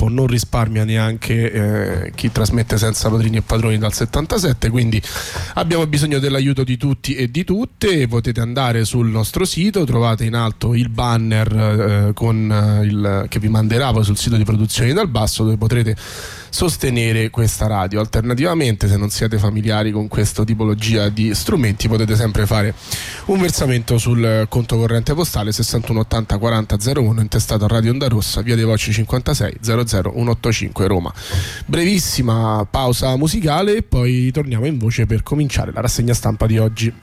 purtroppo non risparmia neanche chi trasmette senza padrini e padroni dal 77, quindi abbiamo bisogno dell'aiuto di tutti e di tutte. Potete andare sul nostro sito, trovate in alto il banner che vi manderà poi sul sito di Produzioni dal Basso, dove potrete sostenere questa radio. Alternativamente, se non siete familiari con questa tipologia di strumenti, potete sempre fare un versamento sul conto corrente postale 6180 40 01, intestato a Radio Onda Rossa, via dei Voci 56 00185 Roma. Brevissima pausa musicale e poi torniamo in voce per cominciare la rassegna stampa di oggi.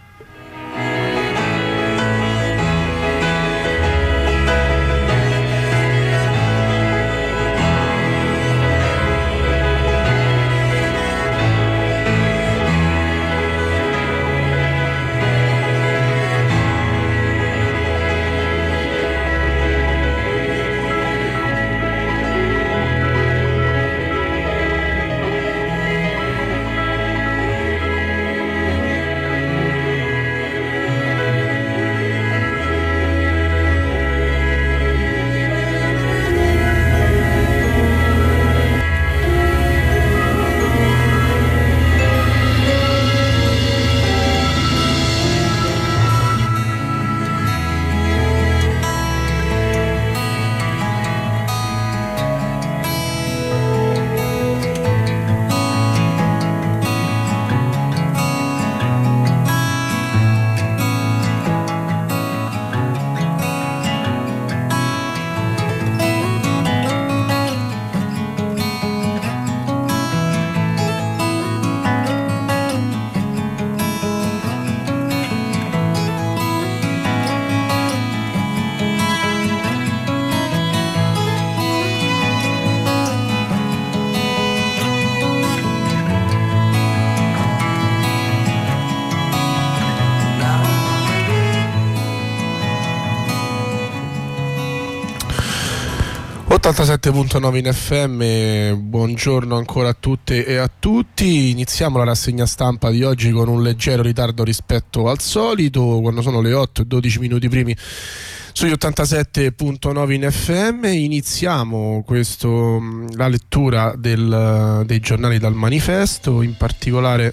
in FM, buongiorno ancora a tutte e a tutti. Iniziamo la rassegna stampa di oggi con un leggero ritardo rispetto al solito, quando sono le 8 e 12 minuti primi sugli 87.9 in FM. Iniziamo la lettura dei giornali dal Manifesto, in particolare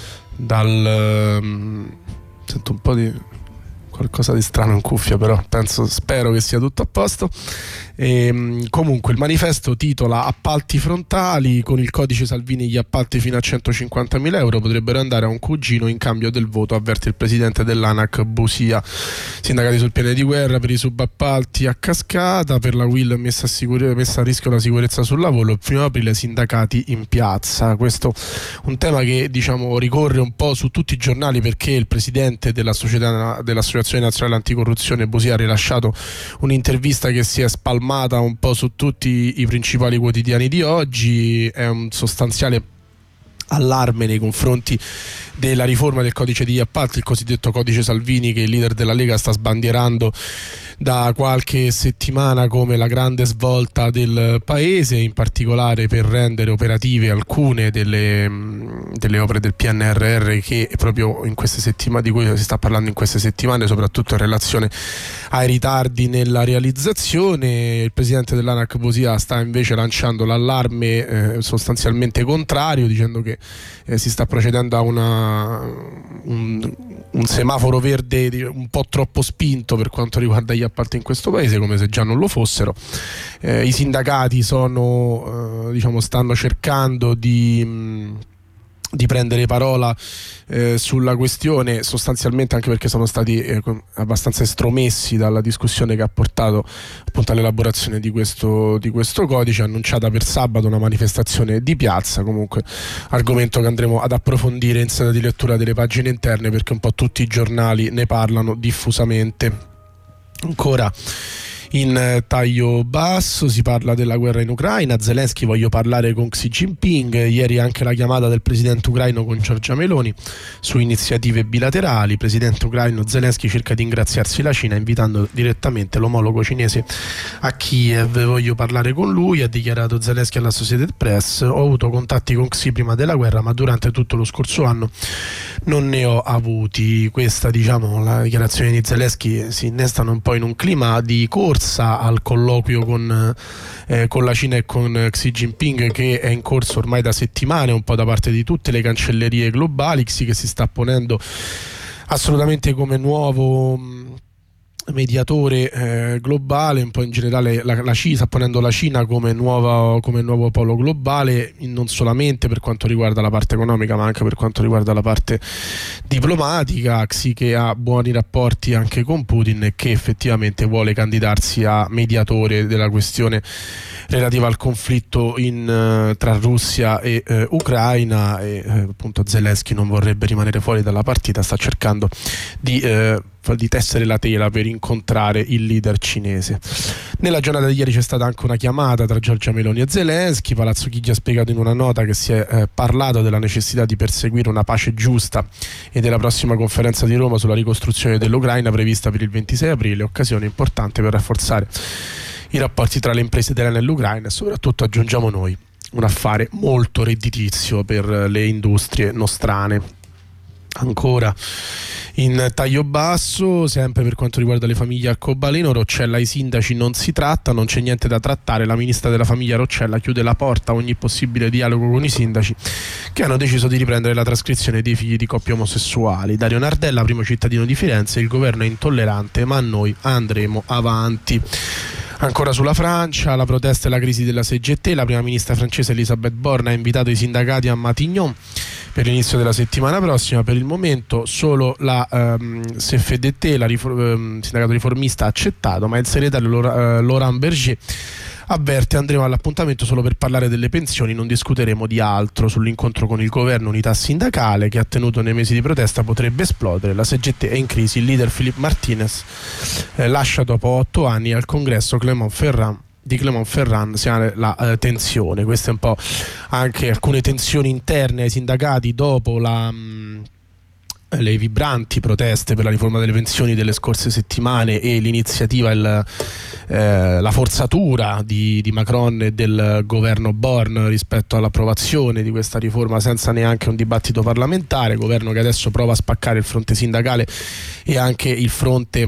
sento un po' di qualcosa di strano in cuffia, però spero che sia tutto a posto. Comunque il Manifesto titola appalti frontali, con il codice Salvini gli appalti fino a 150.000 euro potrebbero andare a un cugino in cambio del voto, avverte il presidente dell'ANAC Busia. Sindacati sul piano di guerra per i subappalti a cascata, per la Will messa a rischio la sicurezza sul lavoro, il 1° aprile sindacati in piazza. Questo un tema che ricorre un po' su tutti i giornali, perché il presidente dell'Associazione Nazionale Anticorruzione Busia ha rilasciato un'intervista che si è spalmata un po' su tutti i principali quotidiani di oggi. È un sostanziale allarme nei confronti della riforma del codice degli appalti, il cosiddetto codice Salvini, che il leader della Lega sta sbandierando da qualche settimana come la grande svolta del paese, in particolare per rendere operative alcune delle opere del PNRR che proprio in queste settimane, di cui si sta parlando in queste settimane, soprattutto in relazione ai ritardi nella realizzazione. Il presidente dell'ANAC Busia sta invece lanciando l'allarme sostanzialmente contrario, dicendo che si sta procedendo a un semaforo verde un po' troppo spinto per quanto riguarda gli appalti in questo paese, come se già non lo fossero. I sindacati stanno cercando di prendere parola sulla questione, sostanzialmente anche perché sono stati abbastanza estromessi dalla discussione che ha portato appunto all'elaborazione di questo codice. Annunciata per sabato una manifestazione di piazza, comunque argomento che andremo ad approfondire in sede di lettura delle pagine interne, perché un po' tutti i giornali ne parlano diffusamente. Ancora in taglio basso si parla della guerra in Ucraina. Zelensky: voglio parlare con Xi Jinping. Ieri anche la chiamata del presidente ucraino con Giorgia Meloni su iniziative bilaterali. Presidente ucraino Zelensky cerca di ingraziarsi la Cina invitando direttamente l'omologo cinese a Kiev. Voglio parlare con lui, ha dichiarato Zelensky alla Associated Press. Ho avuto contatti con Xi prima della guerra, ma durante tutto lo scorso anno non ne ho avuti. Questa, la dichiarazione di Zelensky si innestano un po' in un clima di corsa corsa al colloquio con la Cina e con Xi Jinping, che è in corso ormai da settimane, un po' da parte di tutte le cancellerie globali. Xi che si sta ponendo assolutamente come nuovo mediatore globale, un po' in generale la Cina sta ponendo la Cina come nuovo polo globale, non solamente per quanto riguarda la parte economica ma anche per quanto riguarda la parte diplomatica. Xi che ha buoni rapporti anche con Putin e che effettivamente vuole candidarsi a mediatore della questione relativa al conflitto tra Russia e Ucraina, e appunto Zelensky non vorrebbe rimanere fuori dalla partita, sta cercando di tessere la tela per incontrare il leader cinese. Nella giornata di ieri c'è stata anche una chiamata tra Giorgia Meloni e Zelensky. Palazzo Chigi ha spiegato in una nota che si è parlato della necessità di perseguire una pace giusta e della prossima conferenza di Roma sulla ricostruzione dell'Ucraina prevista per il 26 aprile, occasione importante per rafforzare i rapporti tra le imprese italiane e l'Ucraina e soprattutto, aggiungiamo noi, un affare molto redditizio per le industrie nostrane. Ancora in taglio basso, sempre per quanto riguarda le famiglie arcobaleno, Roccella ai sindaci non si tratta, non c'è niente da trattare. La ministra della famiglia Roccella chiude la porta a ogni possibile dialogo con i sindaci che hanno deciso di riprendere la trascrizione dei figli di coppie omosessuali. Dario Nardella, primo cittadino di Firenze: il governo è intollerante ma noi andremo avanti. Ancora sulla Francia, la protesta e la crisi della CGT. La prima ministra francese Elisabeth Borne ha invitato i sindacati a Matignon per l'inizio della settimana prossima. Per il momento solo la CFDT, sindacato riformista, ha accettato, ma il segretario Laurent Berger avverte: andremo all'appuntamento solo per parlare delle pensioni, non discuteremo di altro. Sull'incontro con il governo unità sindacale che ha tenuto nei mesi di protesta potrebbe esplodere. La CGT è in crisi, il leader Philippe Martinez lascia dopo 8 anni. Al congresso di Clermont-Ferrand si ha la tensione. Queste un po' anche alcune tensioni interne ai sindacati dopo le vibranti proteste per la riforma delle pensioni delle scorse settimane e l'iniziativa la forzatura di Macron e del governo Borne rispetto all'approvazione di questa riforma senza neanche un dibattito parlamentare. Governo che adesso prova a spaccare il fronte sindacale e anche il fronte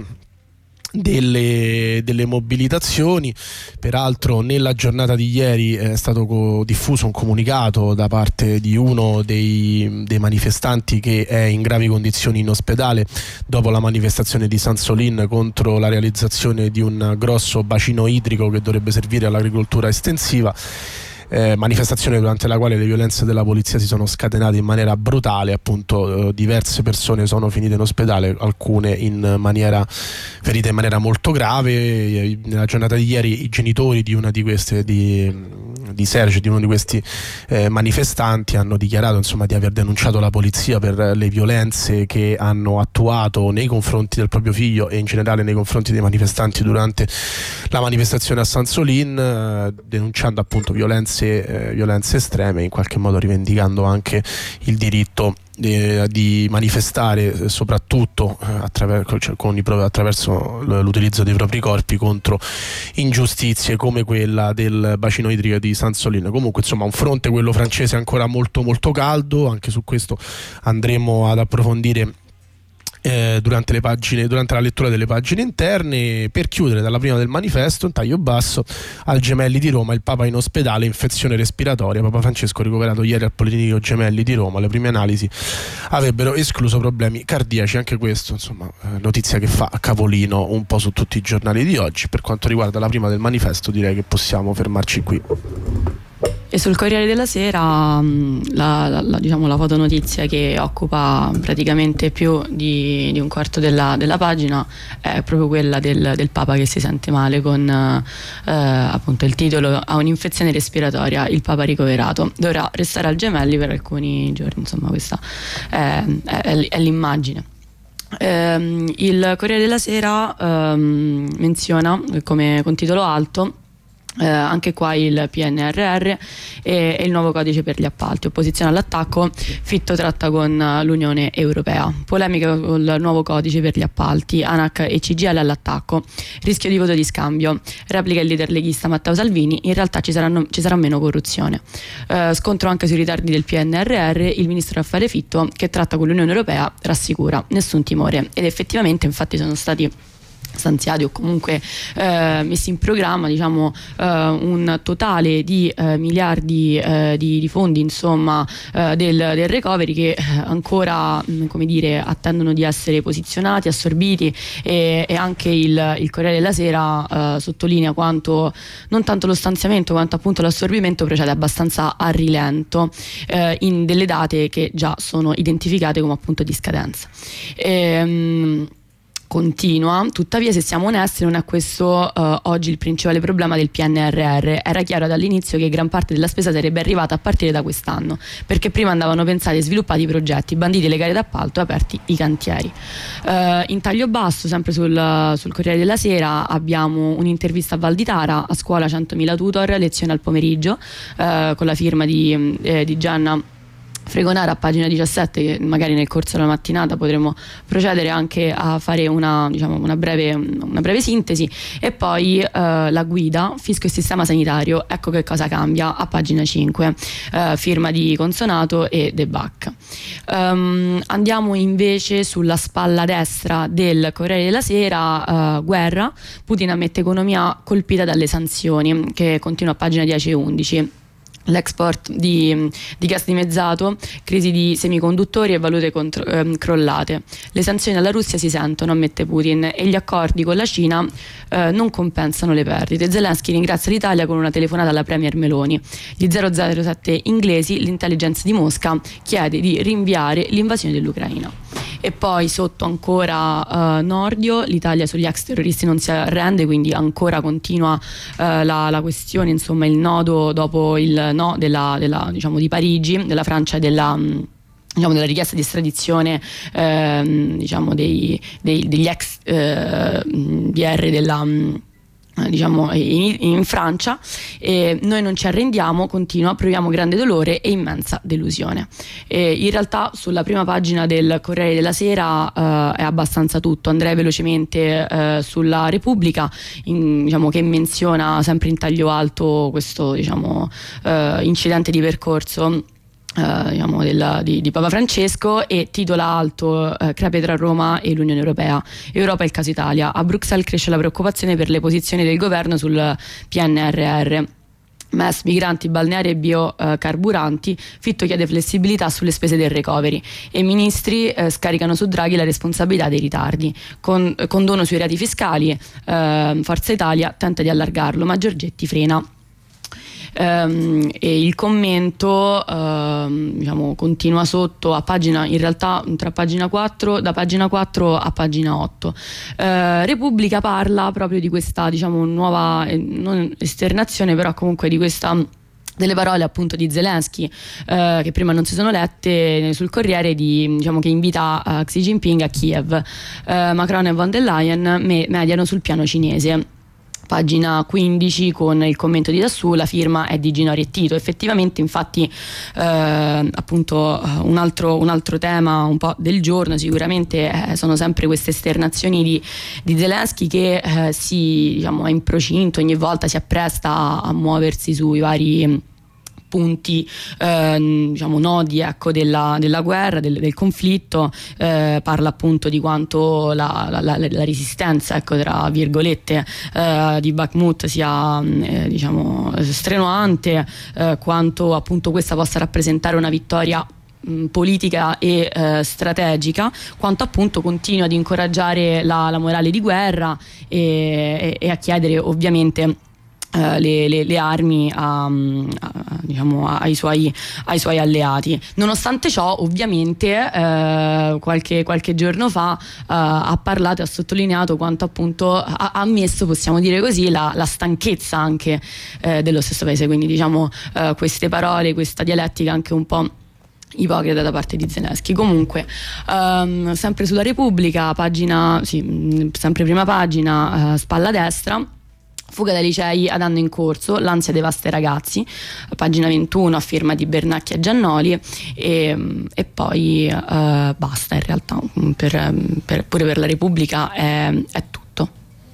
delle mobilitazioni. Peraltro nella giornata di ieri è stato diffuso un comunicato da parte di uno dei manifestanti che è in gravi condizioni in ospedale dopo la manifestazione di Saint-Solin contro la realizzazione di un grosso bacino idrico che dovrebbe servire all'agricoltura estensiva. Manifestazione durante la quale le violenze della polizia si sono scatenate in maniera brutale. Appunto diverse persone sono finite in ospedale, alcune ferite in maniera molto grave. Nella giornata di ieri i genitori di una di queste di Serge, di uno di questi manifestanti, hanno dichiarato di aver denunciato la polizia per le violenze che hanno attuato nei confronti del proprio figlio e in generale nei confronti dei manifestanti durante la manifestazione a Saint-Solin, denunciando appunto violenze estreme, in qualche modo rivendicando anche il diritto di manifestare, soprattutto attraverso l'utilizzo dei propri corpi contro ingiustizie come quella del bacino idrico di Saint-Solin. Comunque un fronte, quello francese, ancora molto molto caldo. Anche su questo andremo ad approfondire durante la lettura delle pagine interne. Per chiudere, dalla prima del manifesto, in taglio basso, al Gemelli di Roma, il Papa in ospedale, infezione respiratoria. Papa Francesco ricoverato ieri al Policlinico Gemelli di Roma. Le prime analisi avrebbero escluso problemi cardiaci. Anche questo notizia che fa capolino un po' su tutti i giornali di oggi. Per quanto riguarda la prima del manifesto, direi che possiamo fermarci qui. E sul Corriere della Sera la fotonotizia che occupa praticamente più di un quarto della pagina è proprio quella del Papa che si sente male, con appunto il titolo: ha un'infezione respiratoria, il Papa ricoverato, dovrà restare al Gemelli per alcuni giorni. Questa è l'immagine. Il Corriere della Sera menziona come con titolo alto anche qua il PNRR e il nuovo codice per gli appalti. Opposizione all'attacco, Fitto tratta con l'Unione Europea. Polemica con il nuovo codice per gli appalti, ANAC e CGIL all'attacco, rischio di voto di scambio, replica il leader leghista Matteo Salvini: in realtà ci sarà meno corruzione. Scontro anche sui ritardi del PNRR, il ministro Raffaele Fitto, che tratta con l'Unione Europea, rassicura: nessun timore. Ed effettivamente infatti sono stati stanziati o comunque messi in programma, diciamo, un totale di miliardi di fondi, insomma, del recovery, che ancora, come dire, attendono di essere posizionati, assorbiti, e anche il Corriere della Sera sottolinea quanto non tanto lo stanziamento quanto appunto l'assorbimento procede abbastanza a rilento in delle date che già sono identificate come appunto di scadenza. Continua, tuttavia, se siamo onesti, non è questo oggi il principale problema del PNRR. Era chiaro dall'inizio che gran parte della spesa sarebbe arrivata a partire da quest'anno, perché prima andavano pensati e sviluppati i progetti, banditi le gare d'appalto e aperti i cantieri. In taglio basso, sempre sul Corriere della Sera, abbiamo un'intervista a Valditara: a scuola 100.000 tutor, lezione al pomeriggio, con la firma di Gianna Fregonara, a pagina 17, che magari nel corso della mattinata potremo procedere anche a fare una breve sintesi. E poi la guida fisco e sistema sanitario, ecco che cosa cambia, a pagina 5, firma di Consonato e De Bacca. Andiamo invece sulla spalla destra del Corriere della Sera, guerra, Putin ammette economia colpita dalle sanzioni, che continua a pagina 10 e 11. L'export di gas dimezzato, crisi di semiconduttori e valute crollate. Le sanzioni alla Russia si sentono, ammette Putin, e gli accordi con la Cina non compensano le perdite. Zelensky ringrazia l'Italia con una telefonata alla premier Meloni. Gli 007 inglesi, l'intelligence di Mosca chiede di rinviare l'invasione dell'Ucraina. E poi sotto ancora Nordio, l'Italia sugli ex terroristi non si arrende, quindi ancora continua la questione, insomma, il nodo dopo il no diciamo, di Parigi, della Francia e della richiesta di estradizione diciamo degli ex BR della diciamo in Francia. E noi non ci arrendiamo, continua, proviamo grande dolore e immensa delusione. In realtà sulla prima pagina del Corriere della Sera è abbastanza tutto. Andrei velocemente sulla Repubblica, diciamo, che menziona sempre in taglio alto questo, diciamo, incidente di percorso diciamo di Papa Francesco, e titola alto crepe tra Roma e l'Unione Europea. Europa è il caso Italia. A Bruxelles cresce la preoccupazione per le posizioni del governo sul PNRR. MES, migranti, balneari e biocarburanti. Fitto chiede flessibilità sulle spese del recovery, e i ministri scaricano su Draghi la responsabilità dei ritardi. Condono sui reati fiscali, Forza Italia tenta di allargarlo, ma Giorgetti frena. E il commento diciamo continua sotto a pagina, in realtà tra pagina 4, da pagina 4 a pagina 8. Repubblica parla proprio di questa, diciamo, nuova non esternazione, però comunque di questa, delle parole appunto di Zelensky che prima non si sono lette sul Corriere, diciamo, che invita Xi Jinping a Kiev. Macron e von der Leyen mediano sul piano cinese. Pagina 15 con il commento di Dassù, la firma è di Ginori e Tito. Effettivamente, infatti, appunto un altro tema un po' del giorno sicuramente sono sempre queste esternazioni di Zelensky, che diciamo, è in procinto, ogni volta si appresta a muoversi sui vari punti, diciamo, nodi, ecco, della guerra, del conflitto. Parla appunto di quanto la resistenza, ecco, tra virgolette, di Bakhmut sia diciamo strenuante, quanto appunto questa possa rappresentare una vittoria politica e strategica, quanto appunto continua ad incoraggiare la morale di guerra e a chiedere ovviamente le armi diciamo, ai suoi alleati. Nonostante ciò, ovviamente qualche giorno fa ha parlato e ha sottolineato quanto appunto ha ammesso, possiamo dire così, la stanchezza anche dello stesso paese. Quindi, diciamo, queste parole, questa dialettica anche un po' ipocrita da parte di Zelensky. Comunque, sempre sulla Repubblica, sempre prima pagina, spalla destra, fuga dai licei ad anno in corso, l'ansia devasta i ragazzi, pagina 21 a firma di Bernacchi e Giannoli, e poi basta, in realtà pure per la Repubblica è tutto.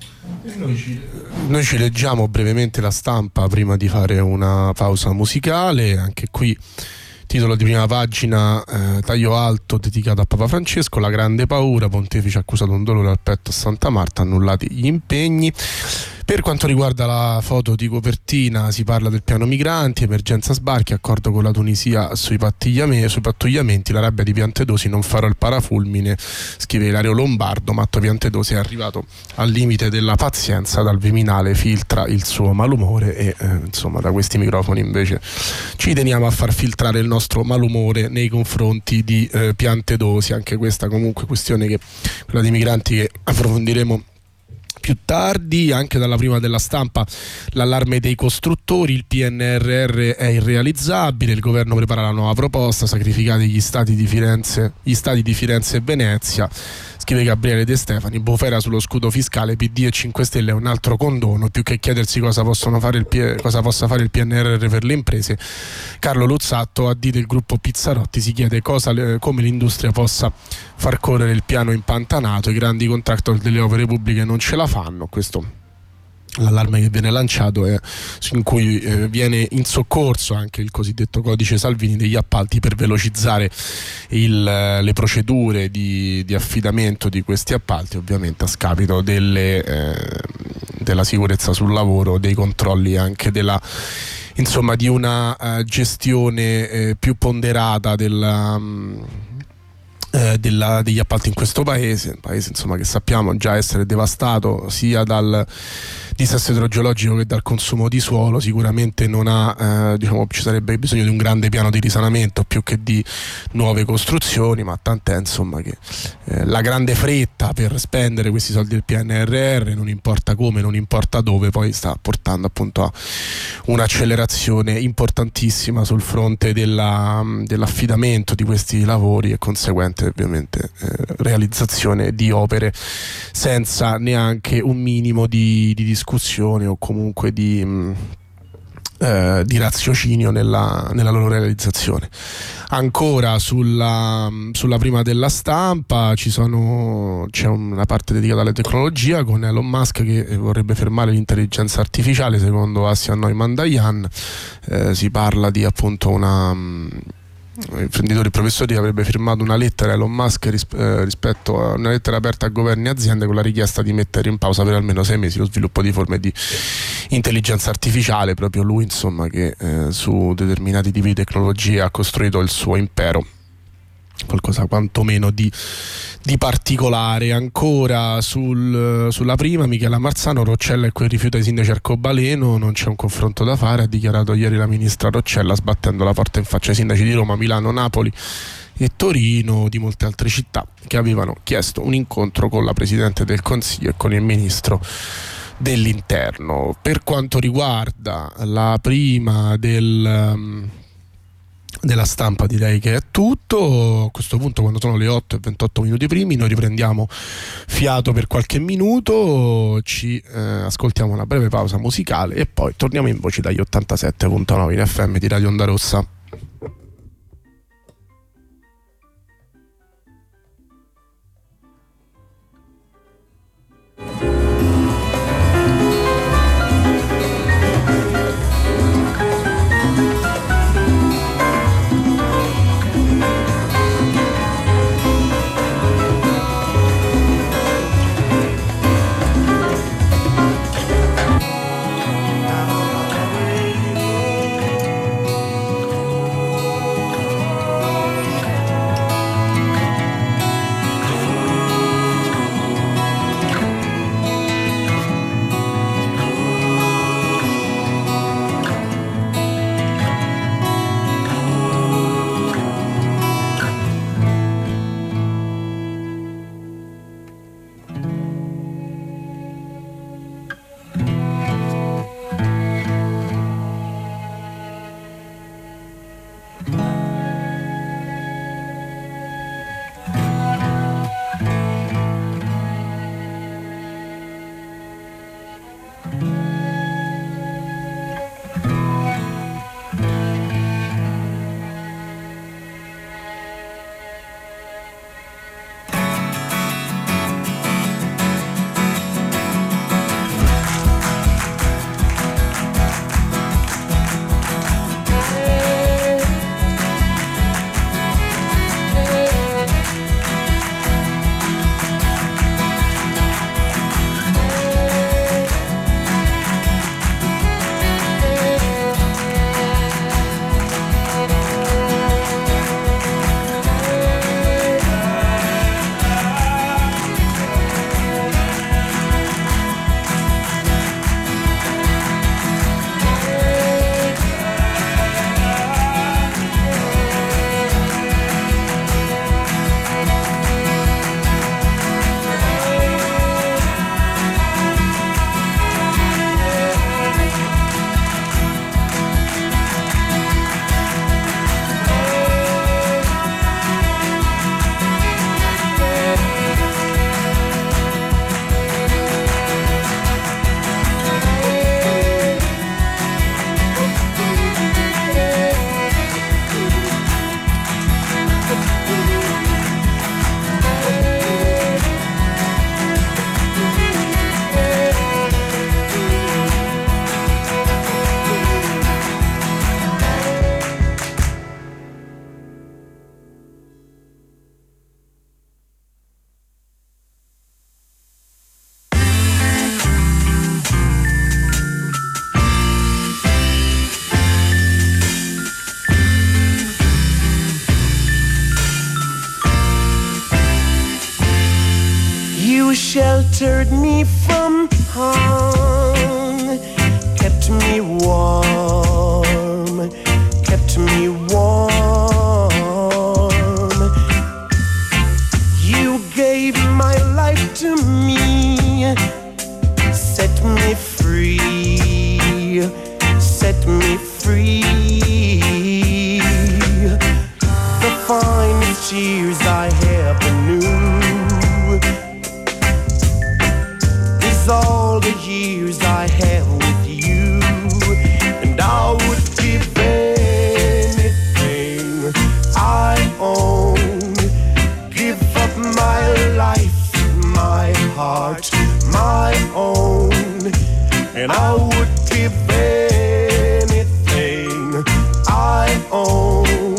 Noi ci leggiamo brevemente La Stampa prima di fare una pausa musicale. Anche qui Titolo di prima pagina, taglio alto dedicato a Papa Francesco, la grande paura, pontefice accusato un dolore al petto a Santa Marta, annullati gli impegni. Per quanto riguarda la foto di copertina si parla del piano migranti, emergenza sbarchi, accordo con la Tunisia sui pattugliamenti, la rabbia di Piantedosi, non farò il parafulmine, scrive Ilario Lombardo. Matto Piantedosi è arrivato al limite della pazienza, dal Viminale filtra il suo malumore e insomma da questi microfoni invece ci teniamo a far filtrare il nostro malumore nei confronti di Piantedosi. Anche questa comunque questione, che quella dei migranti, che approfondiremo più tardi. Anche dalla prima della Stampa l'allarme dei costruttori, il PNRR è irrealizzabile, il governo prepara la nuova proposta, sacrificate gli stati di Firenze e Venezia, scrive Gabriele De Stefani. Bufera sullo scudo fiscale, PD e 5 Stelle è un altro condono, più che chiedersi cosa possa fare il PNRR per le imprese. Carlo Luzzatto addita il gruppo Pizzarotti, si chiede come l'industria possa far correre il piano impantanato, i grandi contractor delle opere pubbliche non ce la fanno. Questo l'allarme che viene lanciato è in cui viene in soccorso anche il cosiddetto codice Salvini degli appalti per velocizzare le procedure di affidamento di questi appalti, ovviamente a scapito della sicurezza sul lavoro, dei controlli, anche di una gestione più ponderata degli appalti in questo paese, un paese insomma che sappiamo già essere devastato sia dal dissesto idrogeologico che dal consumo di suolo. Sicuramente non ha ci sarebbe bisogno di un grande piano di risanamento più che di nuove costruzioni, ma tant'è insomma che la grande fretta per spendere questi soldi del PNRR, non importa come, non importa dove, poi sta portando appunto a un'accelerazione importantissima sul fronte dell'affidamento di questi lavori e conseguente ovviamente realizzazione di opere senza neanche un minimo di discussione o comunque di raziocinio nella loro realizzazione. Ancora sulla prima della Stampa c'è una parte dedicata alla tecnologia con Elon Musk che vorrebbe fermare l'intelligenza artificiale, secondo Assia Neumann Dayan. Si parla di appunto imprenditori e professori che avrebbe firmato una lettera a Elon Musk rispetto a una lettera aperta a governi e aziende con la richiesta di mettere in pausa per almeno 6 mesi lo sviluppo di forme di intelligenza artificiale. Proprio lui insomma che su determinati tipi di tecnologie ha costruito il suo impero, qualcosa quantomeno di particolare. Ancora sulla prima, Michela Marzano, Roccella e quel rifiuto ai sindaci arcobaleno, non c'è un confronto da fare, ha dichiarato ieri la ministra Roccella, sbattendo la porta in faccia ai sindaci di Roma, Milano, Napoli e Torino, di molte altre città che avevano chiesto un incontro con la Presidente del Consiglio e con il Ministro dell'Interno. Per quanto riguarda la prima della Stampa direi che è tutto. A questo punto, quando sono le 8:28 primi, noi riprendiamo fiato per qualche minuto, ci ascoltiamo una breve pausa musicale e poi torniamo in voce dagli 87.9 in FM di Radio Onda Rossa. sheltered me from harm, kept me warm, kept me warm. You gave my life to me, set me free, set me free. The finest years I ever knew is all the years I have with you, and I would give anything I own, give up my life, my heart, my own, and I would give anything I own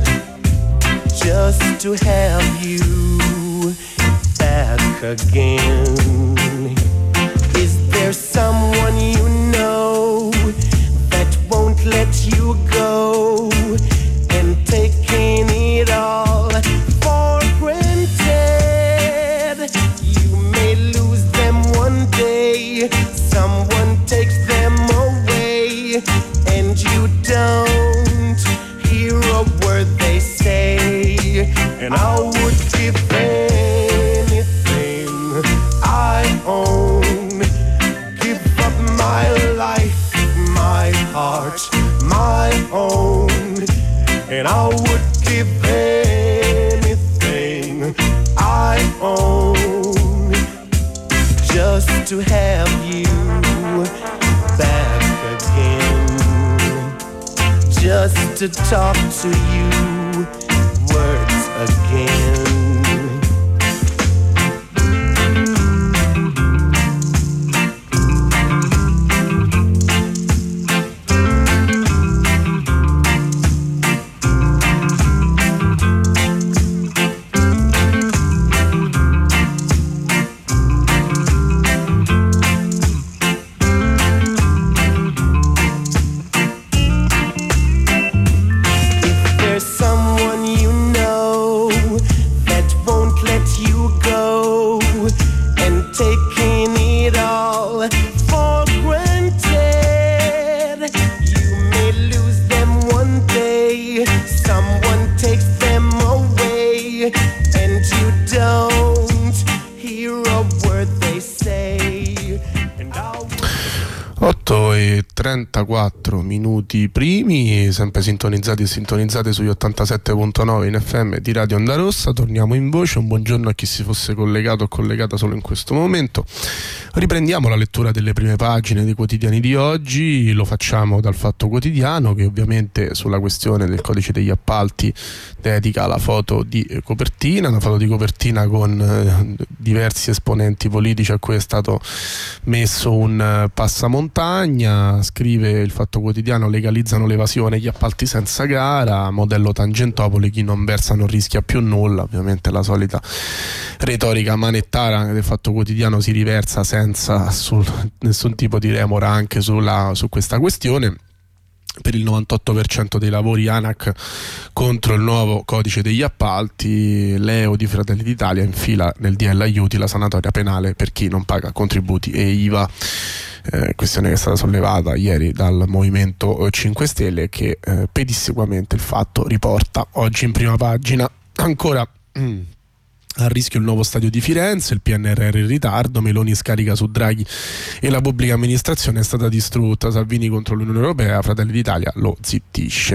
just to have you back again. Is there someone you know that won't let you go, and taking it all for granted? You may lose them one day, someone takes them away, and you don't hear a word they say. And I would give anything I own, give up my life, my heart, my own, and I would give anything I own just to have you back again, just to talk to you words again. e 34 minuti primi, sempre sintonizzati e sintonizzate sugli 87.9 in FM di Radio Onda Rossa. Torniamo in voce, un buongiorno a chi si fosse collegato o collegata solo in questo momento. Riprendiamo la lettura delle prime pagine dei quotidiani di oggi, lo facciamo dal Fatto Quotidiano, che ovviamente sulla questione del codice degli appalti dedica la foto di copertina, una foto di copertina con diversi esponenti politici a cui è stato messo un passamontagna. Scrive il Fatto Quotidiano: legalizzano l'evasione, gli appalti senza gara, modello Tangentopoli, chi non versa non rischia più nulla. Ovviamente la solita retorica manettara del Fatto Quotidiano si riversa senza nessun tipo di remora anche su questa questione. Per il 98% dei lavori ANAC contro il nuovo codice degli appalti. Leo di Fratelli d'Italia infila nel DL aiuti la sanatoria penale per chi non paga contributi e IVA. Questione che è stata sollevata ieri dal Movimento 5 Stelle, che pedissequamente il Fatto riporta oggi in prima pagina. Ancora a rischio il nuovo stadio di Firenze, il PNRR in ritardo, Meloni scarica su Draghi e la pubblica amministrazione è stata distrutta, Salvini contro l'Unione Europea, Fratelli d'Italia lo zittisce.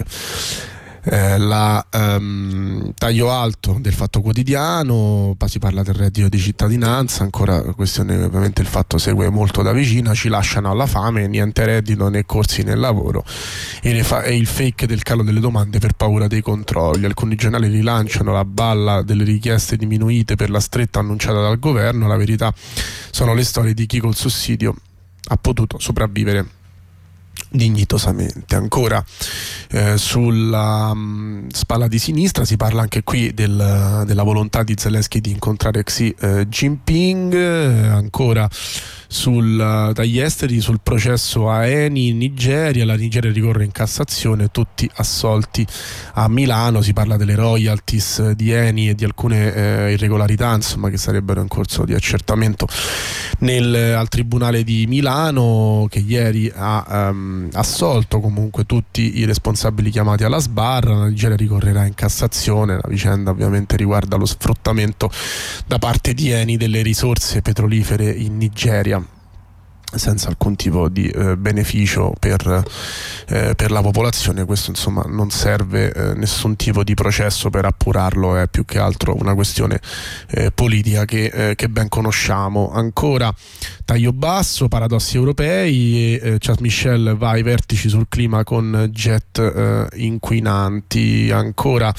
Taglio alto del Fatto Quotidiano, si parla del reddito di cittadinanza, ancora questione ovviamente il Fatto segue molto da vicino. Ci lasciano alla fame, niente reddito né corsi nel lavoro, e il fake del calo delle domande per paura dei controlli. Alcuni giornali rilanciano la balla delle richieste diminuite per la stretta annunciata dal governo. La verità sono le storie di chi col sussidio ha potuto sopravvivere dignitosamente. Ancora sulla spalla di sinistra si parla anche qui della volontà di Zelensky di incontrare Xi Jinping. Ancora dagli esteri sul processo a Eni in Nigeria. La Nigeria ricorre in Cassazione, tutti assolti a Milano. Si parla delle royalties di Eni e di alcune irregolarità, insomma, che sarebbero in corso di accertamento al Tribunale di Milano, che ieri ha assolto comunque tutti i responsabili chiamati alla sbarra. La Nigeria ricorrerà in Cassazione. La vicenda ovviamente riguarda lo sfruttamento da parte di Eni delle risorse petrolifere in Nigeria, senza alcun tipo di beneficio per la popolazione. Questo, insomma, non serve nessun tipo di processo per appurarlo, è più che altro una questione politica che ben conosciamo. Ancora taglio basso, paradossi europei, e Charles Michel va ai vertici sul clima con jet inquinanti. Ancora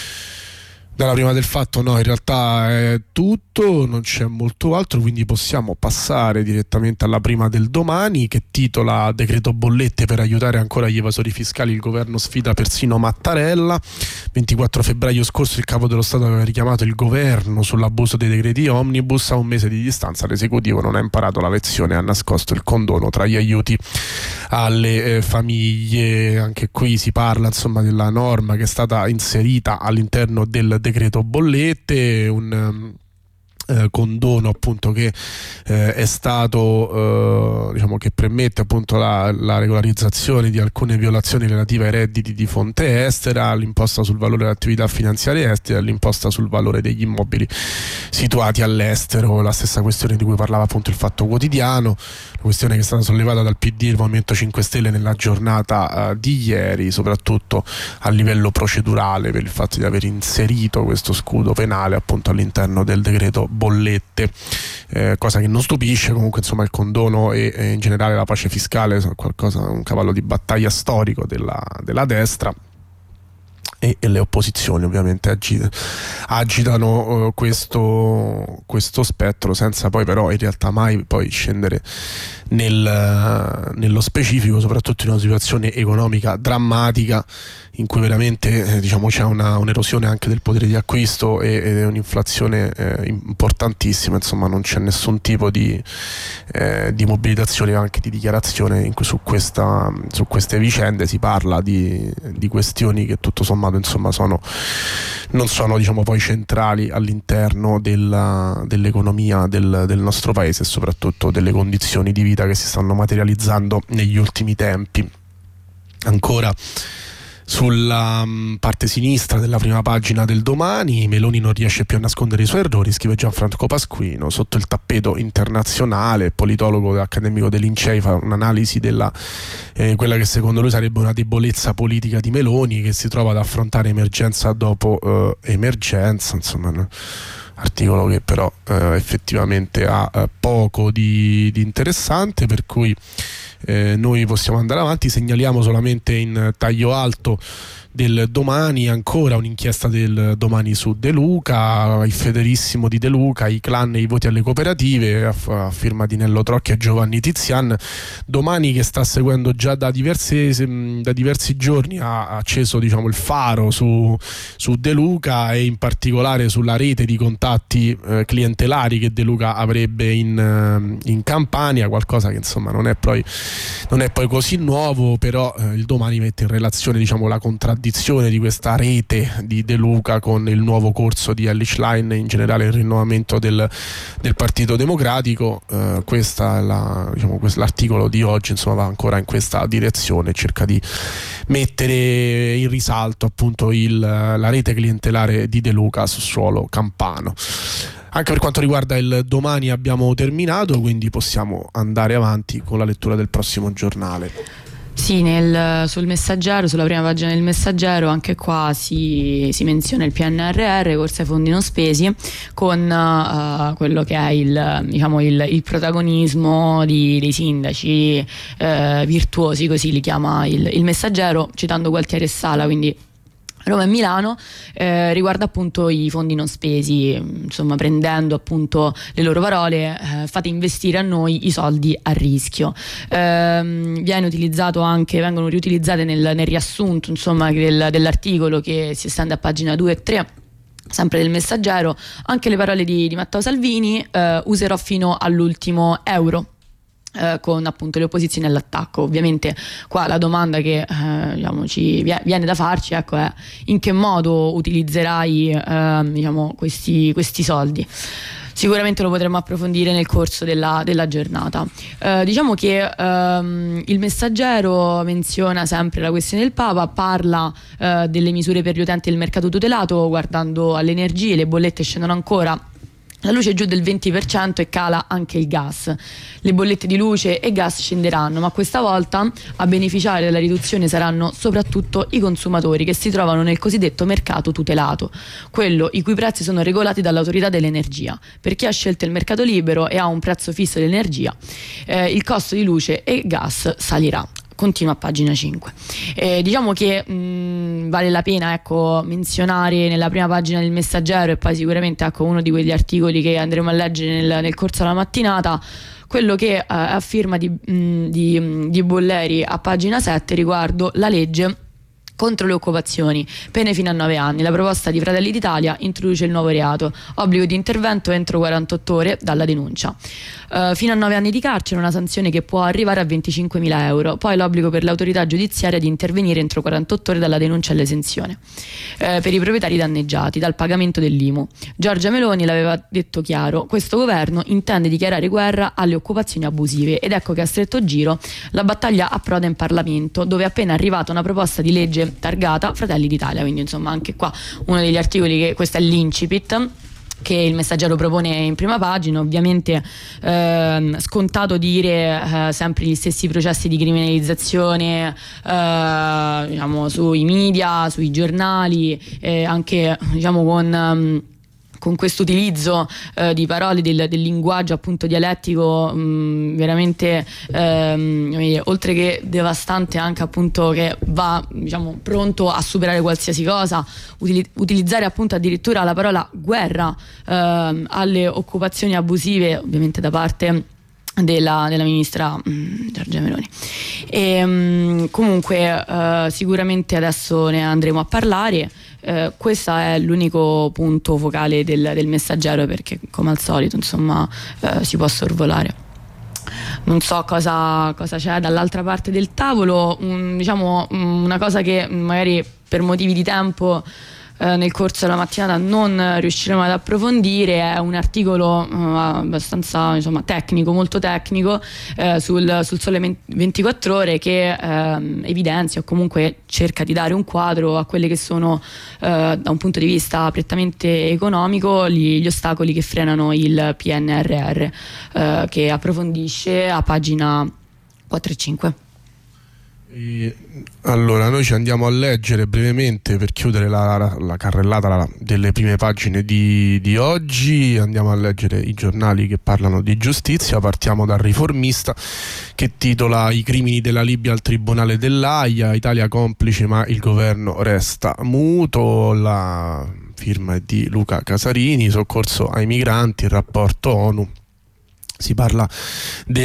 dalla prima del fatto, no, in realtà è tutto, non c'è molto altro, quindi possiamo passare direttamente alla prima del domani, che titola decreto bollette per aiutare ancora gli evasori fiscali, il governo sfida persino Mattarella. 24 febbraio scorso il capo dello Stato aveva richiamato il governo sull'abuso dei decreti omnibus. A un mese di distanza l'esecutivo non ha imparato la lezione e ha nascosto il condono tra gli aiuti alle famiglie. Anche qui si parla, insomma, della norma che è stata inserita all'interno del decreto bollette, un condono appunto che è stato diciamo che permette appunto la regolarizzazione di alcune violazioni relative ai redditi di fonte estera, all'imposta sul valore delle attività finanziarie estere, all'imposta sul valore degli immobili situati all'estero. La stessa questione di cui parlava appunto il Fatto Quotidiano, la questione che è stata sollevata dal PD e il Movimento 5 Stelle nella giornata di ieri, soprattutto a livello procedurale, per il fatto di aver inserito questo scudo penale appunto all'interno del decreto bollette, cosa che non stupisce. Comunque, insomma, il condono e in generale la pace fiscale sono un cavallo di battaglia storico della destra, e le opposizioni ovviamente agitano questo spettro, senza poi però in realtà mai poi scendere nello specifico, soprattutto in una situazione economica drammatica in cui veramente diciamo c'è un'erosione anche del potere di acquisto e un'inflazione importantissima. Insomma, non c'è nessun tipo di mobilitazione, anche di dichiarazione in cui su queste vicende. Si parla di questioni che tutto sommato, insomma, non sono diciamo poi centrali all'interno dell'economia del nostro paese, e soprattutto delle condizioni di vita che si stanno materializzando negli ultimi tempi. Ancora sulla parte sinistra della prima pagina del Domani, Meloni non riesce più a nascondere i suoi errori, scrive Gianfranco Pasquino. Sotto il tappeto internazionale, il politologo accademico del Lincei fa un'analisi della quella che secondo lui sarebbe una debolezza politica di Meloni, che si trova ad affrontare emergenza dopo emergenza. Insomma, articolo che però effettivamente ha poco di interessante, per cui noi possiamo andare avanti. Segnaliamo solamente in taglio alto del Domani ancora un'inchiesta del Domani su De Luca, il federissimo di De Luca, i clan e i voti alle cooperative, a firma di Nello Trocchi e Giovanni Tizian. Domani, che sta seguendo già da diversi giorni, ha acceso diciamo il faro su De Luca, e in particolare sulla rete di contatti clientelari che De Luca avrebbe in Campania, qualcosa che insomma non è poi così nuovo, però il Domani mette in relazione diciamo la contraddizione di questa rete di De Luca con il nuovo corso di Ellich Line e in generale il rinnovamento del Partito Democratico. L'articolo di oggi insomma va ancora in questa direzione, cerca di mettere in risalto appunto la rete clientelare di De Luca su suolo campano. Anche per quanto riguarda il Domani abbiamo terminato, quindi possiamo andare avanti con la lettura del prossimo giornale. Sì, sul Messaggero, sulla prima pagina del Messaggero, anche qua si menziona il PNRR, corsa ai fondi non spesi, con quello che è il protagonismo dei sindaci virtuosi, così li chiama il Messaggero, citando Gualtieri e Sala, quindi Roma e Milano, riguarda appunto i fondi non spesi, insomma prendendo appunto le loro parole, fate investire a noi i soldi a rischio. Vengono riutilizzate nel riassunto insomma dell'articolo, che si estende a pagina 2 e 3 sempre del Messaggero, anche le parole di Matteo Salvini: userò fino all'ultimo euro. con appunto le opposizioni all'attacco. Ovviamente qua la domanda che diciamo, ci viene da farci, ecco, è in che modo utilizzerai diciamo, questi soldi. Sicuramente lo potremo approfondire nel corso della giornata. Diciamo che il Messaggero menziona sempre la questione del Papa, parla delle misure per gli utenti del mercato tutelato, guardando alle energie, le bollette scendono ancora. La luce è giù del 20% e cala anche il gas. Le bollette di luce e gas scenderanno, ma questa volta a beneficiare della riduzione saranno soprattutto i consumatori che si trovano nel cosiddetto mercato tutelato, quello i cui prezzi sono regolati dall'autorità dell'energia. Per chi ha scelto il mercato libero e ha un prezzo fisso dell'energia, il costo di luce e gas salirà. Continua a pagina 5. Diciamo che vale la pena, ecco, menzionare nella prima pagina del Messaggero, e poi sicuramente, ecco, uno di quegli articoli che andremo a leggere nel corso della mattinata, quello che è a firma di Bolleri a pagina 7 riguardo la legge contro le occupazioni, pene fino a 9 anni. La proposta di Fratelli d'Italia introduce il nuovo reato, obbligo di intervento entro 48 ore dalla denuncia. Fino a 9 anni di carcere, una sanzione che può arrivare a 25.000 euro. Poi l'obbligo per l'autorità giudiziaria di intervenire entro 48 ore dalla denuncia all'esenzione per i proprietari danneggiati dal pagamento dell'IMU. Giorgia Meloni l'aveva detto chiaro: questo governo intende dichiarare guerra alle occupazioni abusive, ed ecco che a stretto giro la battaglia approda in Parlamento, dove è appena arrivata una proposta di legge targata Fratelli d'Italia. Quindi insomma anche qua uno degli articoli che questo è l'incipit che il Messaggero propone in prima pagina. Ovviamente scontato dire sempre gli stessi processi di criminalizzazione diciamo, sui media, sui giornali, anche diciamo con questo utilizzo di parole del linguaggio appunto dialettico veramente oltre che devastante, anche appunto che va, diciamo, pronto a superare qualsiasi cosa, utilizzare appunto addirittura la parola guerra alle occupazioni abusive, ovviamente da parte della ministra Giorgia Meloni. E comunque sicuramente adesso ne andremo a parlare. Questo è l'unico punto focale del Messaggero, perché come al solito insomma si può sorvolare. Non so cosa c'è dall'altra parte del tavolo. Diciamo una cosa che magari per motivi di tempo nel corso della mattinata non riusciremo ad approfondire, è un articolo abbastanza, insomma, tecnico, molto tecnico, sul Sole 24 Ore, che evidenzia o comunque cerca di dare un quadro a quelle che sono da un punto di vista prettamente economico gli ostacoli che frenano il PNRR, che approfondisce a pagina 4 e 5. Allora noi ci andiamo a leggere brevemente, per chiudere la carrellata delle prime pagine di oggi. Andiamo a leggere i giornali che parlano di giustizia. Partiamo dal Riformista, che titola: i crimini della Libia al tribunale dell'Aia, Italia complice ma il governo resta muto. La firma è di Luca Casarini. Soccorso ai migranti, il rapporto ONU. Si parla di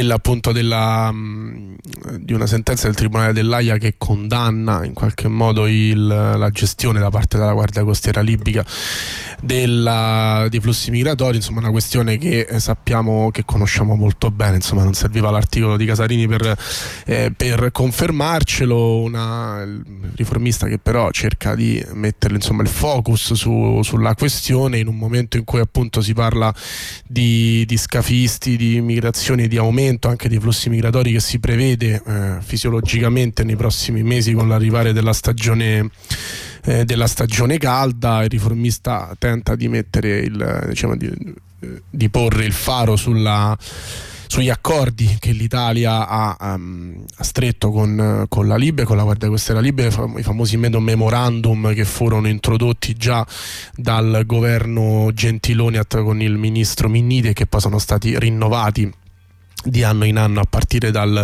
una sentenza del Tribunale dell'Aia che condanna in qualche modo la gestione da parte della Guardia Costiera libica dei flussi migratori. Insomma, una questione che sappiamo, che conosciamo molto bene. Insomma, non serviva l'articolo di Casarini per confermarcelo. Il Riformista che però cerca di mettere, insomma, il focus sulla questione in un momento in cui appunto si parla di scafisti, di migrazioni, di aumento anche dei flussi migratori che si prevede fisiologicamente nei prossimi mesi con l'arrivare della stagione calda. Il Riformista tenta di mettere di porre il faro sugli accordi che l'Italia ha stretto con la Libia, con la Guardia Costiera libia, i famosi memorandum che furono introdotti già dal governo Gentiloni con il ministro Minniti e che poi sono stati rinnovati di anno in anno a partire dal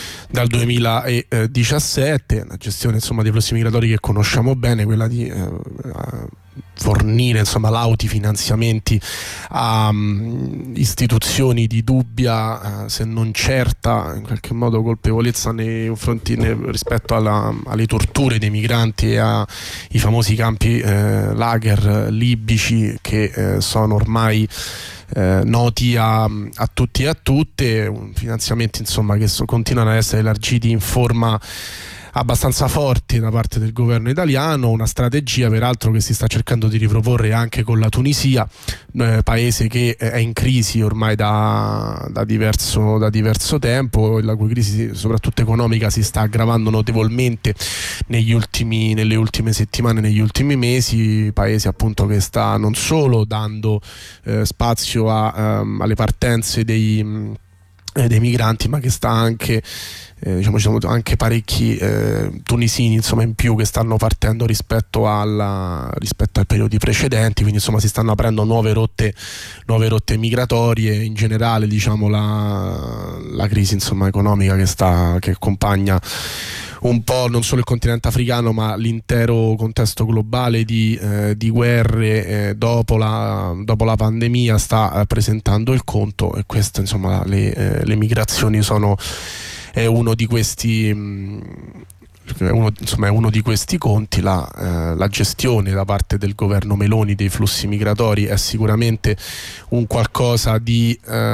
2017. Una gestione, insomma, dei flussi migratori che conosciamo bene, quella di fornire, insomma, lauti finanziamenti a istituzioni di dubbia, se non certa in qualche modo colpevolezza nei confronti rispetto alle torture dei migranti e ai famosi campi lager libici che sono ormai noti a tutti e a tutte, finanziamenti insomma che continuano ad essere elargiti in forma abbastanza forti da parte del governo italiano, una strategia peraltro che si sta cercando di riproporre anche con la Tunisia, paese che è in crisi ormai da diverso tempo, la cui crisi soprattutto economica si sta aggravando notevolmente nelle ultime settimane, negli ultimi mesi, paese appunto che sta non solo dando spazio alle partenze dei migranti, ma che sta anche ci sono anche parecchi tunisini insomma in più che stanno partendo rispetto ai periodi precedenti, quindi insomma si stanno aprendo nuove rotte migratorie. In generale diciamo la crisi insomma economica che accompagna un po' non solo il continente africano ma l'intero contesto globale di guerre dopo la pandemia sta presentando il conto, e questo insomma le migrazioni è uno di questi conti. La gestione da parte del governo Meloni dei flussi migratori è sicuramente un qualcosa di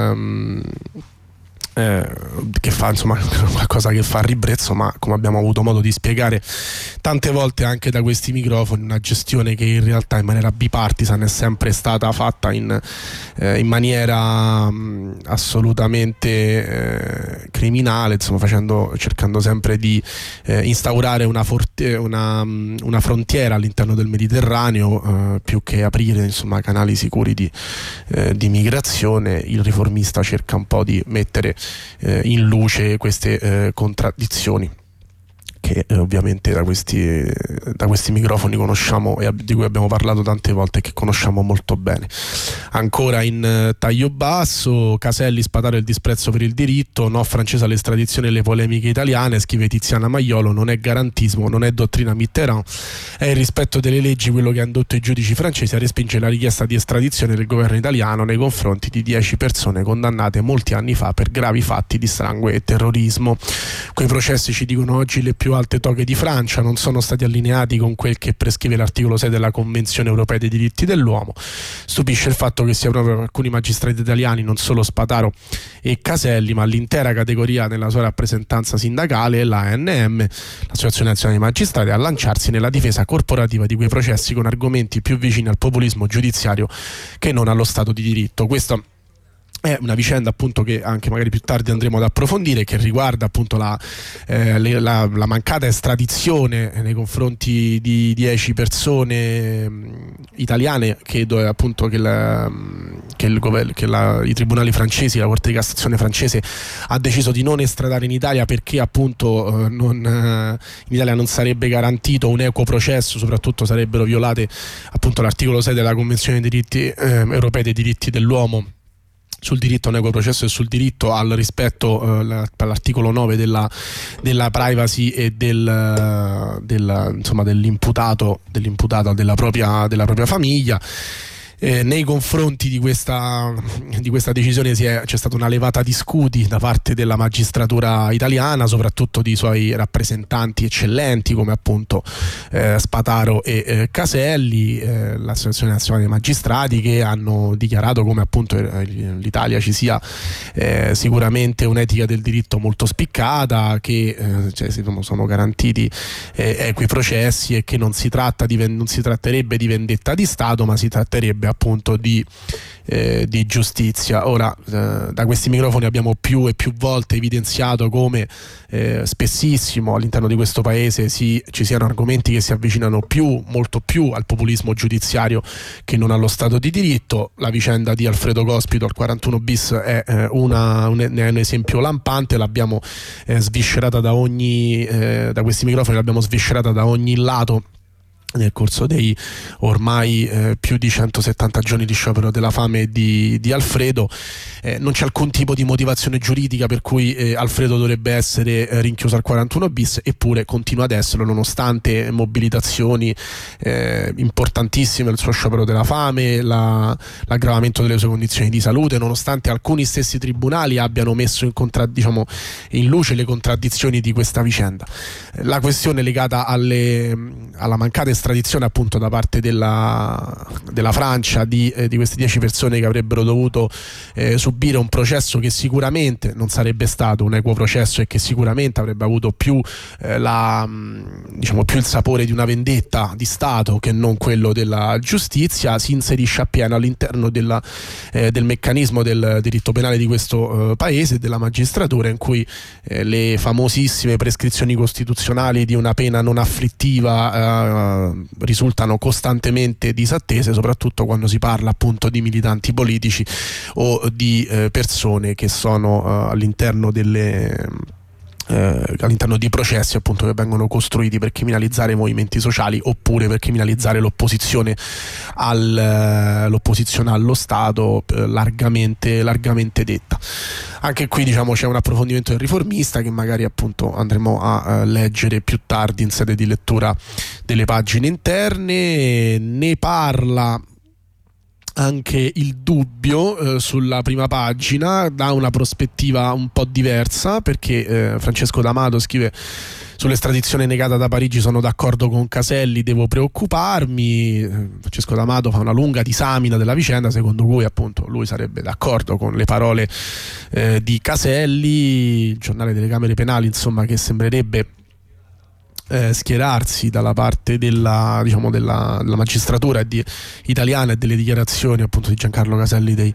che fa insomma qualcosa che fa ribrezzo, ma come abbiamo avuto modo di spiegare tante volte anche da questi microfoni, una gestione che in realtà in maniera bipartisan è sempre stata fatta in maniera assolutamente criminale, insomma cercando sempre di instaurare una frontiera all'interno del Mediterraneo, più che aprire insomma canali sicuri di migrazione. Il riformista cerca un po' di mettere in luce queste contraddizioni che ovviamente da questi microfoni conosciamo e di cui abbiamo parlato tante volte e che conosciamo molto bene. Ancora in taglio basso, Caselli spatare il disprezzo per il diritto, no francese all'estradizione e le polemiche italiane, scrive Tiziana Maiolo, non è garantismo, non è dottrina Mitterrand, è il rispetto delle leggi quello che ha indotto i giudici francesi a respingere la richiesta di estradizione del governo italiano nei confronti di 10 persone condannate molti anni fa per gravi fatti di sangue e terrorismo. Quei processi, ci dicono oggi le più alte toghe di Francia, non sono stati allineati con quel che prescrive l'articolo 6 della Convenzione Europea dei diritti dell'uomo. Stupisce il fatto che sia proprio alcuni magistrati italiani, non solo Spataro e Caselli, ma l'intera categoria nella sua rappresentanza sindacale e la ANM, l'Associazione Nazionale dei Magistrati, a lanciarsi nella difesa corporativa di quei processi con argomenti più vicini al populismo giudiziario che non allo Stato di diritto. Questo è una vicenda appunto che anche magari più tardi andremo ad approfondire, che riguarda appunto la mancata estradizione nei confronti di 10 persone italiane, che appunto che i tribunali francesi, la Corte di Cassazione francese ha deciso di non estradare in Italia perché appunto in Italia non sarebbe garantito un equo processo, soprattutto sarebbero violate appunto l'articolo 6 della Convenzione dei diritti europei dei diritti dell'uomo sul diritto a un equo processo e sul diritto al rispetto all'articolo 9 della privacy e dell'imputato della propria famiglia. Nei confronti di questa decisione c'è stata una levata di scudi da parte della magistratura italiana, soprattutto di suoi rappresentanti eccellenti come appunto Spataro e Caselli, l'Associazione Nazionale dei Magistrati, che hanno dichiarato come appunto l'Italia ci sia sicuramente un'etica del diritto molto spiccata, che sono garantiti equi processi e che non si tratterebbe di vendetta di Stato, ma si tratterebbe appunto di giustizia. Ora da questi microfoni abbiamo più e più volte evidenziato come spessissimo all'interno di questo paese ci siano argomenti che si avvicinano molto più al populismo giudiziario che non allo Stato di diritto. La vicenda di Alfredo Cospito al 41 bis è un esempio lampante, l'abbiamo sviscerata da questi microfoni, l'abbiamo sviscerata da ogni lato nel corso dei ormai più di 170 giorni di sciopero della fame di Alfredo. Non c'è alcun tipo di motivazione giuridica per cui Alfredo dovrebbe essere rinchiuso al 41 bis, eppure continua ad esserlo nonostante mobilitazioni importantissime del suo sciopero della fame, l'aggravamento delle sue condizioni di salute, nonostante alcuni stessi tribunali abbiano messo in luce le contraddizioni di questa vicenda. La questione legata alla mancata l'estradizione appunto da parte della Francia di queste 10 persone che avrebbero dovuto subire un processo che sicuramente non sarebbe stato un equo processo e che sicuramente avrebbe avuto più più il sapore di una vendetta di Stato che non quello della giustizia, si inserisce appieno all'interno del meccanismo del diritto penale di questo paese, della magistratura, in cui le famosissime prescrizioni costituzionali di una pena non afflittiva risultano costantemente disattese, soprattutto quando si parla appunto di militanti politici o di persone che sono all'interno di processi appunto che vengono costruiti per criminalizzare i movimenti sociali oppure per criminalizzare l'opposizione allo Stato, largamente detta. Anche qui c'è un approfondimento del riformista che magari appunto andremo a leggere più tardi in sede di lettura delle pagine interne. Ne parla anche Il Dubbio sulla prima pagina da una prospettiva un po' diversa, perché Francesco D'Amato scrive: sull'estradizione negata da Parigi sono d'accordo con Caselli, devo preoccuparmi. Francesco D'Amato fa una lunga disamina della vicenda secondo cui appunto lui sarebbe d'accordo con le parole di Caselli. Il giornale delle Camere Penali, insomma, che sembrerebbe schierarsi dalla parte della magistratura italiana e delle dichiarazioni appunto di Giancarlo Caselli dei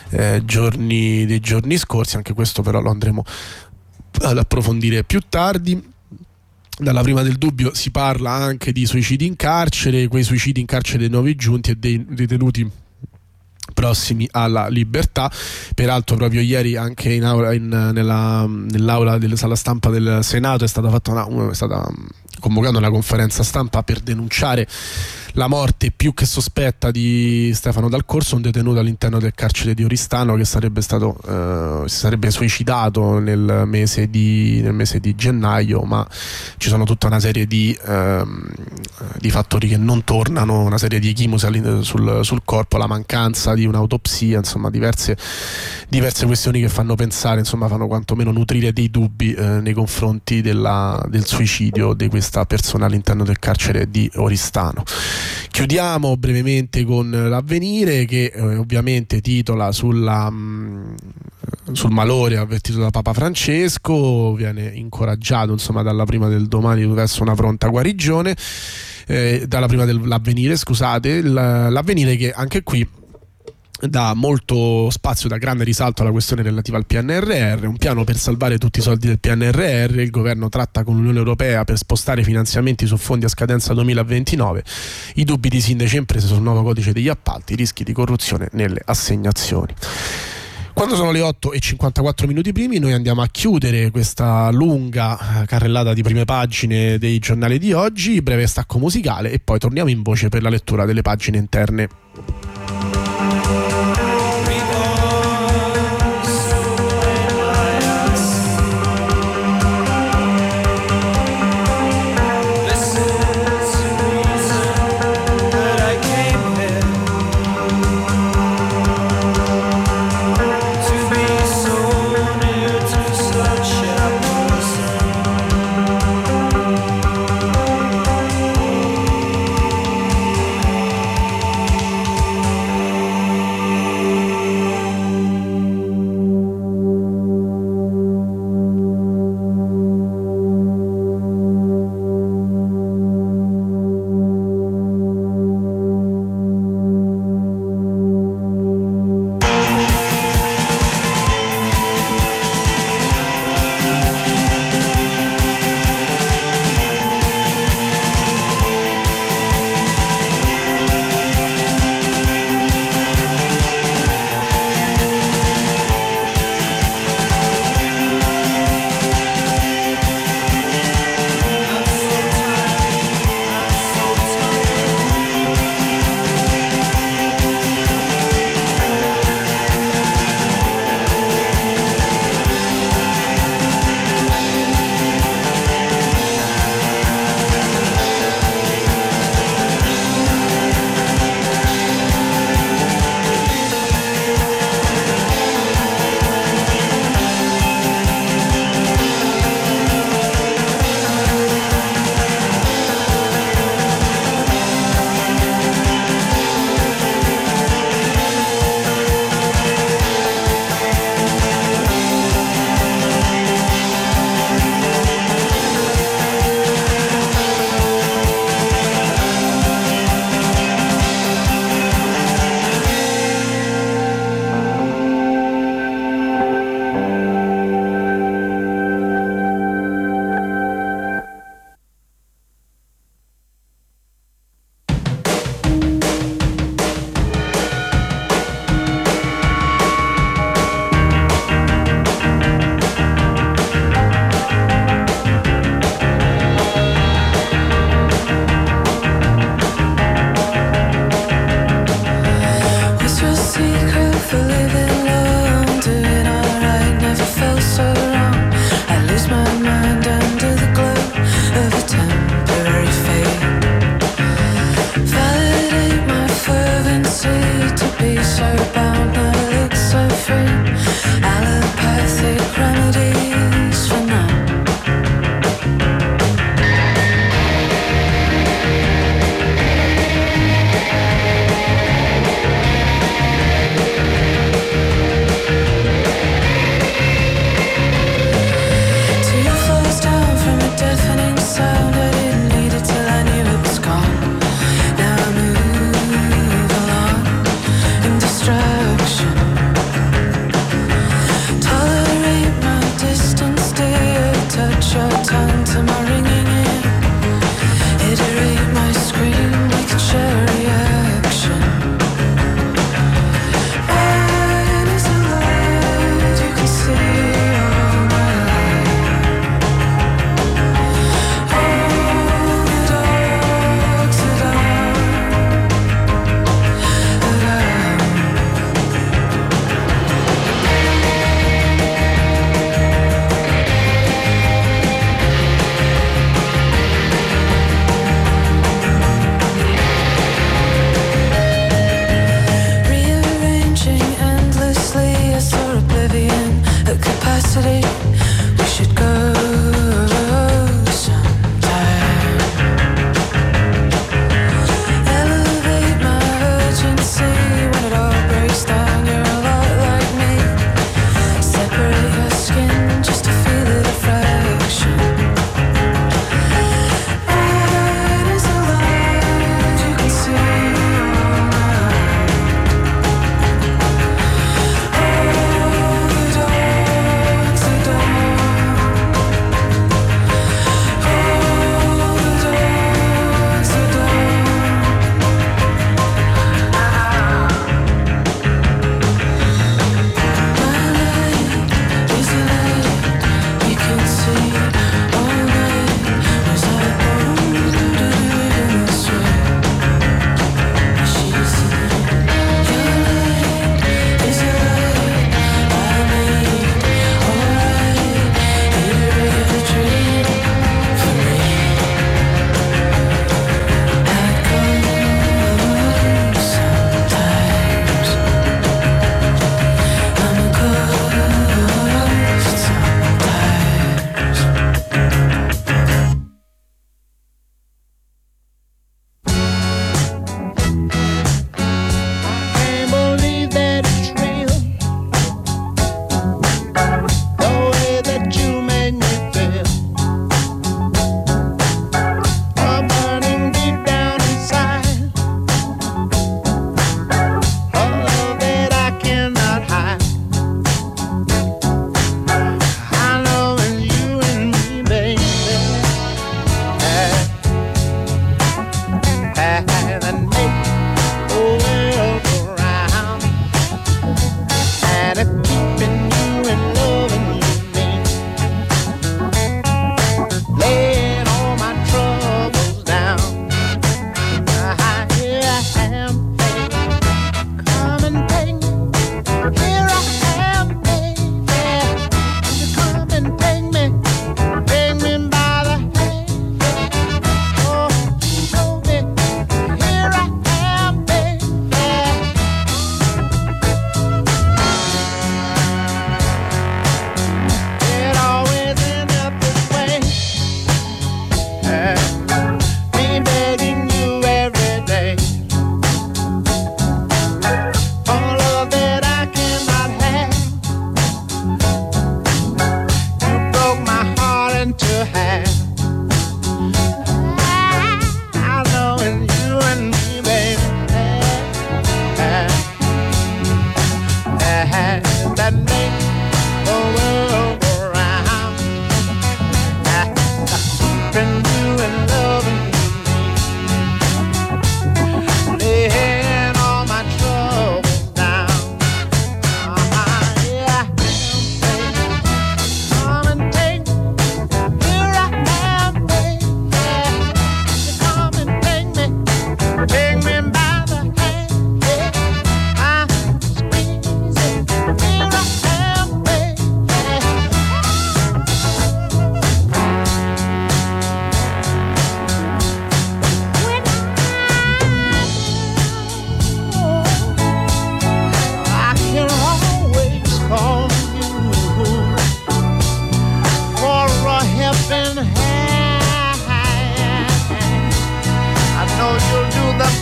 giorni scorsi. Anche questo però lo andremo ad approfondire più tardi. Dalla prima del Dubbio si parla anche di suicidi in carcere, quei suicidi in carcere dei nuovi giunti e dei detenuti prossimi alla libertà. Peraltro proprio ieri anche nell'aula della sala stampa del Senato è stata convocata una conferenza stampa per denunciare la morte più che sospetta di Stefano Dal Corso, un detenuto all'interno del carcere di Oristano che si sarebbe suicidato nel mese di gennaio, ma ci sono tutta una serie di fattori che non tornano, una serie di echinosi sul corpo, la mancanza di un'autopsia, insomma diverse questioni che fanno pensare, insomma fanno quantomeno nutrire dei dubbi nei confronti del suicidio di questa persona all'interno del carcere di Oristano. Chiudiamo brevemente con l'Avvenire, che ovviamente titola sul malore avvertito da Papa Francesco, viene incoraggiato insomma dalla prima del Domani verso una pronta guarigione, dalla prima dell'Avvenire, scusate, l'Avvenire che anche qui dà molto spazio, da grande risalto alla questione relativa al PNRR, un piano per salvare tutti i soldi del PNRR, il governo tratta con l'Unione Europea per spostare finanziamenti su fondi a scadenza 2029, i dubbi di sindaci e imprese sul nuovo codice degli appalti, rischi di corruzione nelle assegnazioni. Quando sono le 8:54 primi, noi andiamo a chiudere questa lunga carrellata di prime pagine dei giornali di oggi, breve stacco musicale e poi torniamo in voce per la lettura delle pagine interne.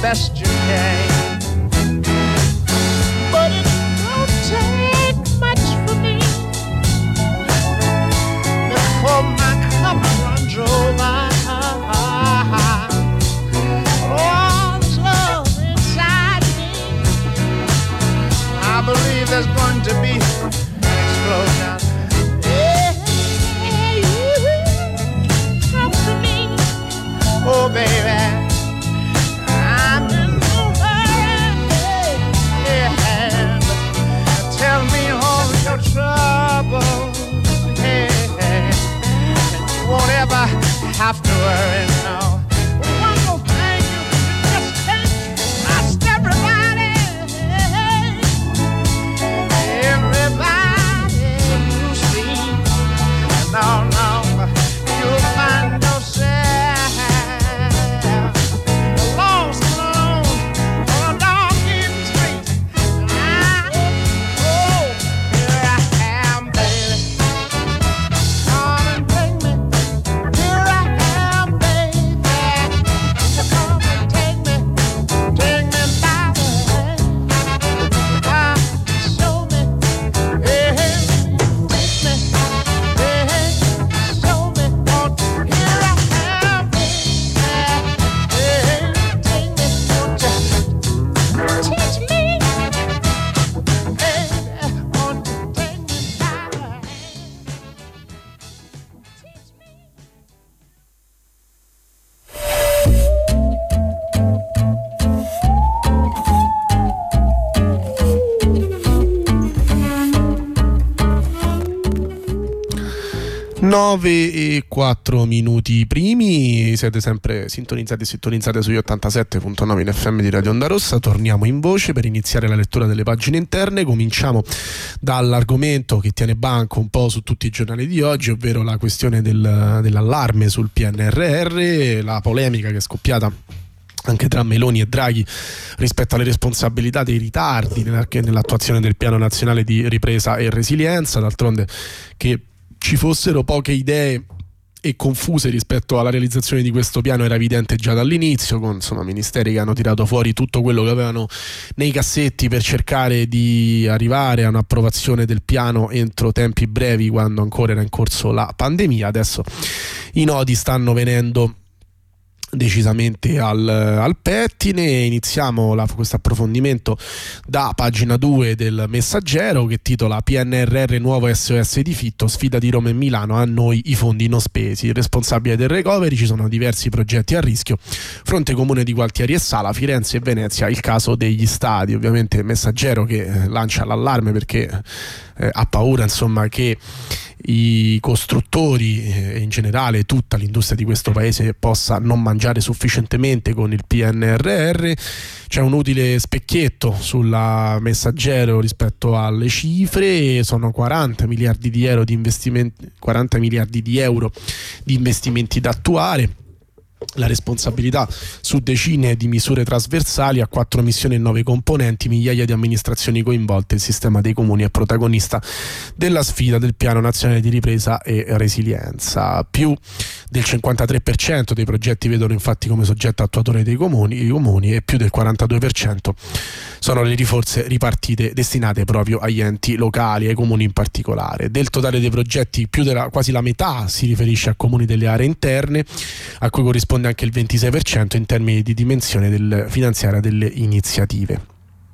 best you can. But it don't take much for me before my cup runs over. Oh, this love inside me, I believe there's going to be an explosion. Hey, you come to me, oh baby, I'm in no hurry. Yeah, tell me all your troubles, yeah, and you won't ever have to worry now. One more thing, you just can't trust everybody. Everybody you see, no, you'll find yourself lost alone on a dark evening street. Oh, here I am, baby. Come and take me. Here I am, baby. Come and take me by the hand. Show me, hey, take me, hey, show me. Oh, here I am, baby. Hey, take me, won't you teach me, hey, won't you take me by the hand? Teach me. 9:04 primi, siete sempre sintonizzati e sintonizzate sugli 87.9 in FM di Radio Onda Rossa. Torniamo in voce per iniziare la lettura delle pagine interne. Cominciamo dall'argomento che tiene banco un po' su tutti i giornali di oggi, ovvero la questione dell'allarme sul PNRR, la polemica che è scoppiata anche tra Meloni e Draghi rispetto alle responsabilità dei ritardi nell'attuazione del Piano Nazionale di Ripresa e Resilienza. D'altronde, che ci fossero poche idee e confuse rispetto alla realizzazione di questo piano era evidente già dall'inizio, con ministeri che hanno tirato fuori tutto quello che avevano nei cassetti per cercare di arrivare a un'approvazione del piano entro tempi brevi, quando ancora era in corso la pandemia. Adesso i nodi stanno venendo decisamente al pettine. Iniziamo questo approfondimento da pagina 2 del Messaggero, che titola PNRR nuovo SOS di Fitto, sfida di Roma e Milano, a noi i fondi non spesi. Il responsabile del recovery, ci sono diversi progetti a rischio, fronte comune di Gualtieri e Sala, Firenze e Venezia, il caso degli stadi. Ovviamente il Messaggero che lancia l'allarme perché ha paura, insomma, che i costruttori e in generale tutta l'industria di questo paese possa non mangiare sufficientemente con il PNRR. C'è un utile specchietto sulla Messaggero rispetto alle cifre: sono 40 miliardi di euro di investimenti, 40 miliardi di euro di investimenti da attuare. La responsabilità su decine di misure trasversali a 4 missioni e 9 componenti, migliaia di amministrazioni coinvolte. Il sistema dei comuni è protagonista della sfida del Piano Nazionale di Ripresa e Resilienza. Più del 53% dei progetti vedono infatti come soggetto attuatore i comuni, e più del 42% sono le risorse ripartite destinate proprio agli enti locali, ai comuni in particolare. Del totale dei progetti quasi la metà si riferisce a comuni delle aree interne, a cui corrisponde anche il 26% in termini di dimensione finanziaria delle iniziative.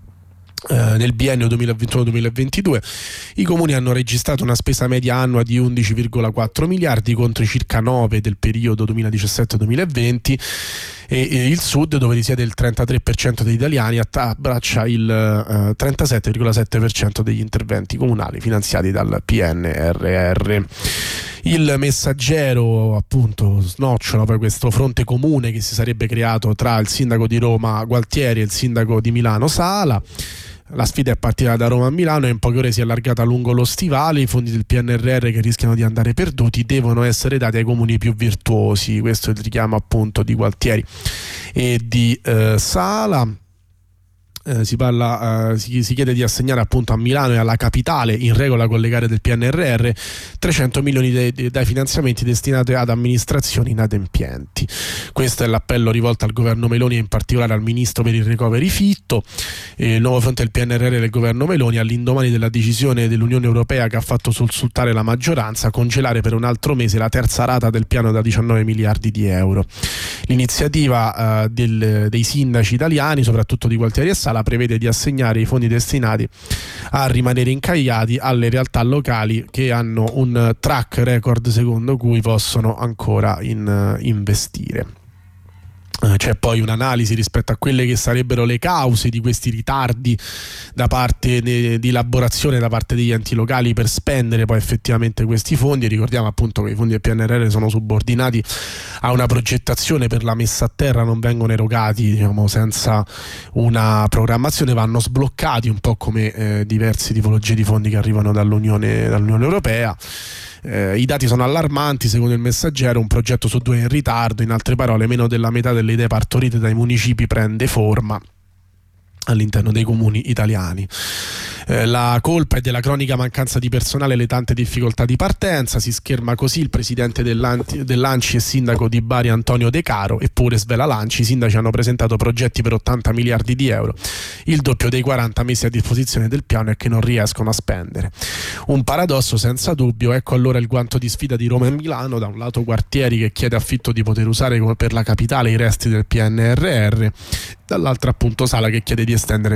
Nel biennio 2021-2022 i comuni hanno registrato una spesa media annua di 11,4 miliardi contro i circa 9 del periodo 2017-2020, e il Sud, dove risiede il 33% degli italiani, abbraccia il 37,7% degli interventi comunali finanziati dal PNRR. Il Messaggero appunto snocciola poi questo fronte comune che si sarebbe creato tra il sindaco di Roma Gualtieri e il sindaco di Milano Sala. La sfida è partita da Roma a Milano e in poche ore si è allargata lungo lo stivale. I fondi del PNRR, che rischiano di andare perduti, devono essere dati ai comuni più virtuosi. Questo è il richiamo appunto di Gualtieri e di Sala. si chiede di assegnare appunto a Milano e alla capitale, in regola con le gare del PNRR, 300 milioni dai finanziamenti destinati ad amministrazioni inadempienti. Questo è l'appello rivolto al governo Meloni e in particolare al ministro per il recovery Fitto. Il nuovo fronte del PNRR del governo Meloni, all'indomani della decisione dell'Unione Europea che ha fatto sussultare la maggioranza, congelare per un altro mese la terza rata del piano da 19 miliardi di euro. L'iniziativa dei sindaci italiani, soprattutto di Gualtieri e Sala, prevede di assegnare i fondi destinati a rimanere incagliati alle realtà locali che hanno un track record secondo cui possono ancora investire. C'è poi un'analisi rispetto a quelle che sarebbero le cause di questi ritardi da parte di elaborazione da parte degli enti locali per spendere poi effettivamente questi fondi. Ricordiamo appunto che i fondi del PNRR sono subordinati a una progettazione, per la messa a terra non vengono erogati senza una programmazione, vanno sbloccati un po' come diverse tipologie di fondi che arrivano dall'Unione Europea. I dati sono allarmanti, secondo il Messaggero un progetto su 2 è in ritardo, in altre parole meno della metà delle idee partorite dai municipi prende forma all'interno dei comuni italiani. La colpa è della cronica mancanza di personale e le tante difficoltà di partenza, si scherma così il presidente dell'ANCI e sindaco di Bari Antonio De Caro. Eppure, svela l'ANCI, i sindaci hanno presentato progetti per 80 miliardi di euro, il doppio dei 40 messi a disposizione del piano e che non riescono a spendere. Un paradosso senza dubbio. Ecco allora il guanto di sfida di Roma e Milano: da un lato Gualtieri che chiede affitto di poter usare per la capitale i resti del PNRR, dall'altra appunto Sala che chiede di estendere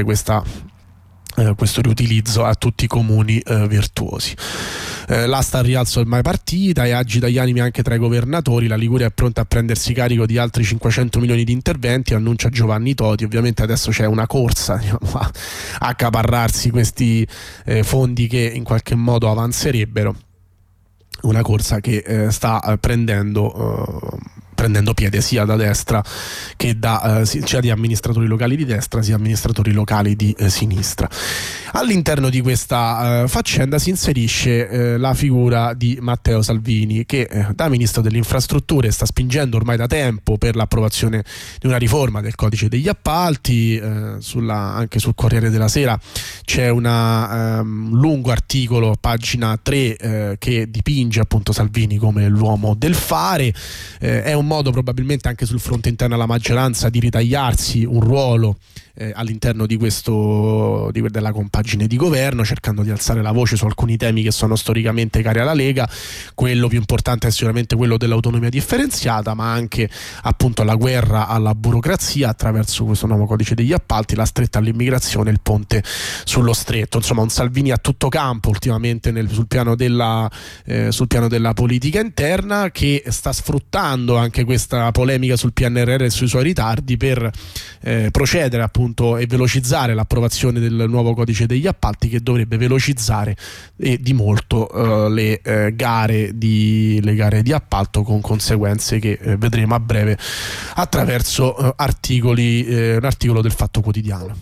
questo riutilizzo a tutti i comuni virtuosi. L'asta al rialzo è mai partita e agita gli animi anche tra i governatori. La Liguria è pronta a prendersi carico di altri 500 milioni di interventi, annuncia Giovanni Toti. Ovviamente adesso c'è una corsa a accaparrarsi questi fondi che in qualche modo avanzerebbero, una corsa che sta prendendo piede sia da destra che sia di amministratori locali di destra sia amministratori locali di sinistra. All'interno di questa faccenda si inserisce la figura di Matteo Salvini, che da ministro delle infrastrutture sta spingendo ormai da tempo per l'approvazione di una riforma del codice degli appalti. Anche sul Corriere della Sera c'è un lungo articolo, pagina 3, che dipinge appunto Salvini come l'uomo del fare. È un modo probabilmente anche sul fronte interno alla maggioranza di ritagliarsi un ruolo all'interno della compagine di governo, cercando di alzare la voce su alcuni temi che sono storicamente cari alla Lega. Quello più importante è sicuramente quello dell'autonomia differenziata, ma anche appunto la guerra alla burocrazia attraverso questo nuovo codice degli appalti, la stretta all'immigrazione, il ponte sullo stretto. Insomma, un Salvini a tutto campo ultimamente sul piano della politica interna, che sta sfruttando anche questa polemica sul PNRR e sui suoi ritardi per procedere appunto e velocizzare l'approvazione del nuovo codice degli appalti, che dovrebbe velocizzare di molto le gare di appalto, con conseguenze che vedremo a breve attraverso un articolo del Fatto Quotidiano.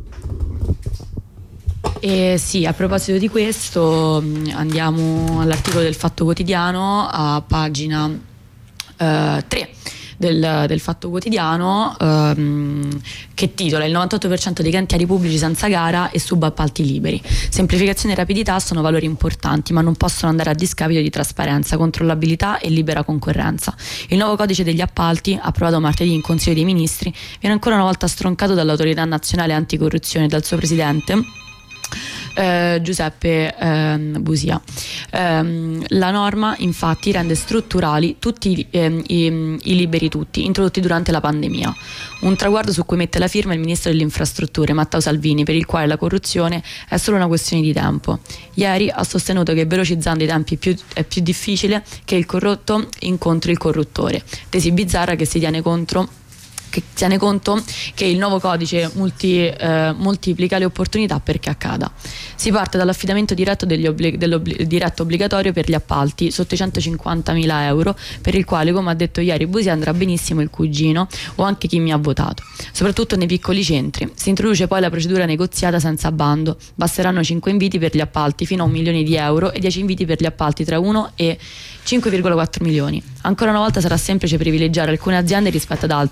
Sì, a proposito di questo, andiamo all'articolo del Fatto Quotidiano a pagina 3 del Fatto Quotidiano, che titola: il 98% dei cantieri pubblici senza gara e subappalti liberi. Semplificazione e rapidità sono valori importanti, ma non possono andare a discapito di trasparenza, controllabilità e libera concorrenza. Il nuovo codice degli appalti, approvato martedì in Consiglio dei Ministri, viene ancora una volta stroncato dall'Autorità Nazionale Anticorruzione e dal suo presidente Giuseppe Busia. La norma infatti rende strutturali tutti i liberi tutti, introdotti durante la pandemia, un traguardo su cui mette la firma il ministro delle infrastrutture Matteo Salvini, per il quale la corruzione è solo una questione di tempo. Ieri ha sostenuto che velocizzando i tempi è più difficile che il corrotto incontri il corruttore, tesi bizzarra che tiene conto che il nuovo codice moltiplica le opportunità perché accada. Si parte dall'affidamento diretto diretto obbligatorio per gli appalti sotto i 150.000 euro, per il quale, come ha detto ieri Busia, andrà benissimo il cugino o anche chi mi ha votato, soprattutto nei piccoli centri. Si introduce poi la procedura negoziata senza bando. Basteranno 5 inviti per gli appalti fino a 1 milione di euro e 10 inviti per gli appalti tra 1 e 5,4 milioni. Ancora una volta sarà semplice privilegiare alcune aziende rispetto ad altre, sottraendo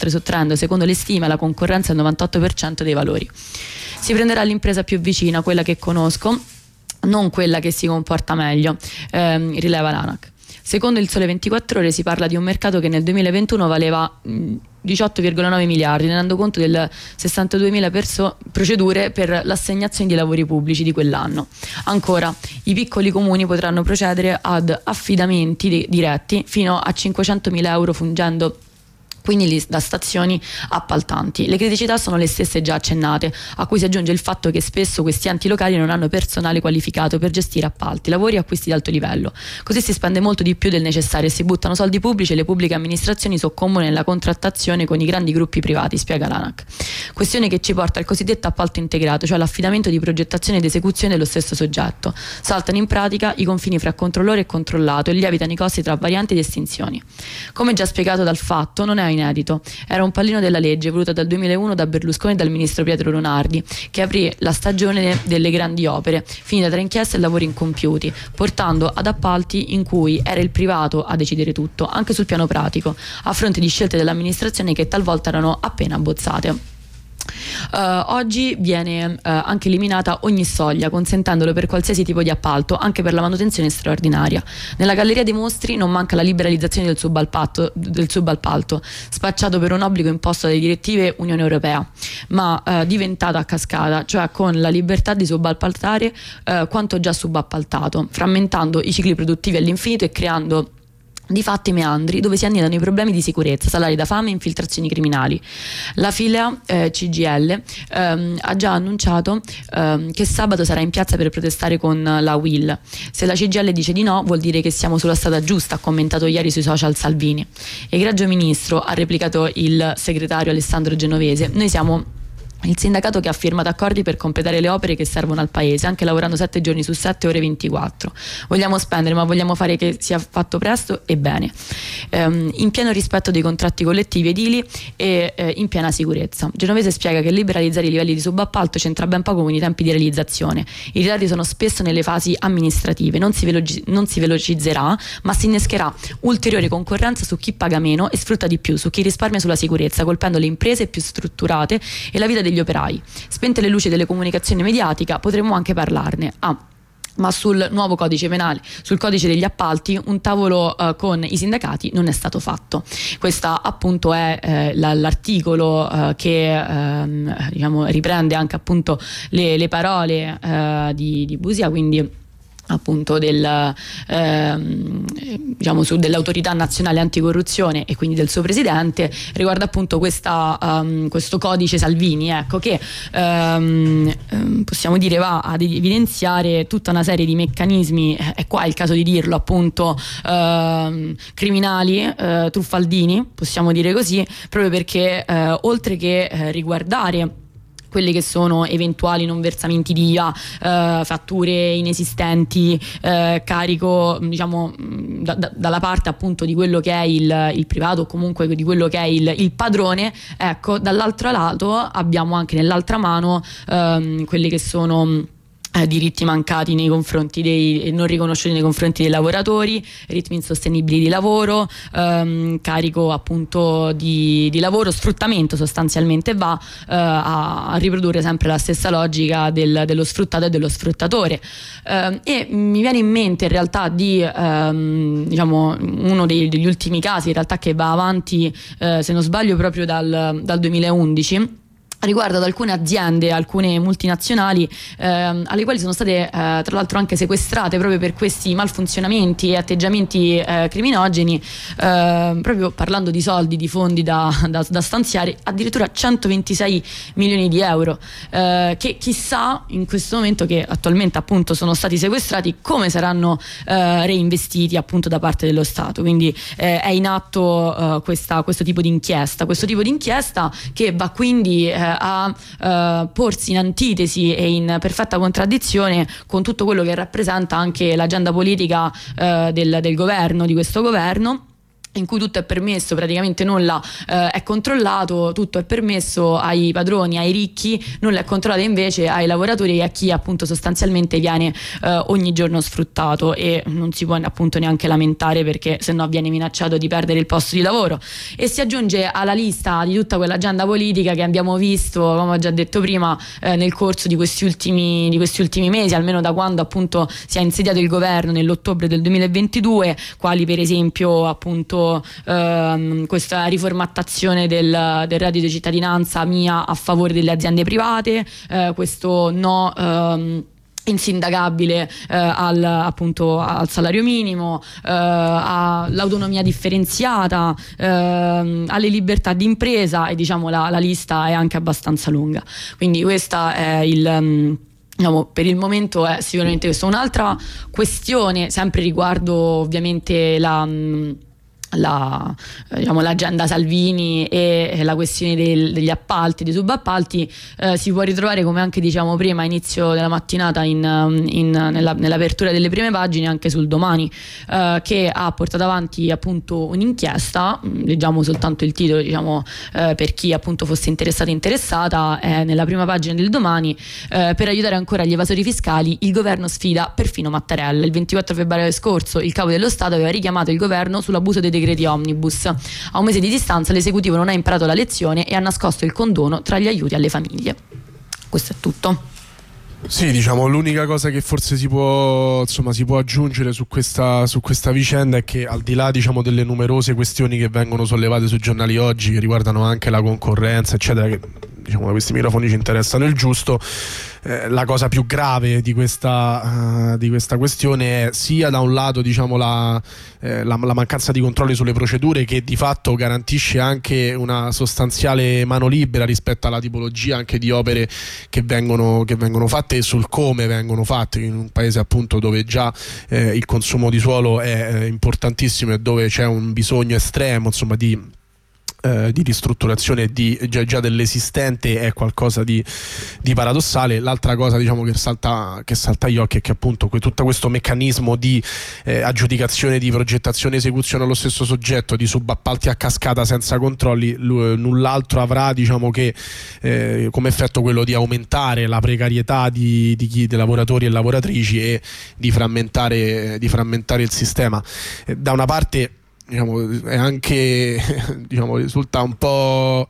perdendo, secondo le stime, la concorrenza il 98% dei valori. Si prenderà l'impresa più vicina, quella che conosco, non quella che si comporta meglio, rileva l'ANAC. Secondo il Sole 24 Ore si parla di un mercato che nel 2021 valeva 18,9 miliardi, tenendo conto delle 62.000 procedure per l'assegnazione di lavori pubblici di quell'anno. Ancora, i piccoli comuni potranno procedere ad affidamenti diretti fino a 500.000 euro, fungendo quindi da stazioni appaltanti. Le criticità sono le stesse già accennate, a cui si aggiunge il fatto che spesso questi enti locali non hanno personale qualificato per gestire appalti, lavori e acquisti di alto livello. Così si spende molto di più del necessario e si buttano soldi pubblici e le pubbliche amministrazioni soccombono nella contrattazione con i grandi gruppi privati, spiega l'ANAC. Questione che ci porta al cosiddetto appalto integrato, cioè l'affidamento di progettazione ed esecuzione dello stesso soggetto. Saltano in pratica i confini fra controllore e controllato e lievitano i costi tra varianti ed estinzioni. Come già spiegato dal Fatto, non è inedito. Era un pallino della legge voluta dal 2001 da Berlusconi e dal ministro Pietro Lunardi, che aprì la stagione delle grandi opere, finita tra inchieste e lavori incompiuti, portando ad appalti in cui era il privato a decidere tutto, anche sul piano pratico, a fronte di scelte dell'amministrazione che talvolta erano appena abbozzate. Oggi viene anche eliminata ogni soglia, consentendolo per qualsiasi tipo di appalto, anche per la manutenzione straordinaria. Nella galleria dei mostri non manca la liberalizzazione del subappalto, spacciato per un obbligo imposto dalle direttive Unione Europea, ma diventata a cascata, cioè con la libertà di subappaltare quanto già subappaltato, frammentando i cicli produttivi all'infinito e creando di fatti meandri dove si annidano i problemi di sicurezza, salari da fame e infiltrazioni criminali. La fila CGIL ha già annunciato che sabato sarà in piazza per protestare con la UIL. Se la CGIL dice di no, vuol dire che siamo sulla strada giusta, ha commentato ieri sui social Salvini. Egregio ministro, ha replicato il segretario Alessandro Genovese, noi siamo il sindacato che ha firmato accordi per completare le opere che servono al paese, anche lavorando 7 giorni su 7, ore 24. Vogliamo spendere, ma vogliamo fare che sia fatto presto e bene, in pieno rispetto dei contratti collettivi edili e in piena sicurezza. Genovese spiega che liberalizzare i livelli di subappalto c'entra ben poco con i tempi di realizzazione. I ritardi sono spesso nelle fasi amministrative, non si velocizzerà, ma si innescherà ulteriore concorrenza su chi paga meno e sfrutta di più, su chi risparmia sulla sicurezza, colpendo le imprese più strutturate e la vita degli operai. Spente le luci delle comunicazioni mediatica, potremmo anche parlarne. Ma sul nuovo codice penale, sul codice degli appalti, un tavolo con i sindacati non è stato fatto. Questa appunto è l'articolo che diciamo riprende anche appunto le parole di Busia, quindi appunto dell'autorità nazionale anticorruzione e quindi del suo presidente, riguarda appunto questo codice Salvini, ecco, che possiamo dire va ad evidenziare tutta una serie di meccanismi, è qua il caso di dirlo appunto, criminali, truffaldini, possiamo dire così, proprio perché oltre che riguardare quelli che sono eventuali non versamenti di IVA, fatture inesistenti, carico diciamo dalla parte appunto di quello che è il privato o comunque di quello che è il padrone, ecco, dall'altro lato abbiamo anche nell'altra mano quelli che sono diritti mancati nei confronti non riconosciuti nei confronti dei lavoratori, ritmi insostenibili di lavoro, carico appunto di lavoro, sfruttamento sostanzialmente va a riprodurre sempre la stessa logica dello sfruttato e dello sfruttatore, e mi viene in mente in realtà diciamo uno degli ultimi casi in realtà che va avanti se non sbaglio proprio dal 2011, riguardo ad alcune aziende, alcune multinazionali alle quali sono state tra l'altro anche sequestrate proprio per questi malfunzionamenti e atteggiamenti criminogeni, proprio parlando di soldi, di fondi da stanziare, addirittura 126 milioni di euro, che chissà in questo momento, che attualmente appunto sono stati sequestrati, come saranno reinvestiti appunto da parte dello Stato. Quindi è in atto questo tipo di inchiesta che va quindi a porsi in antitesi e in perfetta contraddizione con tutto quello che rappresenta anche l'agenda politica del governo, di questo governo, in cui tutto è permesso, praticamente nulla è controllato, tutto è permesso ai padroni, ai ricchi, nulla è controllato invece ai lavoratori e a chi appunto sostanzialmente viene ogni giorno sfruttato, e non si può appunto neanche lamentare, perché sennò viene minacciato di perdere il posto di lavoro. E si aggiunge alla lista di tutta quell'agenda politica che abbiamo visto, come ho già detto prima, nel corso di questi ultimi mesi, almeno da quando appunto si è insediato il governo nell'ottobre del 2022, quali per esempio appunto questa riformattazione del reddito di cittadinanza mia a favore delle aziende private, questo no insindacabile appunto al salario minimo, all'autonomia differenziata, alle libertà di impresa, e diciamo la lista è anche abbastanza lunga. Quindi questa è diciamo, per il momento è sicuramente questo. Un'altra questione, sempre riguardo ovviamente l'agenda Salvini e la questione degli appalti, dei subappalti, si può ritrovare, come anche diciamo prima, a inizio della mattinata nell'apertura delle prime pagine, anche sul Domani, che ha portato avanti appunto un'inchiesta. Leggiamo soltanto il titolo, diciamo, per chi appunto fosse interessata, è nella prima pagina del Domani. Per aiutare ancora gli evasori fiscali, il governo sfida perfino Mattarella. Il 24 febbraio scorso il capo dello Stato aveva richiamato il governo sull'abuso dei decreti omnibus. A un mese di distanza l'esecutivo non ha imparato la lezione e ha nascosto il condono tra gli aiuti alle famiglie. Questo è tutto. Sì, diciamo, l'unica cosa che forse si può aggiungere su questa vicenda è che, al di là, diciamo, delle numerose questioni che vengono sollevate sui giornali oggi, che riguardano anche la concorrenza eccetera, che diciamo da questi microfoni ci interessano il giusto, la cosa più grave di questa questione è sia da un lato, diciamo, la mancanza di controlli sulle procedure, che di fatto garantisce anche una sostanziale mano libera rispetto alla tipologia anche di opere che vengono fatte e sul come vengono fatte, in un paese appunto dove già il consumo di suolo è importantissimo e dove c'è un bisogno estremo, insomma, di ristrutturazione già dell'esistente. È qualcosa di paradossale. L'altra cosa, diciamo, che salta agli occhi è che appunto tutto questo meccanismo di aggiudicazione, di progettazione e esecuzione allo stesso soggetto, di subappalti a cascata senza controlli, null'altro avrà, diciamo, che come effetto quello di aumentare la precarietà dei lavoratori e lavoratrici e di frammentare il sistema. Da una parte, diciamo, è anche diciamo, risulta un po'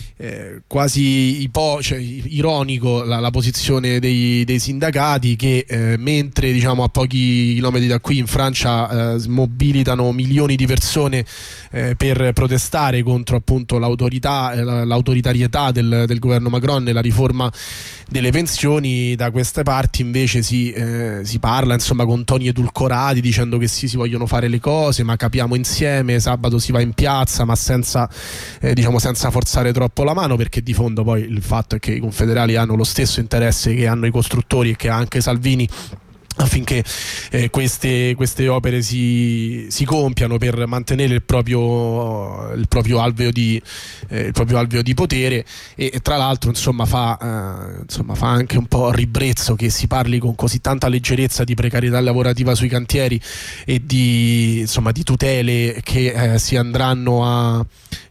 quasi ironico la posizione dei sindacati che mentre, diciamo, a pochi chilometri da qui in Francia mobilitano milioni di persone per protestare contro appunto l'autoritarietà del governo Macron e la riforma delle pensioni, da queste parti invece si parla, insomma, con toni edulcorati, dicendo che sì, si vogliono fare le cose, ma capiamo insieme, sabato si va in piazza, ma senza forzare troppo la mano, perché di fondo poi il fatto è che i confederali hanno lo stesso interesse che hanno i costruttori e che ha anche Salvini, affinché queste opere si compiano per mantenere il proprio alveo di potere. E tra l'altro, insomma, fa anche un po' ribrezzo che si parli con così tanta leggerezza di precarietà lavorativa sui cantieri e di tutele che si andranno a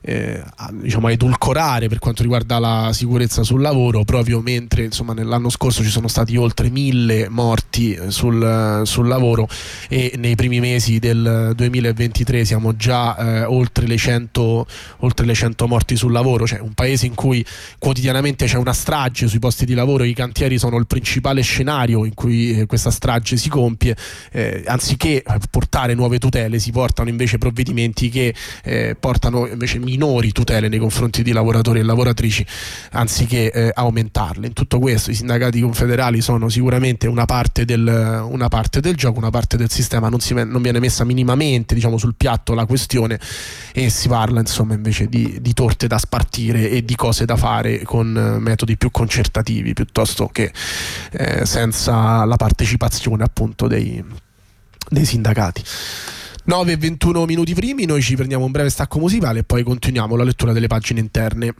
edulcorare per quanto riguarda la sicurezza sul lavoro, proprio mentre, insomma, nell'anno scorso ci sono stati oltre 1000 morti sul lavoro, e nei primi mesi del 2023 siamo già oltre le 100 morti sul lavoro. Cioè, un paese in cui quotidianamente c'è una strage sui posti di lavoro, i cantieri sono il principale scenario in cui questa strage si compie. Anziché portare nuove tutele, si portano invece provvedimenti che portano invece minori tutele nei confronti di lavoratori e lavoratrici, anziché aumentarle. In tutto questo i sindacati confederali sono sicuramente una parte del gioco, una parte del sistema. Non viene messa minimamente, diciamo, sul piatto la questione, e si parla, insomma, invece di torte da spartire e di cose da fare con metodi più concertativi, piuttosto che senza la partecipazione appunto dei sindacati. 9:21 minuti primi, noi ci prendiamo un breve stacco musicale e poi continuiamo la lettura delle pagine interne.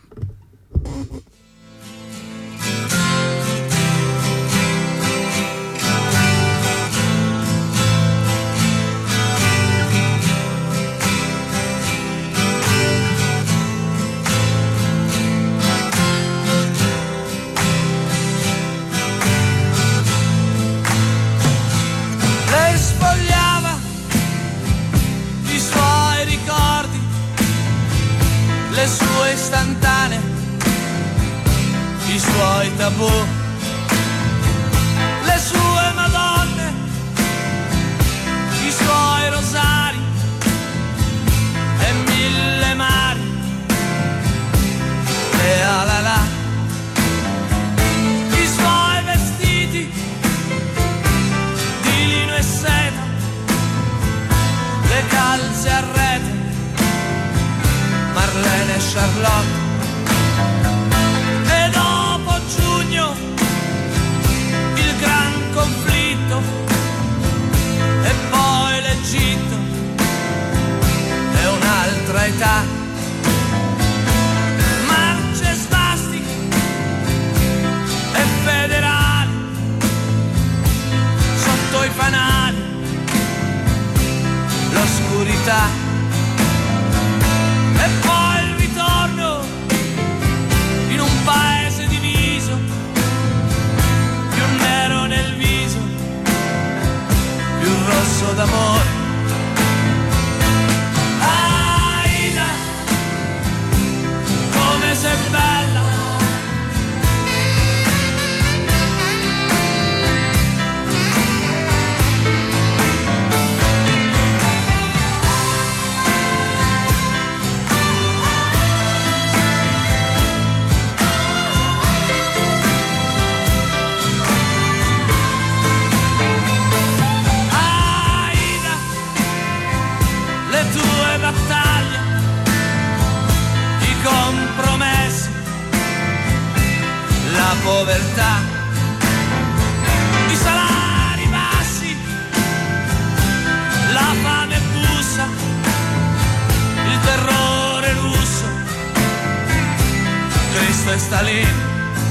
suoi tabù, le sue madonne, i suoi rosari e 1000 mari, le alala, i suoi vestiti di lino e seta, le calze a rete, Marlene e Charlotte. E dopo giugno il gran conflitto e poi l'Egitto e un'altra età, marce svastiche e federali sotto i fanali, l'oscurità e poi il ritorno in un paese diviso, più nero nel viso, più rosso d'amore. Aida, come sei bella, battaglie, i compromessi, la povertà, i salari bassi, la fame bussa, il terrore russo, Cristo e Stalin.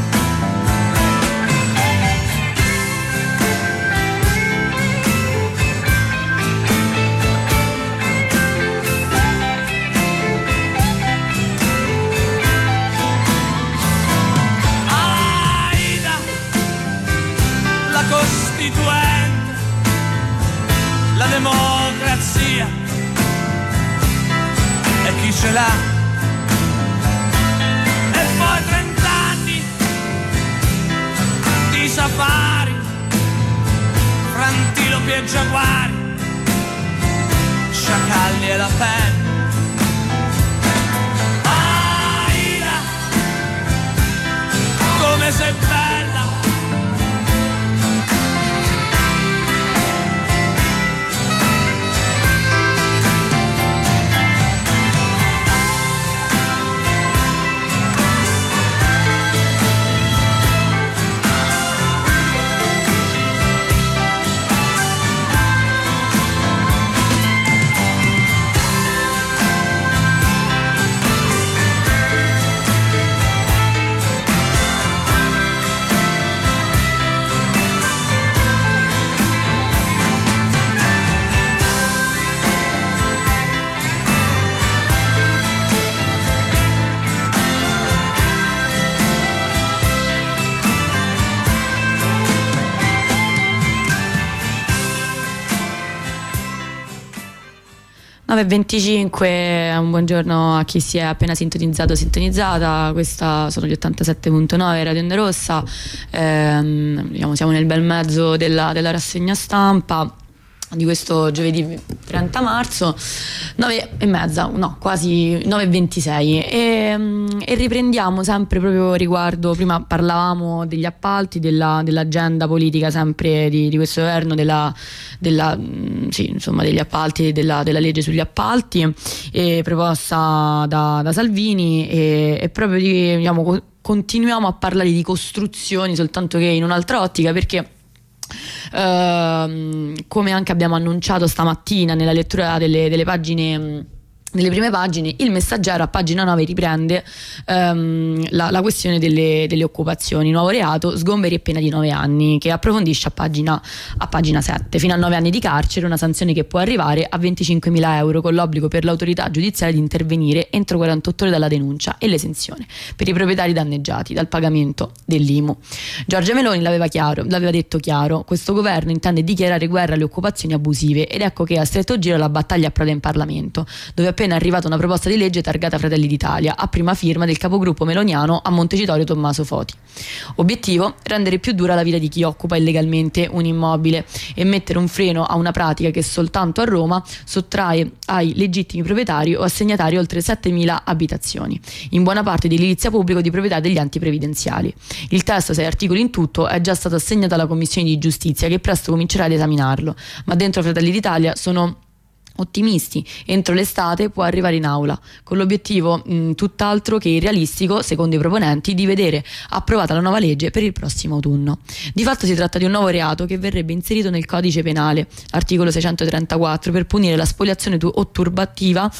La democrazia e chi ce l'ha, e poi 30 anni di safari fra antilopi e giaguari, sciacalli e la pelle. Aida, come sei bella, e 25, un buongiorno a chi si è appena sintonizzata. Questa sono gli 87.9 Radio Onda Rossa. Siamo nel bel mezzo della rassegna stampa di questo giovedì 30 marzo, 9:30, no, quasi 9:26, e riprendiamo sempre proprio riguardo, prima parlavamo degli appalti, dell'agenda politica sempre di questo governo, degli appalti, della legge sugli appalti proposta da Salvini, e proprio continuiamo a parlare di costruzioni, soltanto che in un'altra ottica, perché come anche abbiamo annunciato stamattina nella lettura delle pagine, nelle prime pagine, il Messaggero a pagina 9 riprende la questione delle occupazioni, nuovo reato, sgomberi e pena di 9 anni, che approfondisce a pagina 7. Fino a 9 anni di carcere, una sanzione che può arrivare a 25.000 euro, con l'obbligo per l'autorità giudiziaria di intervenire entro 48 ore dalla denuncia, e l'esenzione per i proprietari danneggiati dal pagamento dell'IMU. Giorgia Meloni l'aveva detto chiaro: questo governo intende dichiarare guerra alle occupazioni abusive, ed ecco che a stretto giro la battaglia approda in Parlamento, dove appena arrivata una proposta di legge targata Fratelli d'Italia, a prima firma del capogruppo meloniano a Montecitorio Tommaso Foti. Obiettivo: rendere più dura la vita di chi occupa illegalmente un immobile e mettere un freno a una pratica che soltanto a Roma sottrae ai legittimi proprietari o assegnatari oltre 7.000 abitazioni, in buona parte di edilizia pubblica o di proprietà degli enti previdenziali. Il testo, 6 articoli in tutto, è già stato assegnato alla Commissione di Giustizia, che presto comincerà ad esaminarlo, ma dentro Fratelli d'Italia sono ottimisti: entro l'estate può arrivare in aula, con l'obiettivo tutt'altro che irrealistico, secondo i proponenti, di vedere approvata la nuova legge per il prossimo autunno. Di fatto si tratta di un nuovo reato che verrebbe inserito nel codice penale, articolo 634, per punire la spoliazione o turbativa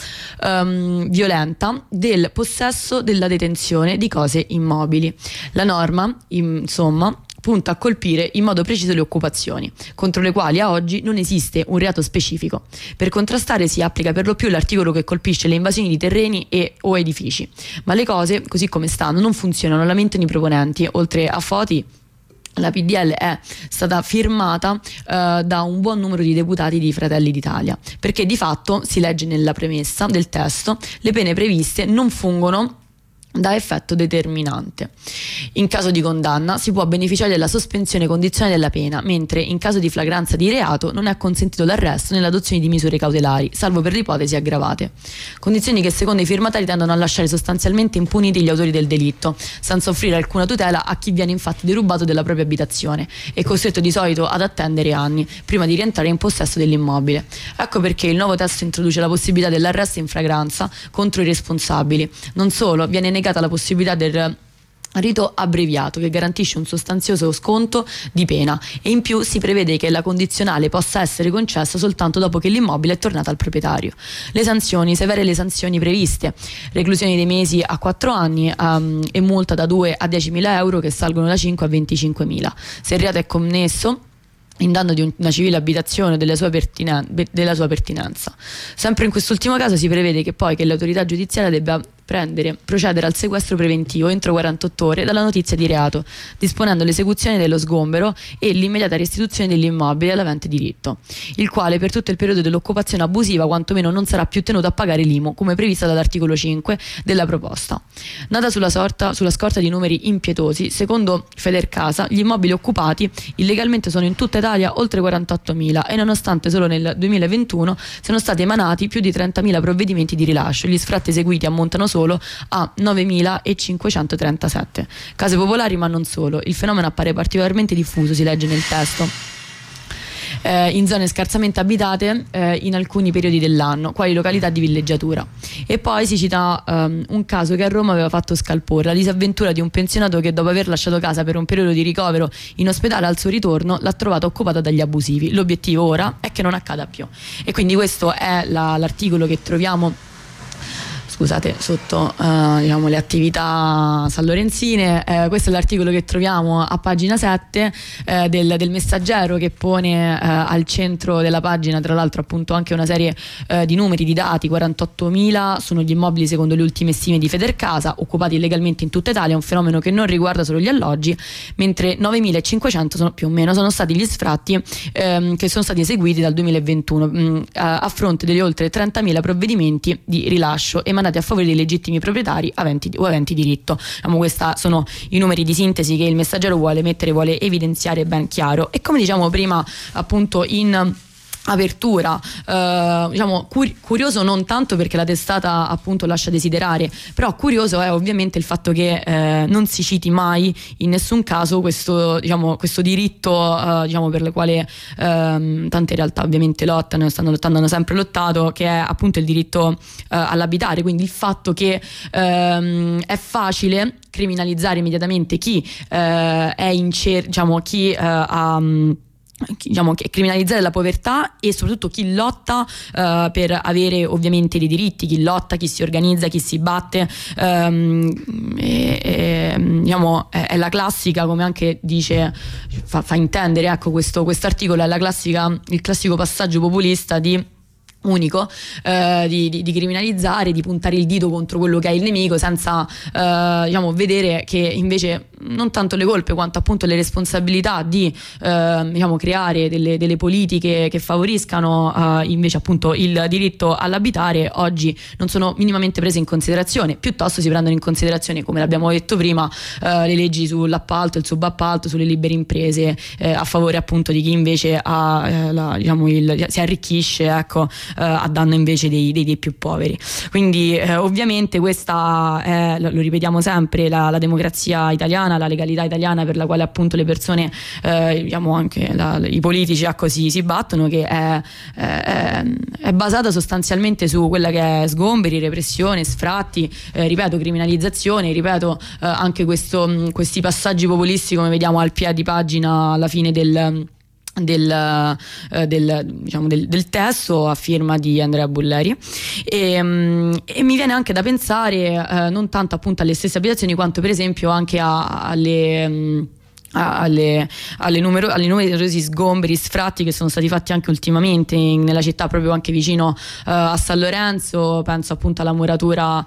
violenta del possesso, della detenzione di cose immobili. La norma, insomma, punta a colpire in modo preciso le occupazioni, contro le quali a oggi non esiste un reato specifico. Per contrastare si applica per lo più l'articolo che colpisce le invasioni di terreni o edifici. Ma le cose, così come stanno, non funzionano, lamentano i proponenti. Oltre a Foti, la PDL è stata firmata da un buon numero di deputati di Fratelli d'Italia, perché di fatto, si legge nella premessa del testo, le pene previste non fungono da effetto determinante. In caso di condanna si può beneficiare della sospensione condizionale della pena, mentre in caso di flagranza di reato non è consentito l'arresto né l'adozione di misure cautelari, salvo per le ipotesi aggravate. Condizioni che secondo i firmatari tendono a lasciare sostanzialmente impuniti gli autori del delitto, senza offrire alcuna tutela a chi viene infatti derubato della propria abitazione e costretto di solito ad attendere anni prima di rientrare in possesso dell'immobile. Ecco perché il nuovo testo introduce la possibilità dell'arresto in flagranza contro i responsabili. Non solo, viene negata la possibilità del rito abbreviato, che garantisce un sostanzioso sconto di pena, e in più si prevede che la condizionale possa essere concessa soltanto dopo che l'immobile è tornato al proprietario. Le sanzioni: severe le sanzioni previste, reclusione dei mesi a 4 anni e multa da 2 a 10.000 euro, che salgono da 5 a 25.000. Se il reato è commesso in danno di una civile abitazione della sua pertinenza. Sempre in quest'ultimo caso si prevede che poi che l'autorità giudiziaria debba procedere al sequestro preventivo entro 48 ore dalla notizia di reato, disponendo l'esecuzione dello sgombero e l'immediata restituzione dell'immobile all'avente diritto, il quale per tutto il periodo dell'occupazione abusiva quantomeno non sarà più tenuto a pagare l'IMU, come prevista dall'articolo 5 della proposta. Nata sulla scorta di numeri impietosi, secondo Federcasa gli immobili occupati illegalmente sono in tutta Italia oltre 48.000 e nonostante solo nel 2021 siano stati emanati più di 30.000 provvedimenti di rilascio, gli sfratti eseguiti ammontano solo a 9.537 case popolari, ma non solo. Il fenomeno appare particolarmente diffuso, si legge nel testo, in zone scarsamente abitate in alcuni periodi dell'anno, quali località di villeggiatura. E poi si cita un caso che a Roma aveva fatto scalpore: la disavventura di un pensionato che, dopo aver lasciato casa per un periodo di ricovero in ospedale, al suo ritorno l'ha trovata occupata dagli abusivi. L'obiettivo ora è che non accada più. E quindi questo è l'articolo che troviamo sotto le attività sanlorenzine. Questo è l'articolo che troviamo a pagina 7 del Messaggero, che pone al centro della pagina, tra l'altro, appunto anche una serie di numeri, di dati. 48.000 sono gli immobili secondo le ultime stime di Federcasa occupati illegalmente in tutta Italia, un fenomeno che non riguarda solo gli alloggi, mentre 9.500 più o meno sono stati gli sfratti che sono stati eseguiti dal 2021 a fronte degli oltre 30.000 provvedimenti di rilascio emanati a favore dei legittimi proprietari aventi diritto. Questi sono i numeri di sintesi che il Messaggero vuole evidenziare ben chiaro. E come diciamo prima, appunto, in apertura, curioso non tanto perché la testata appunto lascia desiderare, però curioso è ovviamente il fatto che non si citi mai in nessun caso questo diritto per il quale tante realtà ovviamente hanno sempre lottato, che è appunto il diritto all'abitare. Quindi il fatto che è facile criminalizzare immediatamente chi criminalizzare la povertà e soprattutto chi lotta per avere ovviamente dei diritti, chi lotta, chi si organizza, chi si batte, è la classica, come anche dice, fa intendere, ecco, questo articolo è il classico passaggio populista di unico, di criminalizzare, di puntare il dito contro quello che è il nemico, senza diciamo vedere che invece non tanto le colpe quanto appunto le responsabilità di diciamo creare delle politiche che favoriscano invece appunto il diritto all'abitare oggi non sono minimamente prese in considerazione. Piuttosto si prendono in considerazione, come l'abbiamo detto prima, le leggi sull'appalto, il subappalto, sulle libere imprese, a favore appunto di chi invece ha diciamo si arricchisce, ecco, a danno invece dei più poveri. Quindi ovviamente questa è, lo ripetiamo sempre, la democrazia italiana, la legalità italiana per la quale appunto le persone diciamo anche i politici ecco, si battono, che è basata sostanzialmente su quella che è sgomberi, repressione, sfratti, ripeto, criminalizzazione, ripeto anche questi passaggi populisti come vediamo al piedi pagina alla fine del testo a firma di Andrea Bulleri, e mi viene anche da pensare non tanto appunto alle stesse abitazioni quanto per esempio anche alle numerosi sgomberi, sfratti che sono stati fatti anche ultimamente nella città, proprio anche vicino a San Lorenzo. Penso appunto alla muratura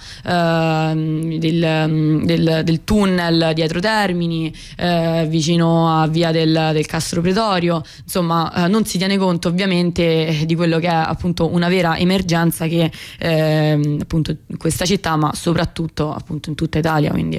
del tunnel dietro Termini, vicino a via del Castro Pretorio. Insomma, non si tiene conto ovviamente di quello che è appunto una vera emergenza che appunto in questa città, ma soprattutto appunto in tutta Italia. Quindi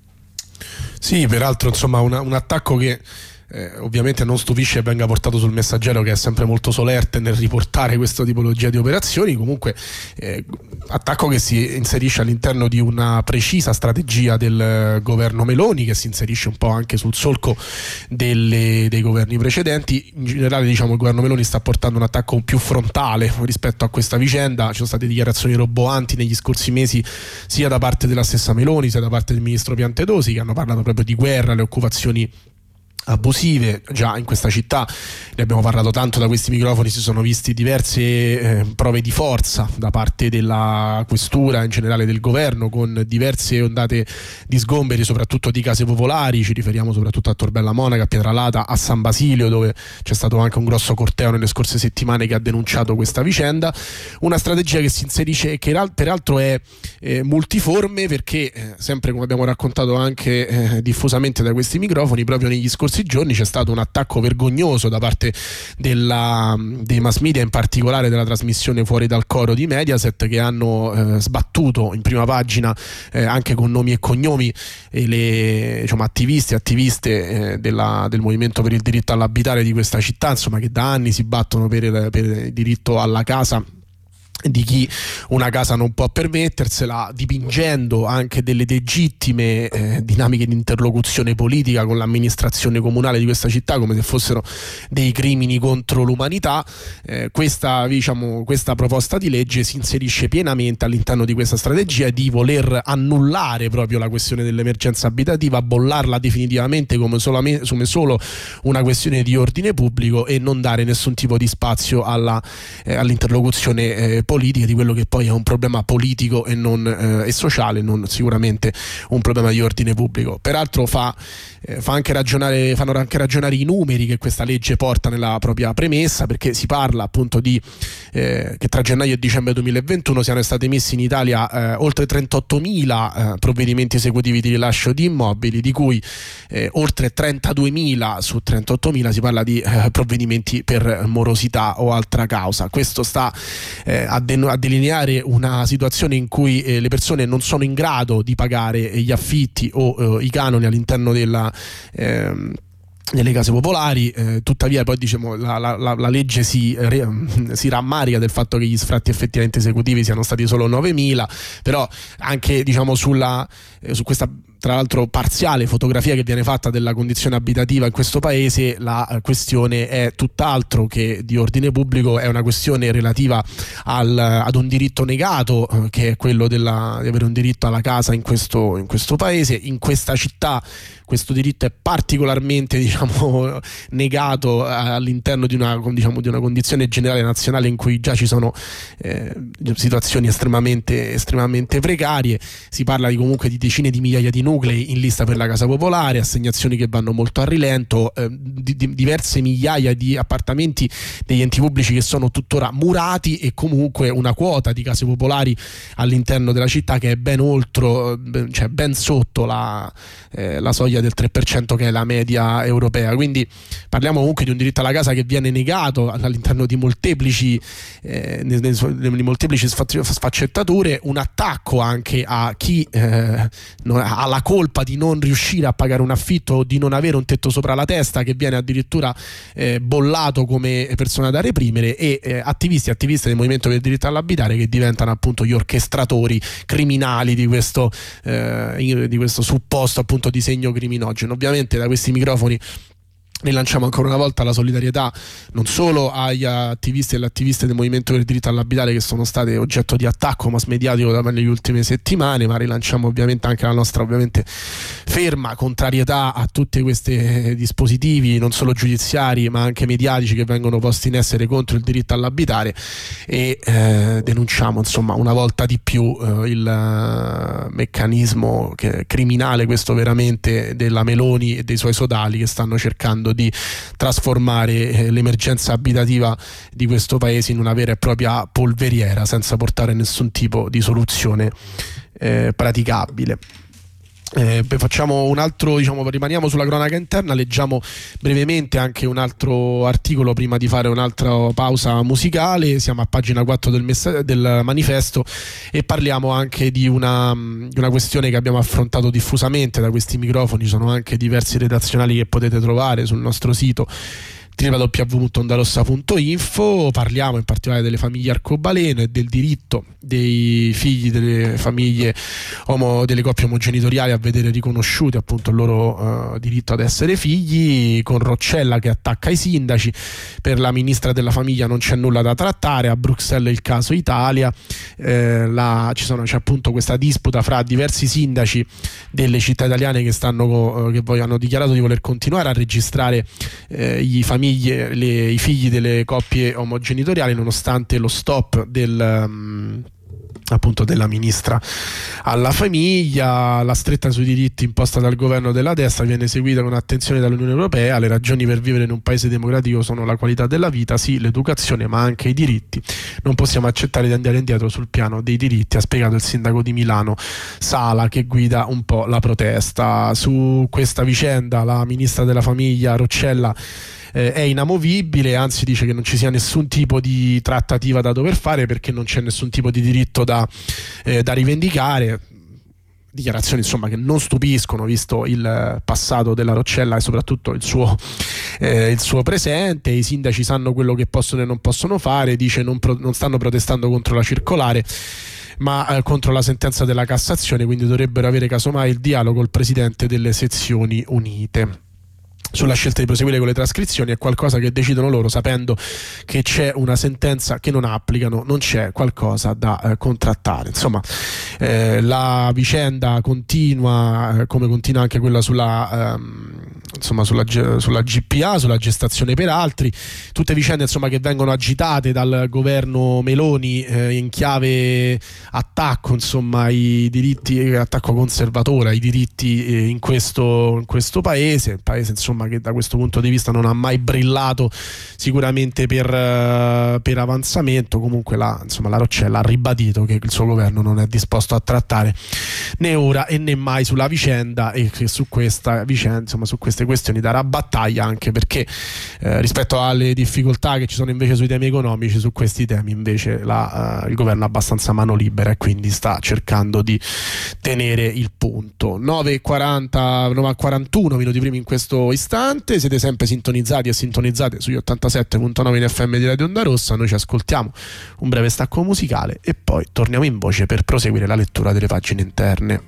sì, peraltro insomma un attacco che ovviamente non stupisce e venga portato sul Messaggero, che è sempre molto solerte nel riportare questa tipologia di operazioni. Comunque attacco che si inserisce all'interno di una precisa strategia del governo Meloni, che si inserisce un po' anche sul solco dei governi precedenti. In generale diciamo il governo Meloni sta portando un attacco più frontale rispetto a questa vicenda. Ci sono state dichiarazioni roboanti negli scorsi mesi sia da parte della stessa Meloni sia da parte del ministro Piantedosi, che hanno parlato proprio di guerra, le occupazioni abusive. Già in questa città, ne abbiamo parlato tanto da questi microfoni, si sono visti diverse prove di forza da parte della questura, in generale del governo, con diverse ondate di sgomberi, soprattutto di case popolari. Ci riferiamo soprattutto a Torbella Monaca, a Pietralata, a San Basilio, dove c'è stato anche un grosso corteo nelle scorse settimane che ha denunciato questa vicenda. Una strategia che si inserisce e che peraltro è multiforme, perché sempre come abbiamo raccontato anche diffusamente da questi microfoni, proprio negli scorsi giorni c'è stato un attacco vergognoso da parte dei mass media, in particolare della trasmissione Fuori dal Coro di Mediaset, che hanno sbattuto in prima pagina anche con nomi e cognomi le diciamo, attiviste del movimento per il diritto all'abitare di questa città, insomma, che da anni si battono per il diritto alla casa di chi una casa non può permettersela, dipingendo anche delle legittime dinamiche di interlocuzione politica con l'amministrazione comunale di questa città come se fossero dei crimini contro l'umanità. Questa proposta di legge si inserisce pienamente all'interno di questa strategia di voler annullare proprio la questione dell'emergenza abitativa, bollarla definitivamente come solo una questione di ordine pubblico e non dare nessun tipo di spazio all'interlocuzione politica di quello che poi è un problema politico e sociale, non sicuramente un problema di ordine pubblico. Peraltro fanno anche ragionare i numeri che questa legge porta nella propria premessa, perché si parla appunto di che tra gennaio e dicembre 2021 siano stati emessi in Italia oltre 38.000 provvedimenti esecutivi di rilascio di immobili, di cui oltre 32.000 su 38.000 si parla di provvedimenti per morosità o altra causa. Questo sta a delineare una situazione in cui le persone non sono in grado di pagare gli affitti o i canoni all'interno nelle case popolari. Tuttavia poi diciamo la legge si rammarica del fatto che gli sfratti effettivamente esecutivi siano stati solo 9.000, però anche diciamo su questa tra l'altro parziale fotografia che viene fatta della condizione abitativa in questo paese, la questione è tutt'altro che di ordine pubblico, è una questione relativa ad un diritto negato, che è quello di avere un diritto alla casa in questo paese. In questa città questo diritto è particolarmente negato all'interno di una condizione generale nazionale in cui già ci sono situazioni estremamente precarie. Si parla comunque di decine di migliaia di nuclei in lista per la Casa Popolare, assegnazioni che vanno molto a rilento, diverse migliaia di appartamenti degli enti pubblici che sono tuttora murati e comunque una quota di case popolari all'interno della città che è ben oltre, cioè ben sotto la soglia del 3% che è la media europea. Quindi parliamo comunque di un diritto alla casa che viene negato all'interno di molteplici sfaccettature, un attacco anche a chi ha la colpa di non riuscire a pagare un affitto o di non avere un tetto sopra la testa, che viene addirittura bollato come persona da reprimere, e attiviste del movimento per il diritto all'abitare che diventano appunto gli orchestratori criminali di questo supposto appunto disegno criminogeno. Ovviamente da questi microfoni rilanciamo ancora una volta la solidarietà non solo agli attivisti e alle attiviste del movimento per il diritto all'abitare che sono state oggetto di attacco mass mediatico nelle ultime settimane, ma rilanciamo ovviamente anche la nostra ferma contrarietà a tutti questi dispositivi non solo giudiziari ma anche mediatici che vengono posti in essere contro il diritto all'abitare, e denunciamo insomma una volta di più il meccanismo criminale questo veramente della Meloni e dei suoi sodali che stanno cercando di trasformare l'emergenza abitativa di questo paese in una vera e propria polveriera senza portare nessun tipo di soluzione praticabile. Facciamo un altro, rimaniamo sulla cronaca interna, leggiamo brevemente anche un altro articolo prima di fare un'altra pausa musicale. Siamo a pagina 4 del manifesto e parliamo anche di una questione che abbiamo affrontato diffusamente da questi microfoni. Ci sono anche diversi redazionali che potete trovare sul nostro sito www.ondarossa.info. Parliamo in particolare delle famiglie arcobaleno e del diritto dei figli delle famiglie delle coppie omogenitoriali a vedere riconosciuti appunto il loro diritto ad essere figli, con Roccella che attacca i sindaci. Per la ministra della famiglia non c'è nulla da trattare, a Bruxelles il caso Italia. C'è appunto questa disputa fra diversi sindaci delle città italiane che hanno dichiarato di voler continuare a registrare i figli delle coppie omogenitoriali nonostante lo stop appunto della ministra alla famiglia. La stretta sui diritti imposta dal governo della destra viene seguita con attenzione dall'Unione Europea. Le ragioni per vivere in un paese democratico sono la qualità della vita, sì, l'educazione, ma anche i diritti. Non possiamo accettare di andare indietro sul piano dei diritti, ha spiegato il sindaco di Milano Sala, che guida un po' la protesta. Su questa vicenda la ministra della famiglia Roccella è inamovibile, anzi dice che non ci sia nessun tipo di trattativa da dover fare perché non c'è nessun tipo di diritto da rivendicare. Dichiarazioni insomma che non stupiscono visto il passato della Roccella e soprattutto il suo presente. I sindaci sanno quello che possono e non possono fare, dice non stanno protestando contro la circolare ma contro la sentenza della Cassazione, quindi dovrebbero avere casomai il dialogo col presidente delle sezioni unite. Sulla scelta di proseguire con le trascrizioni è qualcosa che decidono loro, sapendo che c'è una sentenza che non applicano, non c'è qualcosa da contrattare. Insomma, la vicenda continua, come continua anche quella sulla GPA, sulla gestazione per altri, tutte vicende insomma che vengono agitate dal governo Meloni in chiave attacco insomma ai diritti, attacco conservatore ai diritti in questo paese, un paese insomma che da questo punto di vista non ha mai brillato sicuramente per avanzamento. Comunque la Roccella ha ribadito che il suo governo non è disposto a trattare né ora e né mai sulla vicenda, e che su questa vicenda, insomma su queste questioni darà battaglia, anche perché rispetto alle difficoltà che ci sono invece sui temi economici, su questi temi invece il governo ha abbastanza mano libera e quindi sta cercando di tenere il punto. 9:41 minuti primi in questo istante. Siete sempre sintonizzati e sintonizzate sugli 87.9 in FM di Radio Onda Rossa. Noi ci ascoltiamo un breve stacco musicale e poi torniamo in voce per proseguire la lettura delle pagine interne.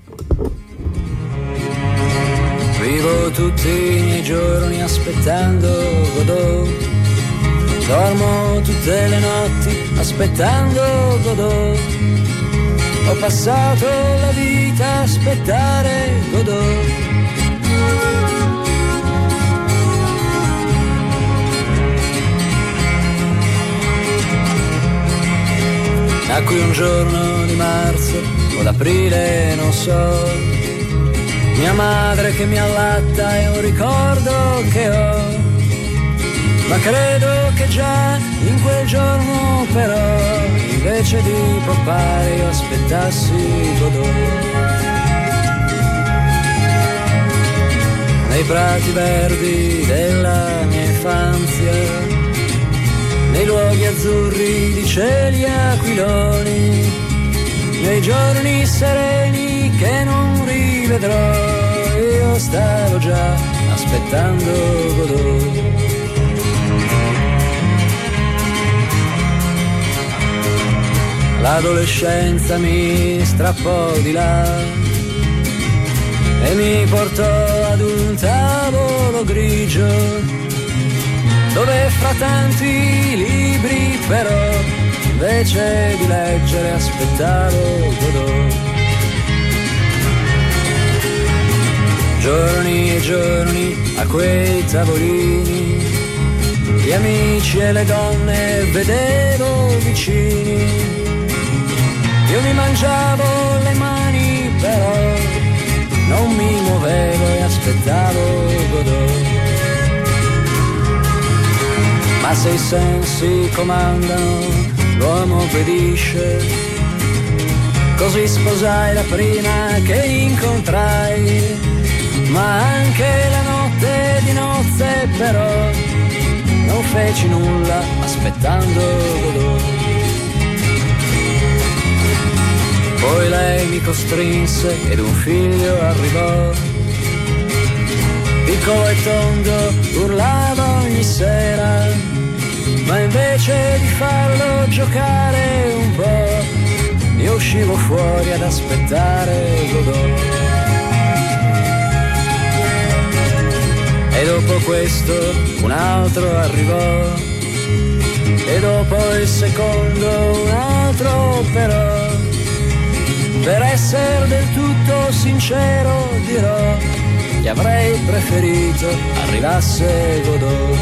Vivo tutti i miei giorni aspettando Godot, dormo tutte le notti aspettando Godot, ho passato la vita a aspettare Godot. Nacqui un giorno di marzo o d'aprile, non so, mia madre che mi allatta è un ricordo che ho, ma credo che già in quel giorno però, invece di poppare io aspettassi Godot. Nei prati verdi della mia infanzia, nei luoghi azzurri di cieli aquiloni, nei giorni sereni che non rivedrò, io stavo già aspettando Godot. L'adolescenza mi strappò di là e mi portò ad un tavolo grigio, dove fra tanti libri però, invece di leggere aspettavo Godot. Giorni e giorni a quei tavolini, gli amici e le donne vedevo vicini, io mi mangiavo le mani però, non mi muovevo e aspettavo Godot. Ma se i sensi comandano, l'uomo obbedisce, così sposai la prima che incontrai, ma anche la notte di nozze però, non feci nulla aspettando Godot. Poi lei mi costrinse ed un figlio arrivò, piccolo e tondo, urlava ogni sera, ma invece di farlo giocare un po', io uscivo fuori ad aspettare Godot. E dopo questo un altro arrivò, e dopo il secondo un altro però, per essere del tutto sincero dirò che avrei preferito arrivasse Godot.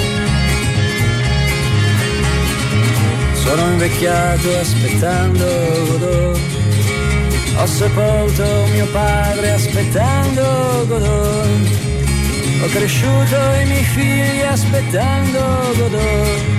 Sono invecchiato aspettando Godot, ho sepolto mio padre aspettando Godot, ho cresciuto i miei figli aspettando Godot.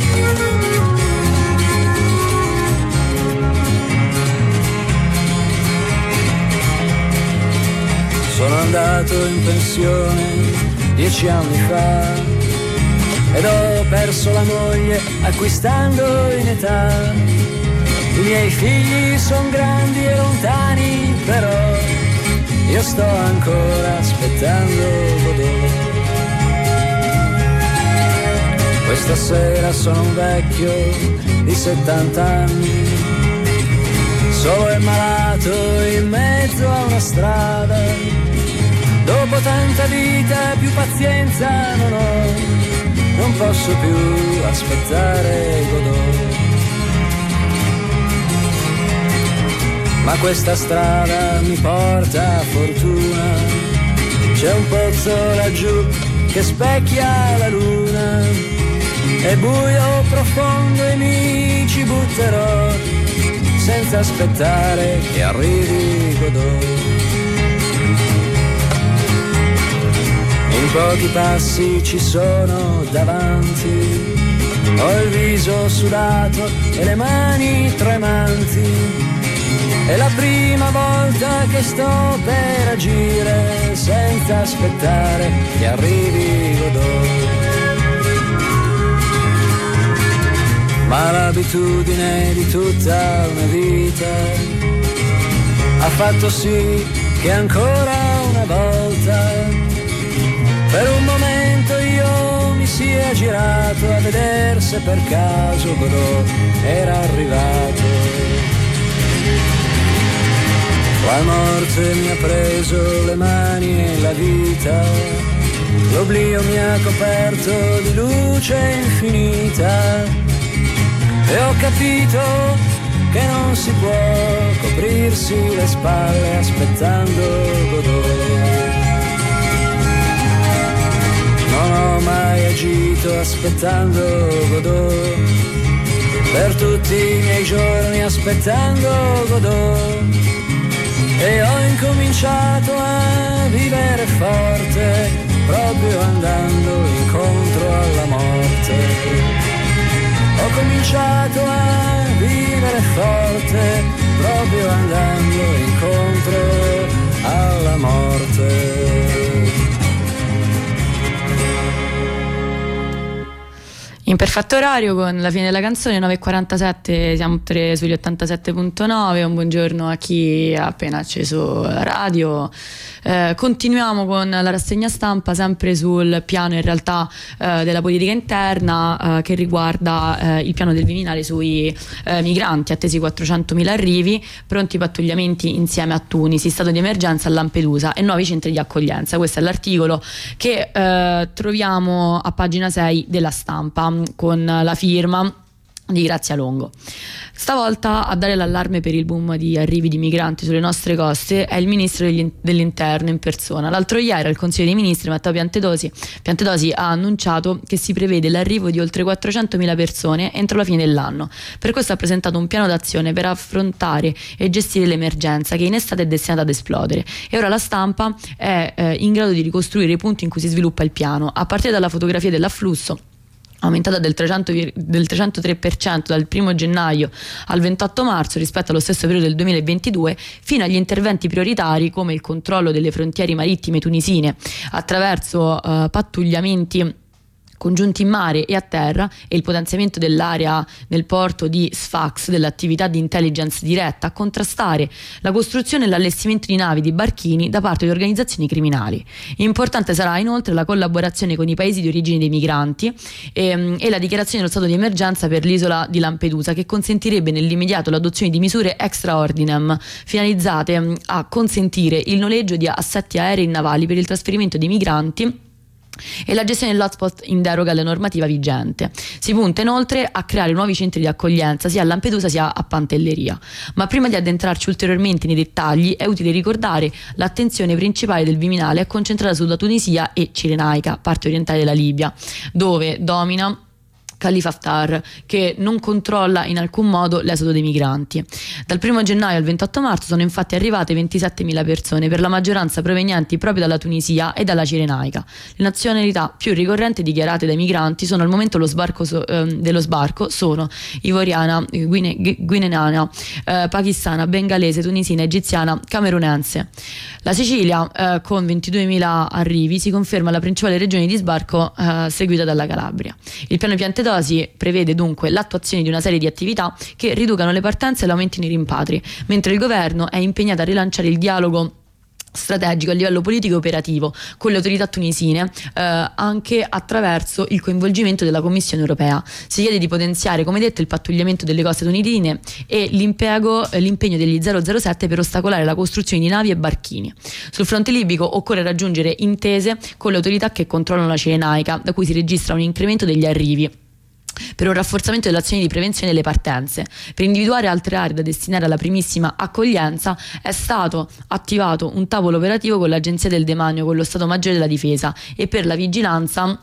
Sono andato in pensione 10 anni fa ed ho perso la moglie acquistando in età. I miei figli sono grandi e lontani però, io sto ancora aspettando Godot. Questa sera sono un vecchio di 70 anni, solo e malato in mezzo a una strada. Dopo tanta vita più pazienza non ho, non posso più aspettare Godot. Ma questa strada mi porta a fortuna, c'è un pozzo laggiù che specchia la luna, è buio profondo e mi ci butterò, senza aspettare che arrivi Godot. In pochi passi ci sono davanti, ho il viso sudato e le mani tremanti, è la prima volta che sto per agire senza aspettare che arrivi Godot. Ma l'abitudine di tutta una vita ha fatto sì che ancora una volta, per un momento io mi sia girato a vedere se per caso Godot era arrivato. La morte mi ha preso le mani e la vita, l'oblio mi ha coperto di luce infinita, e ho capito che non si può coprirsi le spalle aspettando Godot. Non ho mai agito aspettando Godot, per tutti i miei giorni aspettando Godot, e ho incominciato a vivere forte, proprio andando incontro alla morte. Ho cominciato a vivere forte, proprio andando incontro alla morte. In perfetto orario, con la fine della canzone, 9.47, siamo sugli 87.9. Un buongiorno a chi ha appena acceso la radio. Continuiamo con la rassegna stampa, sempre sul piano in realtà della politica interna, che riguarda il piano del Viminale sui migranti, attesi 400.000 arrivi, pronti pattugliamenti insieme a Tunisi, stato di emergenza a Lampedusa e nuovi centri di accoglienza. Questo è l'articolo che troviamo a pagina 6 della Stampa, con la firma di Grazia Longo. Stavolta a dare l'allarme per il boom di arrivi di migranti sulle nostre coste è il ministro dell'interno in persona. L'altro ieri al Consiglio dei Ministri Matteo Piantedosi ha annunciato che si prevede l'arrivo di oltre 400.000 persone entro la fine dell'anno. Per questo ha presentato un piano d'azione per affrontare e gestire l'emergenza che in estate è destinata ad esplodere, e ora la Stampa è in grado di ricostruire i punti in cui si sviluppa il piano, a partire dalla fotografia dell'afflusso, aumentata del 303% dal 1 gennaio al 28 marzo rispetto allo stesso periodo del 2022, fino agli interventi prioritari come il controllo delle frontiere marittime tunisine attraverso pattugliamenti congiunti in mare e a terra e il potenziamento dell'area nel porto di Sfax dell'attività di intelligence diretta a contrastare la costruzione e l'allestimento di navi di barchini da parte di organizzazioni criminali. Importante sarà inoltre la collaborazione con i paesi di origine dei migranti e la dichiarazione dello stato di emergenza per l'isola di Lampedusa, che consentirebbe nell'immediato l'adozione di misure extra ordinem finalizzate a consentire il noleggio di assetti aerei e navali per il trasferimento dei migranti e la gestione dell'hotspot in deroga alla normativa vigente. Si punta inoltre a creare nuovi centri di accoglienza sia a Lampedusa sia a Pantelleria. Ma prima di addentrarci ulteriormente nei dettagli è utile ricordare l'attenzione principale del Viminale è concentrata sulla Tunisia e Cirenaica, parte orientale della Libia, dove domina Khalifa Haftar, che non controlla in alcun modo l'esodo dei migranti. Dal 1 gennaio al 28 marzo sono infatti arrivate 27.000 persone, per la maggioranza provenienti proprio dalla Tunisia e dalla Cirenaica. Le nazionalità più ricorrenti dichiarate dai migranti sono al momento dello sbarco sono ivoriana, guineana, pakistana, bengalese, tunisina, egiziana, camerunense. La Sicilia con 22.000 arrivi si conferma la principale regione di sbarco, seguita dalla Calabria. Il piano Piantedosi prevede dunque l'attuazione di una serie di attività che riducano le partenze e l'aumentino i rimpatri, mentre il governo è impegnato a rilanciare il dialogo strategico a livello politico e operativo con le autorità tunisine, anche attraverso il coinvolgimento della Commissione europea. Si chiede di potenziare, come detto, il pattugliamento delle coste tunisine e l'impegno degli 007 per ostacolare la costruzione di navi e barchini. Sul fronte libico occorre raggiungere intese con le autorità che controllano la Cirenaica, da cui si registra un incremento degli arrivi, per un rafforzamento delle azioni di prevenzione delle partenze. Per individuare altre aree da destinare alla primissima accoglienza è stato attivato un tavolo operativo con l'Agenzia del Demanio, con lo Stato Maggiore della Difesa, e per la vigilanza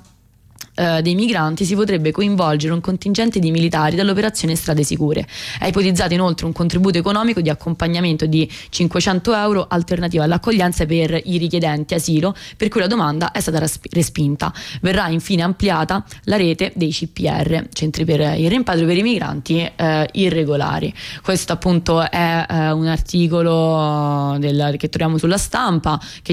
dei migranti si potrebbe coinvolgere un contingente di militari dall'operazione Strade Sicure. È ipotizzato inoltre un contributo economico di accompagnamento di 500 euro alternativa all'accoglienza per i richiedenti asilo, per cui la domanda è stata respinta. Verrà infine ampliata la rete dei CPR, centri per il rimpatrio per i migranti irregolari. Questo appunto è un articolo che troviamo sulla Stampa, che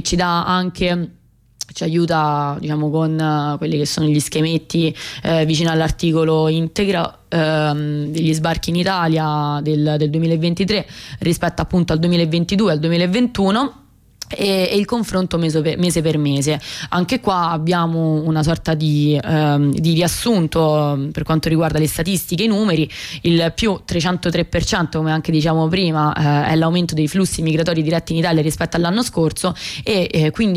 ci aiuta, diciamo, con quelli che sono gli schemetti vicino all'articolo integro degli sbarchi in Italia del 2023 rispetto appunto al 2022 al 2021. E il confronto mese per mese. Anche qua abbiamo una sorta di riassunto per quanto riguarda le statistiche, i numeri. Il più 303%, come anche diciamo prima, è l'aumento dei flussi migratori diretti in Italia rispetto all'anno scorso, e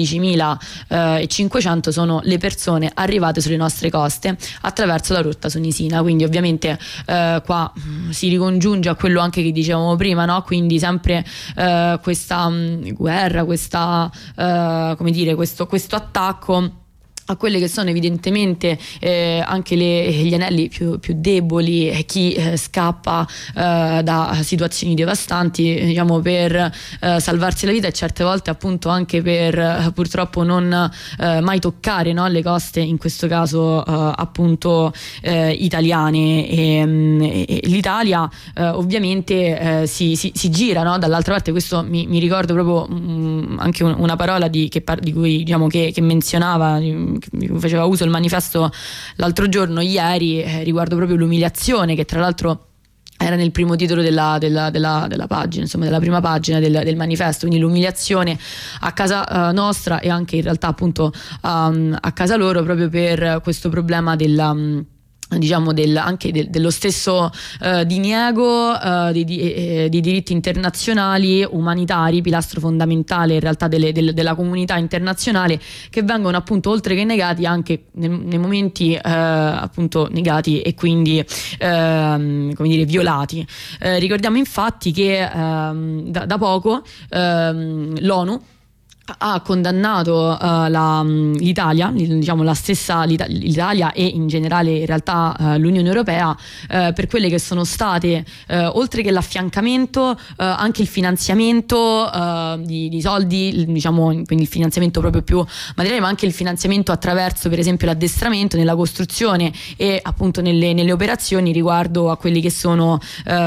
15.500 sono le persone arrivate sulle nostre coste attraverso la rotta tunisina. Quindi ovviamente qua si ricongiunge a quello anche che dicevamo prima, no? Quindi sempre questa guerra, questo attacco a quelle che sono evidentemente anche gli anelli più deboli, chi scappa da situazioni devastanti, diciamo, per salvarsi la vita, e certe volte appunto anche per purtroppo non mai toccare, no, le coste, in questo caso appunto italiane, e l'Italia ovviamente si gira, no, dall'altra parte. Questo mi ricordo proprio anche una parola di cui, diciamo, che menzionava, di cui faceva uso il manifesto l'altro giorno, ieri, riguardo proprio l'umiliazione, che tra l'altro era nel primo titolo della pagina, insomma della prima pagina del manifesto, quindi l'umiliazione a casa nostra, e anche in realtà appunto a casa loro, proprio per questo problema diciamo dello stesso diniego di diritti internazionali umanitari, pilastro fondamentale in realtà della comunità internazionale, che vengono appunto, oltre che negati, anche nei momenti appunto negati, e quindi come dire violati. Ricordiamo infatti che da poco l'ONU ha condannato l'Italia, diciamo la stessa l'Italia, e in generale in realtà l'Unione Europea, per quelle che sono state, oltre che l'affiancamento, anche il finanziamento di soldi, diciamo, quindi il finanziamento proprio più materiale, ma anche il finanziamento attraverso per esempio l'addestramento nella costruzione e appunto nelle operazioni riguardo a quelli che sono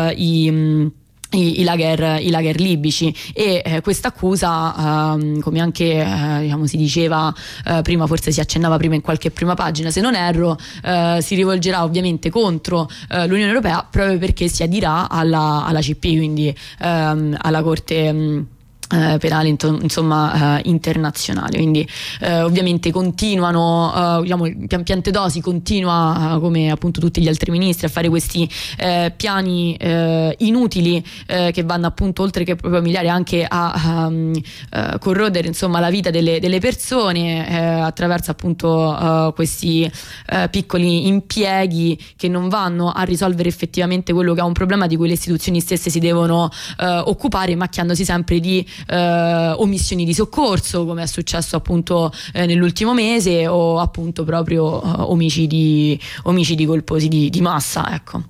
i lager libici. E questa accusa, come anche diciamo si diceva prima, forse si accennava prima in qualche prima pagina se non erro, si rivolgerà ovviamente contro l'Unione Europea, proprio perché si adirà alla CP, quindi alla Corte penale insomma internazionale. Quindi ovviamente continuano, diciamo, il Piantedosi continua, come appunto tutti gli altri ministri, a fare questi piani inutili, che vanno appunto, oltre che proprio miliari, anche a corrodere insomma la vita delle persone, attraverso appunto questi piccoli impieghi che non vanno a risolvere effettivamente quello che è un problema di cui le istituzioni stesse si devono occupare, macchiandosi sempre di omissioni di soccorso, come è successo appunto nell'ultimo mese, o appunto proprio omicidi colposi di massa, ecco.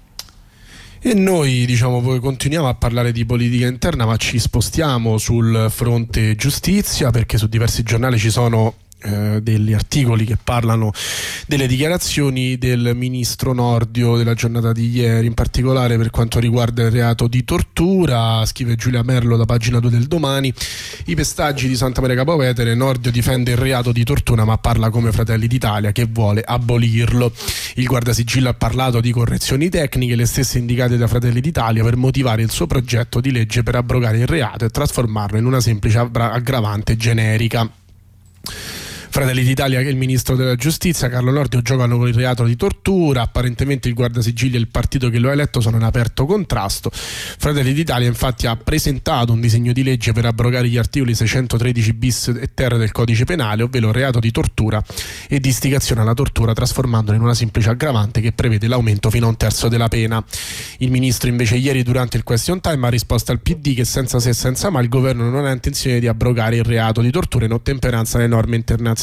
E noi, diciamo, poi continuiamo a parlare di politica interna, ma ci spostiamo sul fronte giustizia, perché su diversi giornali ci sono degli articoli che parlano delle dichiarazioni del ministro Nordio della giornata di ieri, in particolare per quanto riguarda il reato di tortura. Scrive Giulia Merlo da pagina 2 del Domani: i pestaggi di Santa Maria Capua Vetere, Nordio difende il reato di tortura ma parla come Fratelli d'Italia che vuole abolirlo. Il guardasigillo ha parlato di correzioni tecniche, le stesse indicate da Fratelli d'Italia, per motivare il suo progetto di legge per abrogare il reato e trasformarlo in una semplice aggravante generica. Fratelli d'Italia e il ministro della giustizia Carlo Nordio giocano con il reato di tortura. Apparentemente il guardasigilli e il partito che lo ha eletto sono in aperto contrasto. Fratelli d'Italia infatti ha presentato un disegno di legge per abrogare gli articoli 613 bis e ter del codice penale, ovvero il reato di tortura e di istigazione alla tortura, trasformandolo in una semplice aggravante che prevede l'aumento fino a un terzo della pena. Il ministro invece ieri, durante il question time, ha risposto al PD che senza se e senza ma il governo non ha intenzione di abrogare il reato di tortura in ottemperanza alle norme internazionali.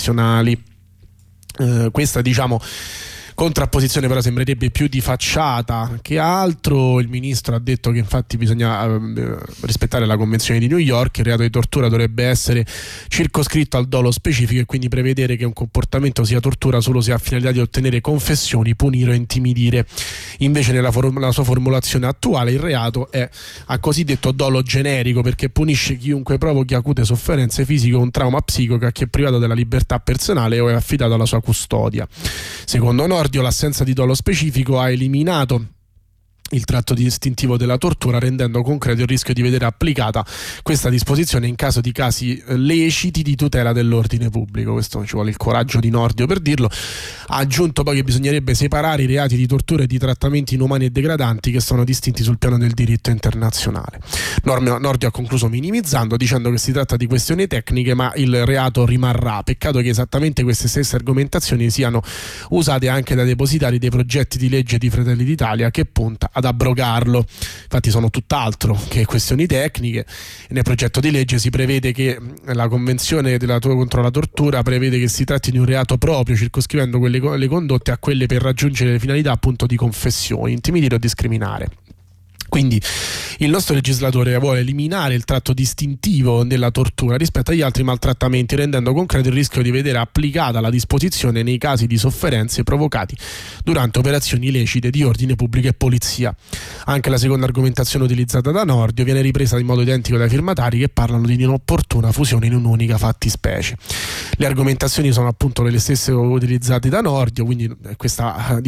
Questa, diciamo, contrapposizione però sembrerebbe più di facciata che altro. Il ministro ha detto che infatti bisogna rispettare la Convenzione di New York, il reato di tortura dovrebbe essere circoscritto al dolo specifico e quindi prevedere che un comportamento sia tortura solo se ha finalità di ottenere confessioni, punire o intimidire. Invece nella sua formulazione attuale il reato è a cosiddetto dolo generico, perché punisce chiunque provochi acute sofferenze fisiche o un trauma psichico a chi è privato della libertà personale o è affidato alla sua custodia. Secondo Nordio, l'assenza di dolo specifico ha eliminato il tratto distintivo della tortura, rendendo concreto il rischio di vedere applicata questa disposizione in caso di casi leciti di tutela dell'ordine pubblico. Questo ci vuole il coraggio di Nordio per dirlo. Ha aggiunto poi che bisognerebbe separare i reati di tortura e di trattamenti inumani e degradanti, che sono distinti sul piano del diritto internazionale. Nordio ha concluso minimizzando, dicendo che si tratta di questioni tecniche ma il reato rimarrà. Peccato che esattamente queste stesse argomentazioni siano usate anche da depositari dei progetti di legge di Fratelli d'Italia, che punta ad abrogarlo. Infatti sono tutt'altro che questioni tecniche. Nel progetto di legge si prevede che la Convenzione contro la tortura prevede che si tratti di un reato proprio, circoscrivendo le condotte a quelle per raggiungere le finalità appunto di confessione, intimidire o discriminare. Quindi il nostro legislatore vuole eliminare il tratto distintivo della tortura rispetto agli altri maltrattamenti, rendendo concreto il rischio di vedere applicata la disposizione nei casi di sofferenze provocati durante operazioni illecite di ordine pubblico e polizia. Anche la seconda argomentazione utilizzata da Nordio viene ripresa in modo identico dai firmatari, che parlano di inopportuna fusione in un'unica fattispecie. Le argomentazioni sono appunto le stesse utilizzate da Nordio, quindi questa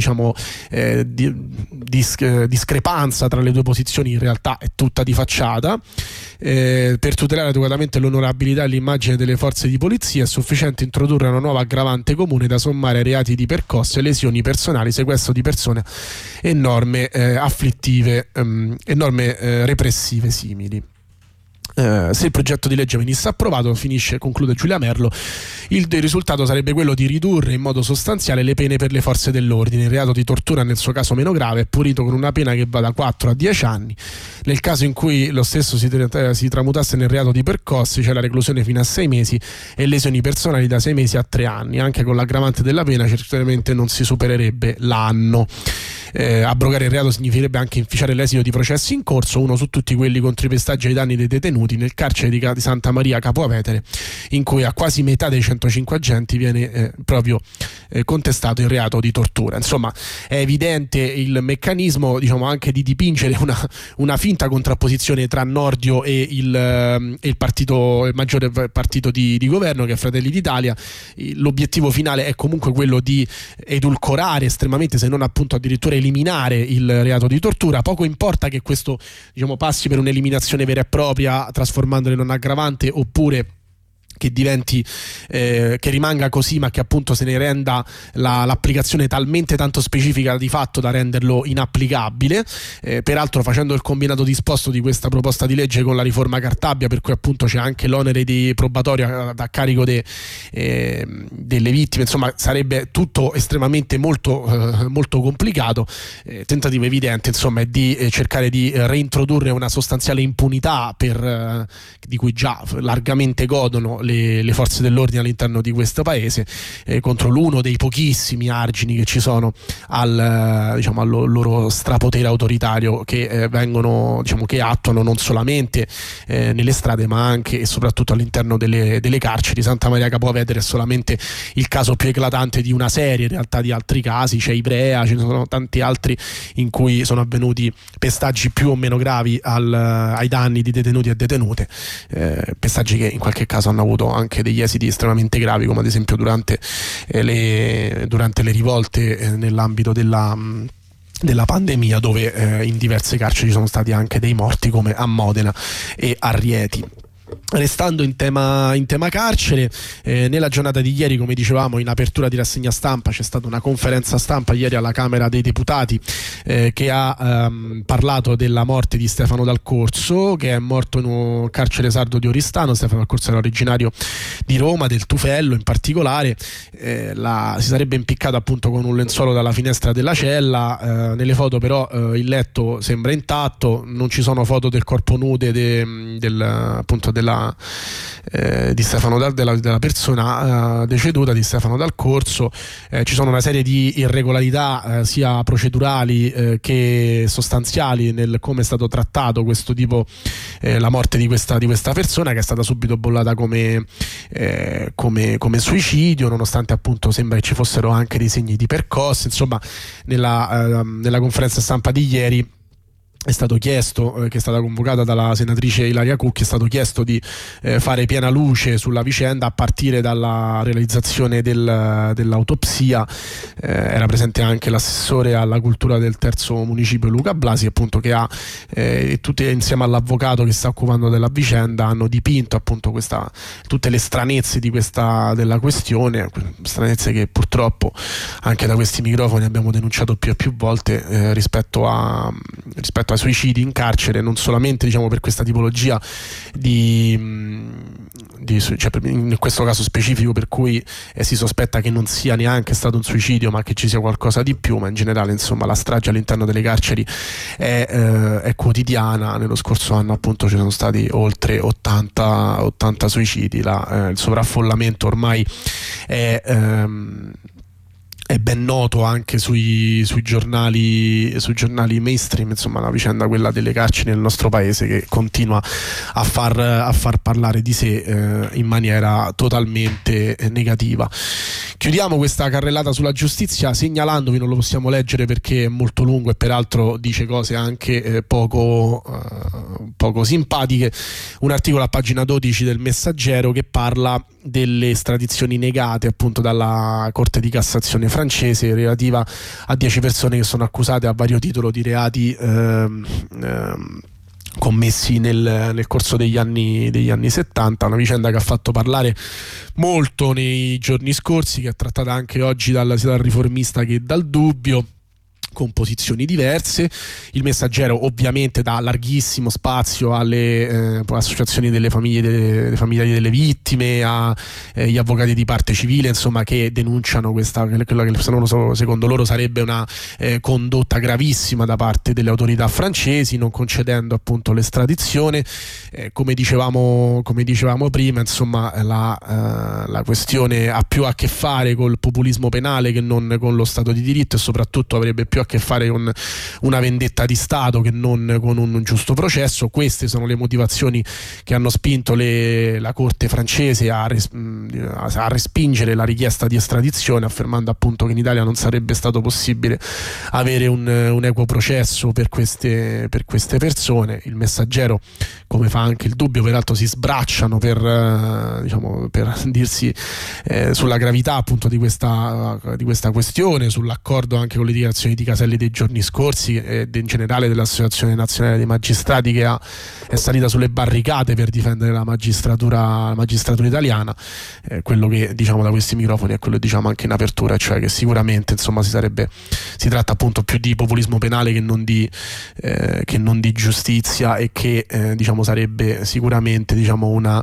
discrepanza tra le due posizioni in realtà è tutta di facciata. Per tutelare adeguatamente l'onorabilità e l'immagine delle forze di polizia è sufficiente introdurre una nuova aggravante comune da sommare ai reati di percosse, lesioni personali, sequestro di persone e norme afflittive e norme repressive simili. Se il progetto di legge venisse approvato, conclude Giulia Merlo, il risultato sarebbe quello di ridurre in modo sostanziale le pene per le forze dell'ordine. Il reato di tortura, nel suo caso meno grave, è punito con una pena che va da 4 a 10 anni. Nel caso in cui lo stesso si tramutasse nel reato di percossi, c'è la reclusione fino a 6 mesi e lesioni personali da 6 mesi a 3 anni. Anche con l'aggravante della pena certamente non si supererebbe l'anno. Abrogare il reato significherebbe anche inficiare l'esito di processi in corso, uno su tutti quelli contro i pestaggi ai danni dei detenuti nel carcere di Santa Maria Capua Vetere, in cui a quasi metà dei 105 agenti viene proprio contestato il reato di tortura. Insomma, è evidente il meccanismo, diciamo, anche di dipingere una finta contrapposizione tra Nordio e il maggiore partito di governo, che è Fratelli d'Italia. L'obiettivo finale è comunque quello di edulcorare estremamente, se non appunto addirittura eliminare il reato di tortura. Poco importa che questo, diciamo, passi per un'eliminazione vera e propria, trasformandolo in un aggravante, oppure che diventi che rimanga così, ma che appunto se ne renda l'applicazione talmente tanto specifica di fatto da renderlo inapplicabile. Peraltro facendo il combinato disposto di questa proposta di legge con la riforma Cartabia, per cui appunto c'è anche l'onere di probatorio a carico delle vittime, insomma sarebbe tutto estremamente molto complicato. Tentativo evidente, insomma, è di cercare di reintrodurre una sostanziale impunità di cui già largamente godono le forze dell'ordine all'interno di questo paese, contro l'uno dei pochissimi argini che ci sono al loro strapotere autoritario, che che attuano non solamente nelle strade, ma anche e soprattutto all'interno delle carceri. Santa Maria Capua Vetere è solamente il caso più eclatante di una serie in realtà di altri casi. C'è Ivrea, ce ne sono tanti altri in cui sono avvenuti pestaggi più o meno gravi ai danni di detenuti e detenute, pestaggi che in qualche caso hanno avuto anche degli esiti estremamente gravi, come ad esempio durante le rivolte nell'ambito della pandemia, dove in diverse carceri sono stati anche dei morti, come a Modena e a Rieti. Restando in tema carcere, nella giornata di ieri, come dicevamo in apertura di rassegna stampa, c'è stata una conferenza stampa ieri alla Camera dei Deputati che ha parlato della morte di Stefano Dal Corso, che è morto in un carcere sardo di Oristano. Stefano Dal Corso era originario di Roma, del Tufello in particolare. Si sarebbe impiccato appunto con un lenzuolo dalla finestra della cella. Nelle foto però il letto sembra intatto, non ci sono foto del corpo nude di Stefano della persona deceduta, di Stefano Dal Corso. Ci sono una serie di irregolarità sia procedurali che sostanziali nel come è stato trattato questo tipo, la morte di questa persona, che è stata subito bollata come suicidio, nonostante appunto sembra che ci fossero anche dei segni di percosse. Insomma, nella conferenza stampa di ieri è stato chiesto, che è stata convocata dalla senatrice Ilaria Cucchi, è stato chiesto di fare piena luce sulla vicenda a partire dalla realizzazione dell'autopsia. Era presente anche l'assessore alla cultura del terzo municipio Luca Blasi, appunto, che ha tutti insieme all'avvocato che sta occupando della vicenda hanno dipinto appunto tutte le stranezze della questione, stranezze che purtroppo anche da questi microfoni abbiamo denunciato più e più volte rispetto appunto ai suicidi in carcere, non solamente diciamo per questa tipologia cioè in questo caso specifico per cui si sospetta che non sia neanche stato un suicidio ma che ci sia qualcosa di più, ma in generale insomma la strage all'interno delle carceri è quotidiana. Nello scorso anno appunto ci sono stati oltre 80 suicidi, il sovraffollamento ormai è ben noto anche sui giornali mainstream, insomma la vicenda quella delle carceri nel nostro paese che continua a far parlare di sé in maniera totalmente negativa. Chiudiamo questa carrellata sulla giustizia segnalandovi, non lo possiamo leggere perché è molto lungo e peraltro dice cose anche poco simpatiche, un articolo a pagina 12 del Messaggero che parla delle estradizioni negate appunto dalla Corte di Cassazione francese relativa a 10 persone che sono accusate a vario titolo di reati commessi nel corso degli anni 70, una vicenda che ha fatto parlare molto nei giorni scorsi, che è trattata anche oggi sia dal Riformista che dal Dubbio, con posizioni diverse. Il Messaggero ovviamente dà larghissimo spazio alle associazioni delle famiglie delle vittime, agli avvocati di parte civile, insomma, che denunciano quella che secondo loro sarebbe una condotta gravissima da parte delle autorità francesi, non concedendo appunto l'estradizione. Come dicevamo prima, insomma la questione ha più a che fare col populismo penale che non con lo Stato di diritto, e soprattutto avrebbe più a che fare con una vendetta di Stato che non con un giusto processo. Queste sono le motivazioni che hanno spinto la Corte francese a respingere la richiesta di estradizione, affermando appunto che in Italia non sarebbe stato possibile avere un equo processo per queste persone. Il Messaggero, come fa anche il Dubbio, peraltro si sbracciano per dirsi sulla gravità appunto di questa questione, sull'accordo anche con le dichiarazioni di Caselli dei giorni scorsi ed in generale dell'Associazione Nazionale dei Magistrati, che è salita sulle barricate per difendere la magistratura italiana. Quello che diciamo da questi microfoni è quello che diciamo anche in apertura, cioè che sicuramente insomma si tratta appunto più di populismo penale che non di giustizia, e che diciamo sarebbe sicuramente una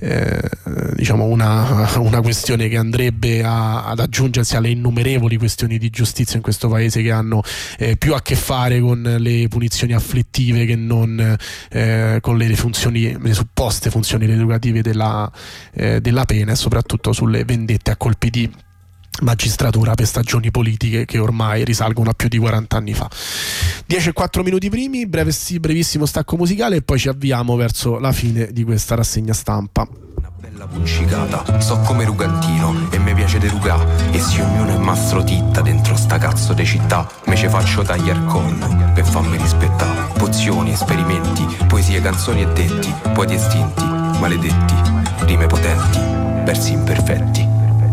questione che andrebbe ad aggiungersi alle innumerevoli questioni di giustizia in questo paese che hanno più a che fare con le punizioni afflittive che non con le supposte funzioni rieducative della pena, e soprattutto sulle vendette a colpi di magistratura per stagioni politiche che ormai risalgono a più di 40 anni fa. 10:04 primi, brevissimo stacco musicale e poi ci avviamo verso la fine di questa rassegna stampa. Una bella puncicata, so come Rugantino e mi piace derugà, e se ognuno è mastro titta dentro sta cazzo de città, me ce faccio tagliar collo per farmi rispettare. Pozioni, esperimenti, poesie, canzoni e detti, poeti estinti, maledetti, rime potenti, versi imperfetti.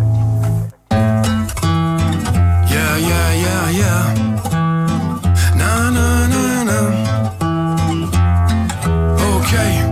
Yeah. Na na na na. Ok.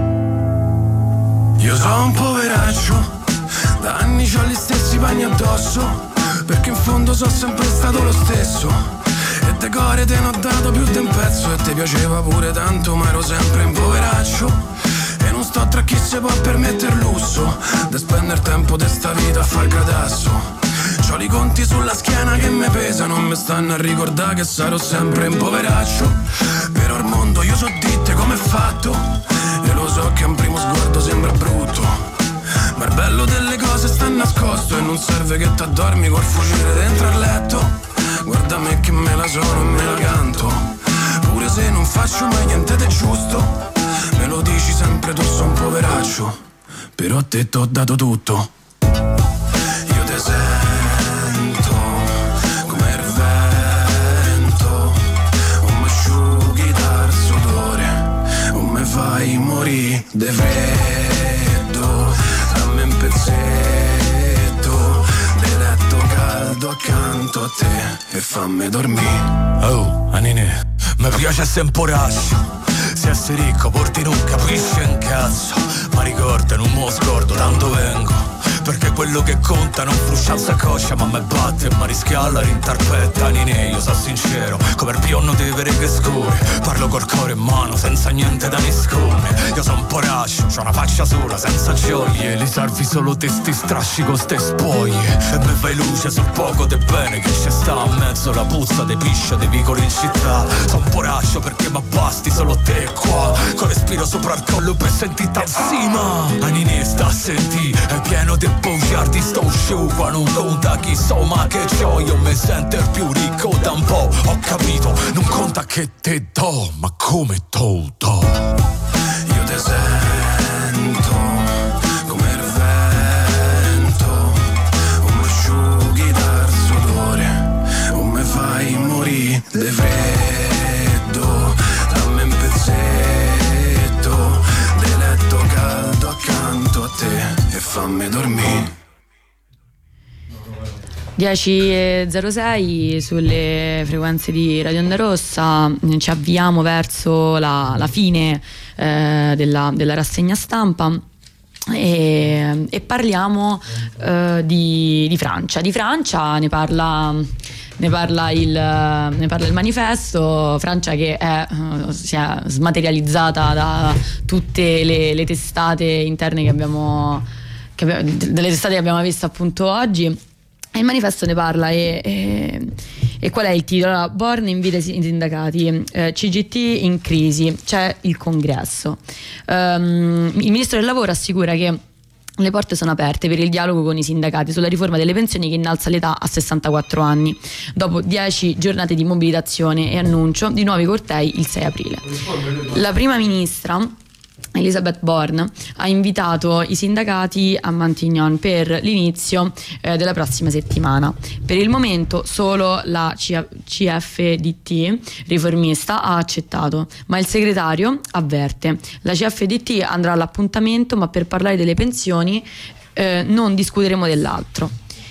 Io sono un poveraccio, da anni c'ho gli stessi panni addosso, perché in fondo sono sempre stato lo stesso. E te core te n'ho dato più di un pezzo, e te piaceva pure tanto, ma ero sempre un poveraccio. E non sto tra chi se può permettere il lusso di spendere tempo de sta vita a far gradasso. C'ho i conti sulla schiena che mi pesano, mi stanno a ricordare che sarò sempre un poveraccio. Però il mondo io so ditte come è fatto, e lo so che a un primo sguardo sembra brutto, ma il bello delle cose sta nascosto, e non serve che t'addormi col fucile dentro al letto. Guarda me che me la sono e me la canto, pure se non faccio mai niente di giusto. Me lo dici sempre tu sei un poveraccio, però a te t'ho dato tutto. Io te sento come il vento, o mi asciughi dal sudore, o mi fai morire de freddo. Dammi un pezzetto de letto caldo accanto a te e fammi dormire. Oh, Anine, mi piace essere un poraccio. Se sei ricco porti non capisci un cazzo, ma ricorda non mo scordo tanto vengo. perché quello che conta non fruscianza coscia, ma me batte e mi rischia alla rintarpetta. Nine, io so sincero, come il pionno dei veri che scuri, parlo col cuore in mano, senza niente da nascondere. Io sono un po' rascio, c'ho una faccia sola, senza gioie, li servi solo testi strascico, ste spoglie, e me fai luce sul poco de bene che c'è sta a mezzo la puzza de piscia dei vicoli in città. Sono un po' rascio perché m'abbasti solo te qua, con respiro sopra il collo per sentire tansima. Anine sta a senti, è pieno di bugiardi sto sciupa, non conta chi so ma che c'ho, io mi sento il più ricco da un po', ho capito, non conta che te do, ma come to do. Io te sento come il vento, o mi asciughi dal sudore, o mi fai morire de freddo, dammi un pezzetto de letto caldo accanto a te e fammi dormire. 10.06 sulle frequenze di Radio Onda Rossa, ci avviamo verso la fine della rassegna stampa e parliamo di Francia. Di Francia ne parla il manifesto. Francia che si è smaterializzata da tutte le testate interne delle testate che abbiamo visto appunto oggi. Il manifesto ne parla e qual è il titolo? Born invita i sindacati, CGT in crisi, c'è il congresso. Il ministro del lavoro assicura che le porte sono aperte per il dialogo con i sindacati sulla riforma delle pensioni che innalza l'età a 64 anni, dopo 10 giornate di mobilitazione e annuncio di nuovi cortei il 6 aprile. La prima ministra Elisabeth Borne ha invitato i sindacati a Matignon per l'inizio della prossima settimana. Per il momento solo la CFDT riformista ha accettato, ma il segretario avverte: la CFDT andrà all'appuntamento, ma per parlare delle pensioni non discuteremo dell'altro.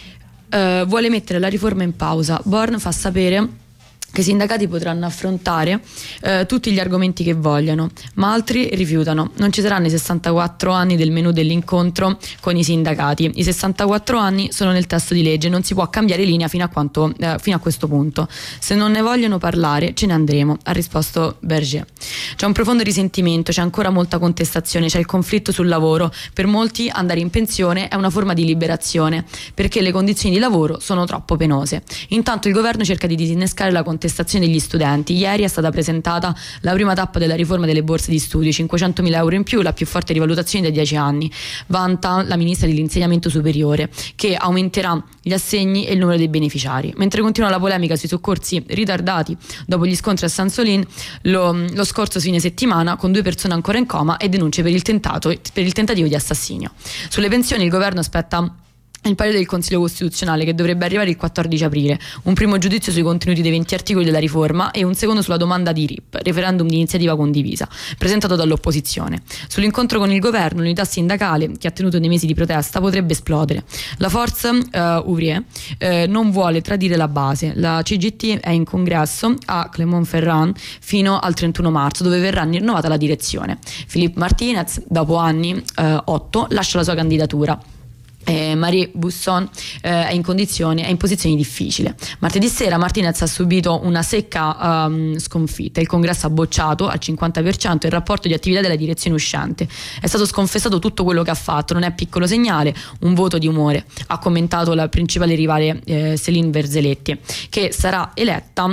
Vuole mettere la riforma in pausa. Borne fa sapere che i sindacati potranno affrontare tutti gli argomenti che vogliono, ma altri rifiutano. Non ci saranno i 64 anni del menù dell'incontro con i sindacati. I 64 anni sono nel testo di legge, non si può cambiare linea fino a questo punto. Se non ne vogliono parlare, ce ne andremo, ha risposto Berger. C'è un profondo risentimento, c'è ancora molta contestazione, c'è il conflitto sul lavoro. Per molti andare in pensione è una forma di liberazione, perché le condizioni di lavoro sono troppo penose. Intanto il governo cerca di disinnescare la contestazione degli studenti. Ieri è stata presentata la prima tappa della riforma delle borse di studio, 500.000 euro in più, la più forte rivalutazione da 10 anni. Vanta la ministra dell'insegnamento superiore, che aumenterà gli assegni e il numero dei beneficiari. Mentre continua la polemica sui soccorsi ritardati dopo gli scontri a Saint-Solin, lo scorso fine settimana, con 2 persone ancora in coma e denunce per il tentativo di assassinio. Sulle pensioni il governo aspetta il parere del Consiglio Costituzionale, che dovrebbe arrivare il 14 aprile, un primo giudizio sui contenuti dei 20 articoli della riforma e un secondo sulla domanda di RIP, referendum di iniziativa condivisa, presentato dall'opposizione. Sull'incontro con il governo, l'unità sindacale, che ha tenuto dei mesi di protesta, potrebbe esplodere. La Force Ouvrier non vuole tradire la base. La CGT è in congresso a Clermont-Ferrand fino al 31 marzo, dove verrà rinnovata la direzione. Philippe Martinez, dopo anni 8, lascia la sua candidatura. Marie Busson è in posizione difficile. Martedì sera Martinez ha subito una secca sconfitta. Il congresso ha bocciato al 50% il rapporto di attività della direzione uscente. È stato sconfessato tutto quello che ha fatto, non è piccolo segnale, un voto di umore, ha commentato la principale rivale Céline Verzeletti, che se sarà eletta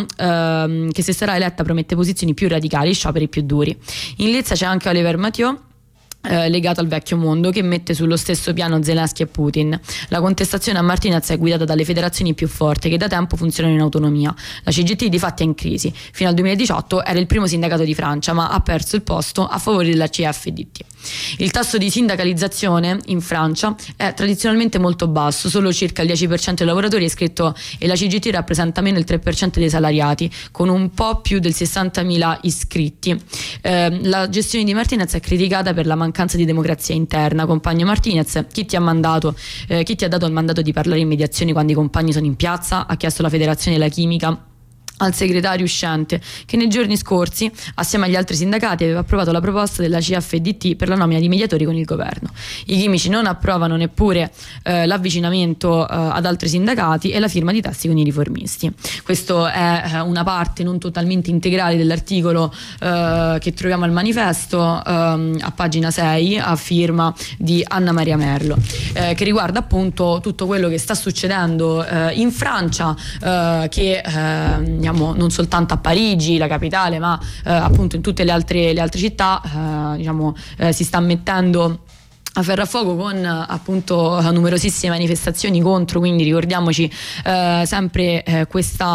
promette posizioni più radicali, scioperi più duri. In lizza c'è anche Olivier Mathieu, legato al vecchio mondo, che mette sullo stesso piano Zelensky e Putin. La contestazione a Martinez è guidata dalle federazioni più forti, che da tempo funzionano in autonomia. La CGT di fatti è in crisi. Fino al 2018 era il primo sindacato di Francia, ma ha perso il posto a favore della CFDT. Il tasso di sindacalizzazione in Francia è tradizionalmente molto basso, solo circa il 10% dei lavoratori è iscritto e la CGT rappresenta meno il 3% dei salariati, con un po' più del 60.000 iscritti. La gestione di Martinez è criticata per la mancanza di democrazia interna. Compagno Martinez, chi ti ha dato il mandato di parlare in mediazioni quando i compagni sono in piazza? Ha chiesto la Federazione della Chimica al segretario uscente, che nei giorni scorsi, assieme agli altri sindacati, aveva approvato la proposta della CFDT per la nomina di mediatori con il governo. I chimici non approvano neppure l'avvicinamento ad altri sindacati e la firma di testi con i riformisti. Questo è una parte non totalmente integrale dell'articolo che troviamo al manifesto a pagina 6 a firma di Anna Maria Merlo, che riguarda appunto tutto quello che sta succedendo in Francia, che non soltanto a Parigi, la capitale, ma appunto in tutte le altre città si sta mettendo a ferro a fuoco con appunto numerosissime manifestazioni contro, quindi ricordiamoci sempre questa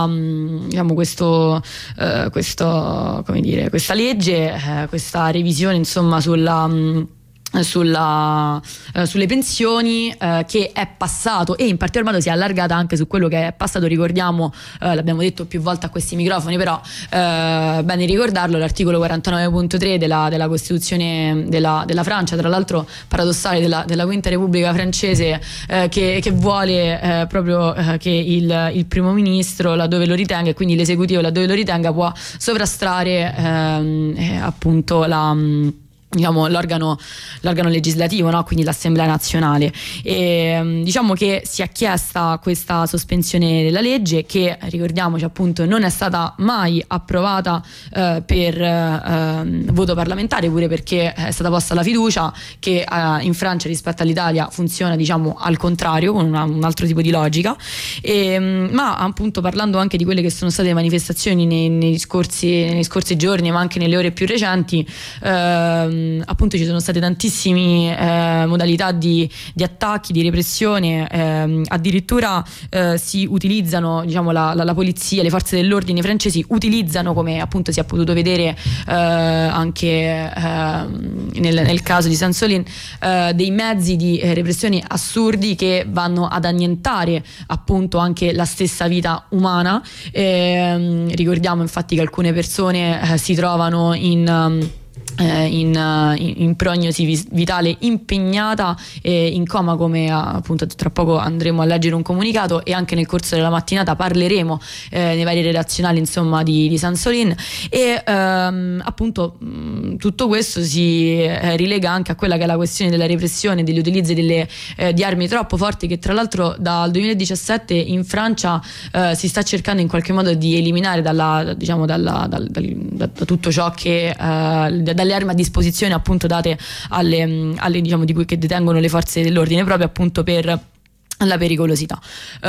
legge, questa revisione insomma sulle pensioni che è passato, e in particolar modo si è allargata anche su quello che è passato, ricordiamo, l'abbiamo detto più volte a questi microfoni, però bene ricordarlo, l'articolo 49.3 della Costituzione della Francia, tra l'altro paradossale, della Quinta Repubblica francese, che vuole proprio che il primo ministro, laddove lo ritenga, e quindi l'esecutivo laddove lo ritenga, può sovrastrare appunto l'organo legislativo, no? Quindi l'Assemblea nazionale, e diciamo che si è chiesta questa sospensione della legge, che ricordiamoci appunto non è stata mai approvata per voto parlamentare, pure perché è stata posta la fiducia, che in Francia rispetto all'Italia funziona al contrario, con un altro tipo di logica, ma appunto parlando anche di quelle che sono state le manifestazioni nei scorsi giorni, ma anche nelle ore più recenti, appunto ci sono state tantissime modalità di attacchi, di repressione, addirittura si utilizzano, la polizia, le forze dell'ordine francesi utilizzano, come appunto si è potuto vedere anche nel caso di Saint-Solin, dei mezzi di repressione assurdi che vanno ad annientare appunto anche la stessa vita umana. Ricordiamo infatti che alcune persone si trovano in prognosi vitale impegnata, in coma, come appunto tra poco andremo a leggere un comunicato, e anche nel corso della mattinata parleremo nei vari redazionali insomma di Saint-Solin, e appunto tutto questo si rilega anche a quella che è la questione della repressione, degli utilizzi di armi troppo forti, che tra l'altro dal 2017 in Francia si sta cercando in qualche modo di eliminare da tutto ciò che dalle armi a disposizione appunto date alle di cui che detengono le forze dell'ordine, proprio appunto per la pericolosità.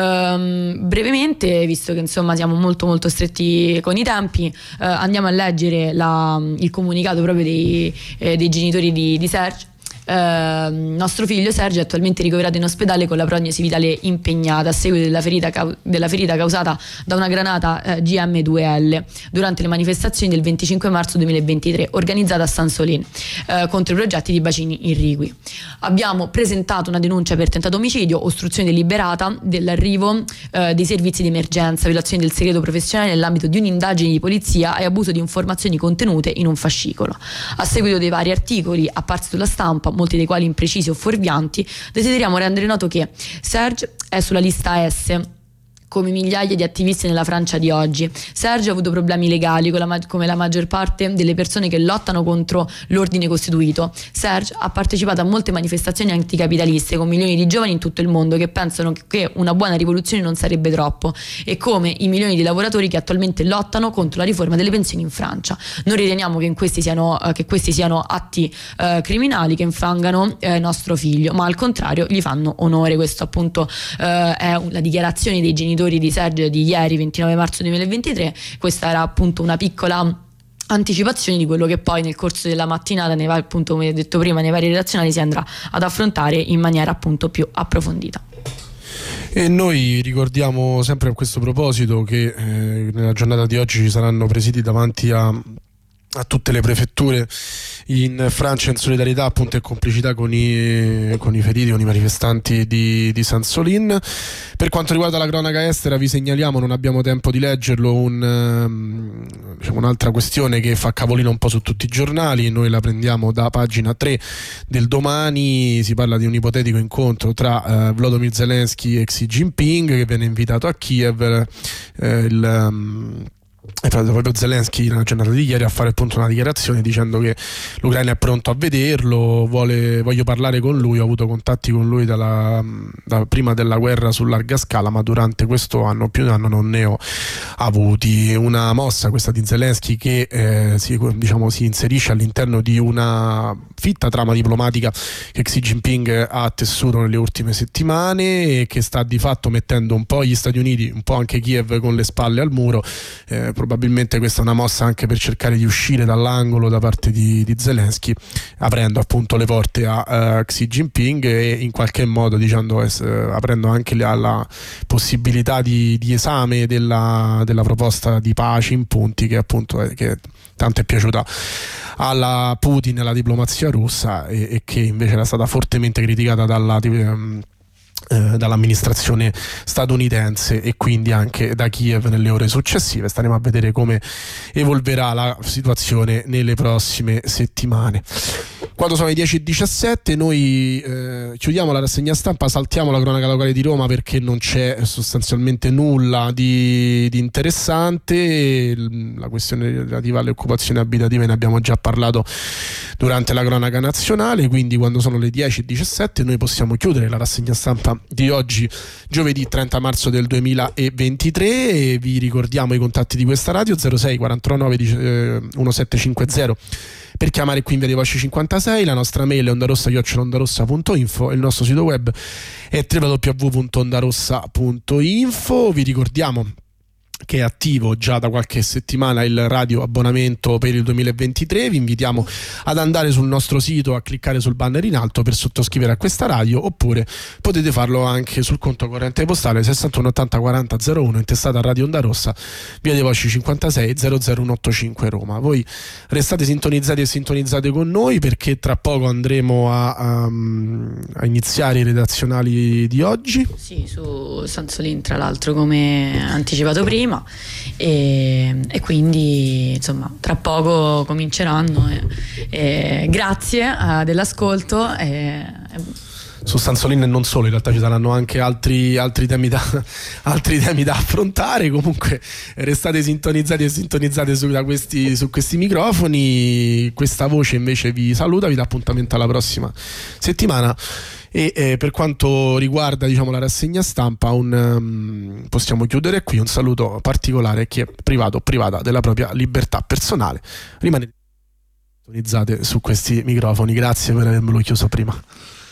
Brevemente, visto che insomma siamo molto molto stretti con i tempi, andiamo a leggere il comunicato proprio dei genitori di Serge. Nostro figlio Sergio è attualmente ricoverato in ospedale con la prognosi vitale impegnata a seguito della ferita causata da una granata GM2L durante le manifestazioni del 25 marzo 2023 organizzate a Saint-Solin contro i progetti di bacini irrigui. Abbiamo presentato una denuncia per tentato omicidio, ostruzione deliberata dell'arrivo dei servizi di emergenza, violazione del segreto professionale nell'ambito di un'indagine di polizia e abuso di informazioni contenute in un fascicolo. A seguito dei vari articoli apparsi sulla stampa, molti dei quali imprecisi o fuorvianti, desideriamo rendere noto che Serge è sulla lista S, come migliaia di attivisti nella Francia di oggi. Sergio ha avuto problemi legali come la maggior parte delle persone che lottano contro l'ordine costituito. Serge ha partecipato a molte manifestazioni anticapitaliste con milioni di giovani in tutto il mondo che pensano che una buona rivoluzione non sarebbe troppo, e come i milioni di lavoratori che attualmente lottano contro la riforma delle pensioni in Francia. Non riteniamo che questi siano atti criminali che infrangano nostro figlio, ma al contrario gli fanno onore. Questo appunto è la dichiarazione dei genitori di Sergio di ieri, 29 marzo 2023. Questa era appunto una piccola anticipazione di quello che poi nel corso della mattinata, appunto come detto prima, nei vari redazionali si andrà ad affrontare in maniera appunto più approfondita. E noi ricordiamo sempre a questo proposito che nella giornata di oggi ci saranno presidi davanti a tutte le prefetture in Francia in solidarietà appunto e complicità con i feriti, con i manifestanti di Saint-Solin. Per quanto riguarda la cronaca estera vi segnaliamo, non abbiamo tempo di leggerlo, un'altra questione che fa capolino un po' su tutti i giornali. Noi la prendiamo da pagina 3 del Domani. Si parla di un ipotetico incontro tra Volodymyr Zelensky e Xi Jinping, che viene invitato a Kiev. è stato proprio Zelensky nella giornata di ieri a fare appunto una dichiarazione dicendo che l'Ucraina è pronto a vederlo, voglio parlare con lui, ho avuto contatti con lui da prima della guerra su larga scala, ma durante questo anno più di un anno non ne ho avuti. Una mossa questa di Zelensky che si inserisce all'interno di una fitta trama diplomatica che Xi Jinping ha tessuto nelle ultime settimane e che sta di fatto mettendo un po' gli Stati Uniti, un po' anche Kiev con le spalle al muro. Probabilmente questa è una mossa anche per cercare di uscire dall'angolo da parte di Zelensky, aprendo appunto le porte a Xi Jinping e in qualche modo aprendo anche la possibilità di esame della proposta di pace in punti che appunto che tanto è piaciuta alla Putin e alla diplomazia russa e che invece era stata fortemente criticata dall'amministrazione statunitense e quindi anche da Kiev nelle ore successive. Staremo a vedere come evolverà la situazione nelle prossime settimane. Quando sono le 10:17 noi chiudiamo la rassegna stampa, saltiamo la cronaca locale di Roma perché non c'è sostanzialmente nulla di interessante. La questione relativa alle occupazioni abitative ne abbiamo già parlato durante la cronaca nazionale, quindi quando sono le 10:17 noi possiamo chiudere la rassegna stampa di oggi, giovedì 30 marzo del 2023, e vi ricordiamo i contatti di questa radio: 06 49 1750 per chiamare qui in via dei Volsci 56, la nostra mail è ondarossa@ondarossa.info e il nostro sito web è www.ondarossa.info. Vi ricordiamo che è attivo già da qualche settimana il radio abbonamento per il 2023. Vi invitiamo ad andare sul nostro sito, a cliccare sul banner in alto per sottoscrivere a questa radio, oppure potete farlo anche sul conto corrente postale 61 80 40 01 intestata a Radio Onda Rossa, via dei Volsci 56 00185 Roma. Voi restate sintonizzati e sintonizzate con noi perché tra poco andremo a iniziare i redazionali di oggi. Sì, su Sansolin tra l'altro, come anticipato prima, e quindi insomma tra poco cominceranno grazie dell'ascolto. Su Sansolin e non solo, in realtà ci saranno anche altri temi da affrontare. Comunque restate sintonizzati e sintonizzate su questi microfoni. Questa voce invece vi saluta, vi dà appuntamento alla prossima settimana. E per quanto riguarda la rassegna stampa possiamo chiudere qui. Un saluto particolare a chi è privato o privata della propria libertà personale. Rimanete sintonizzate su questi microfoni. Grazie per avermelo chiuso prima.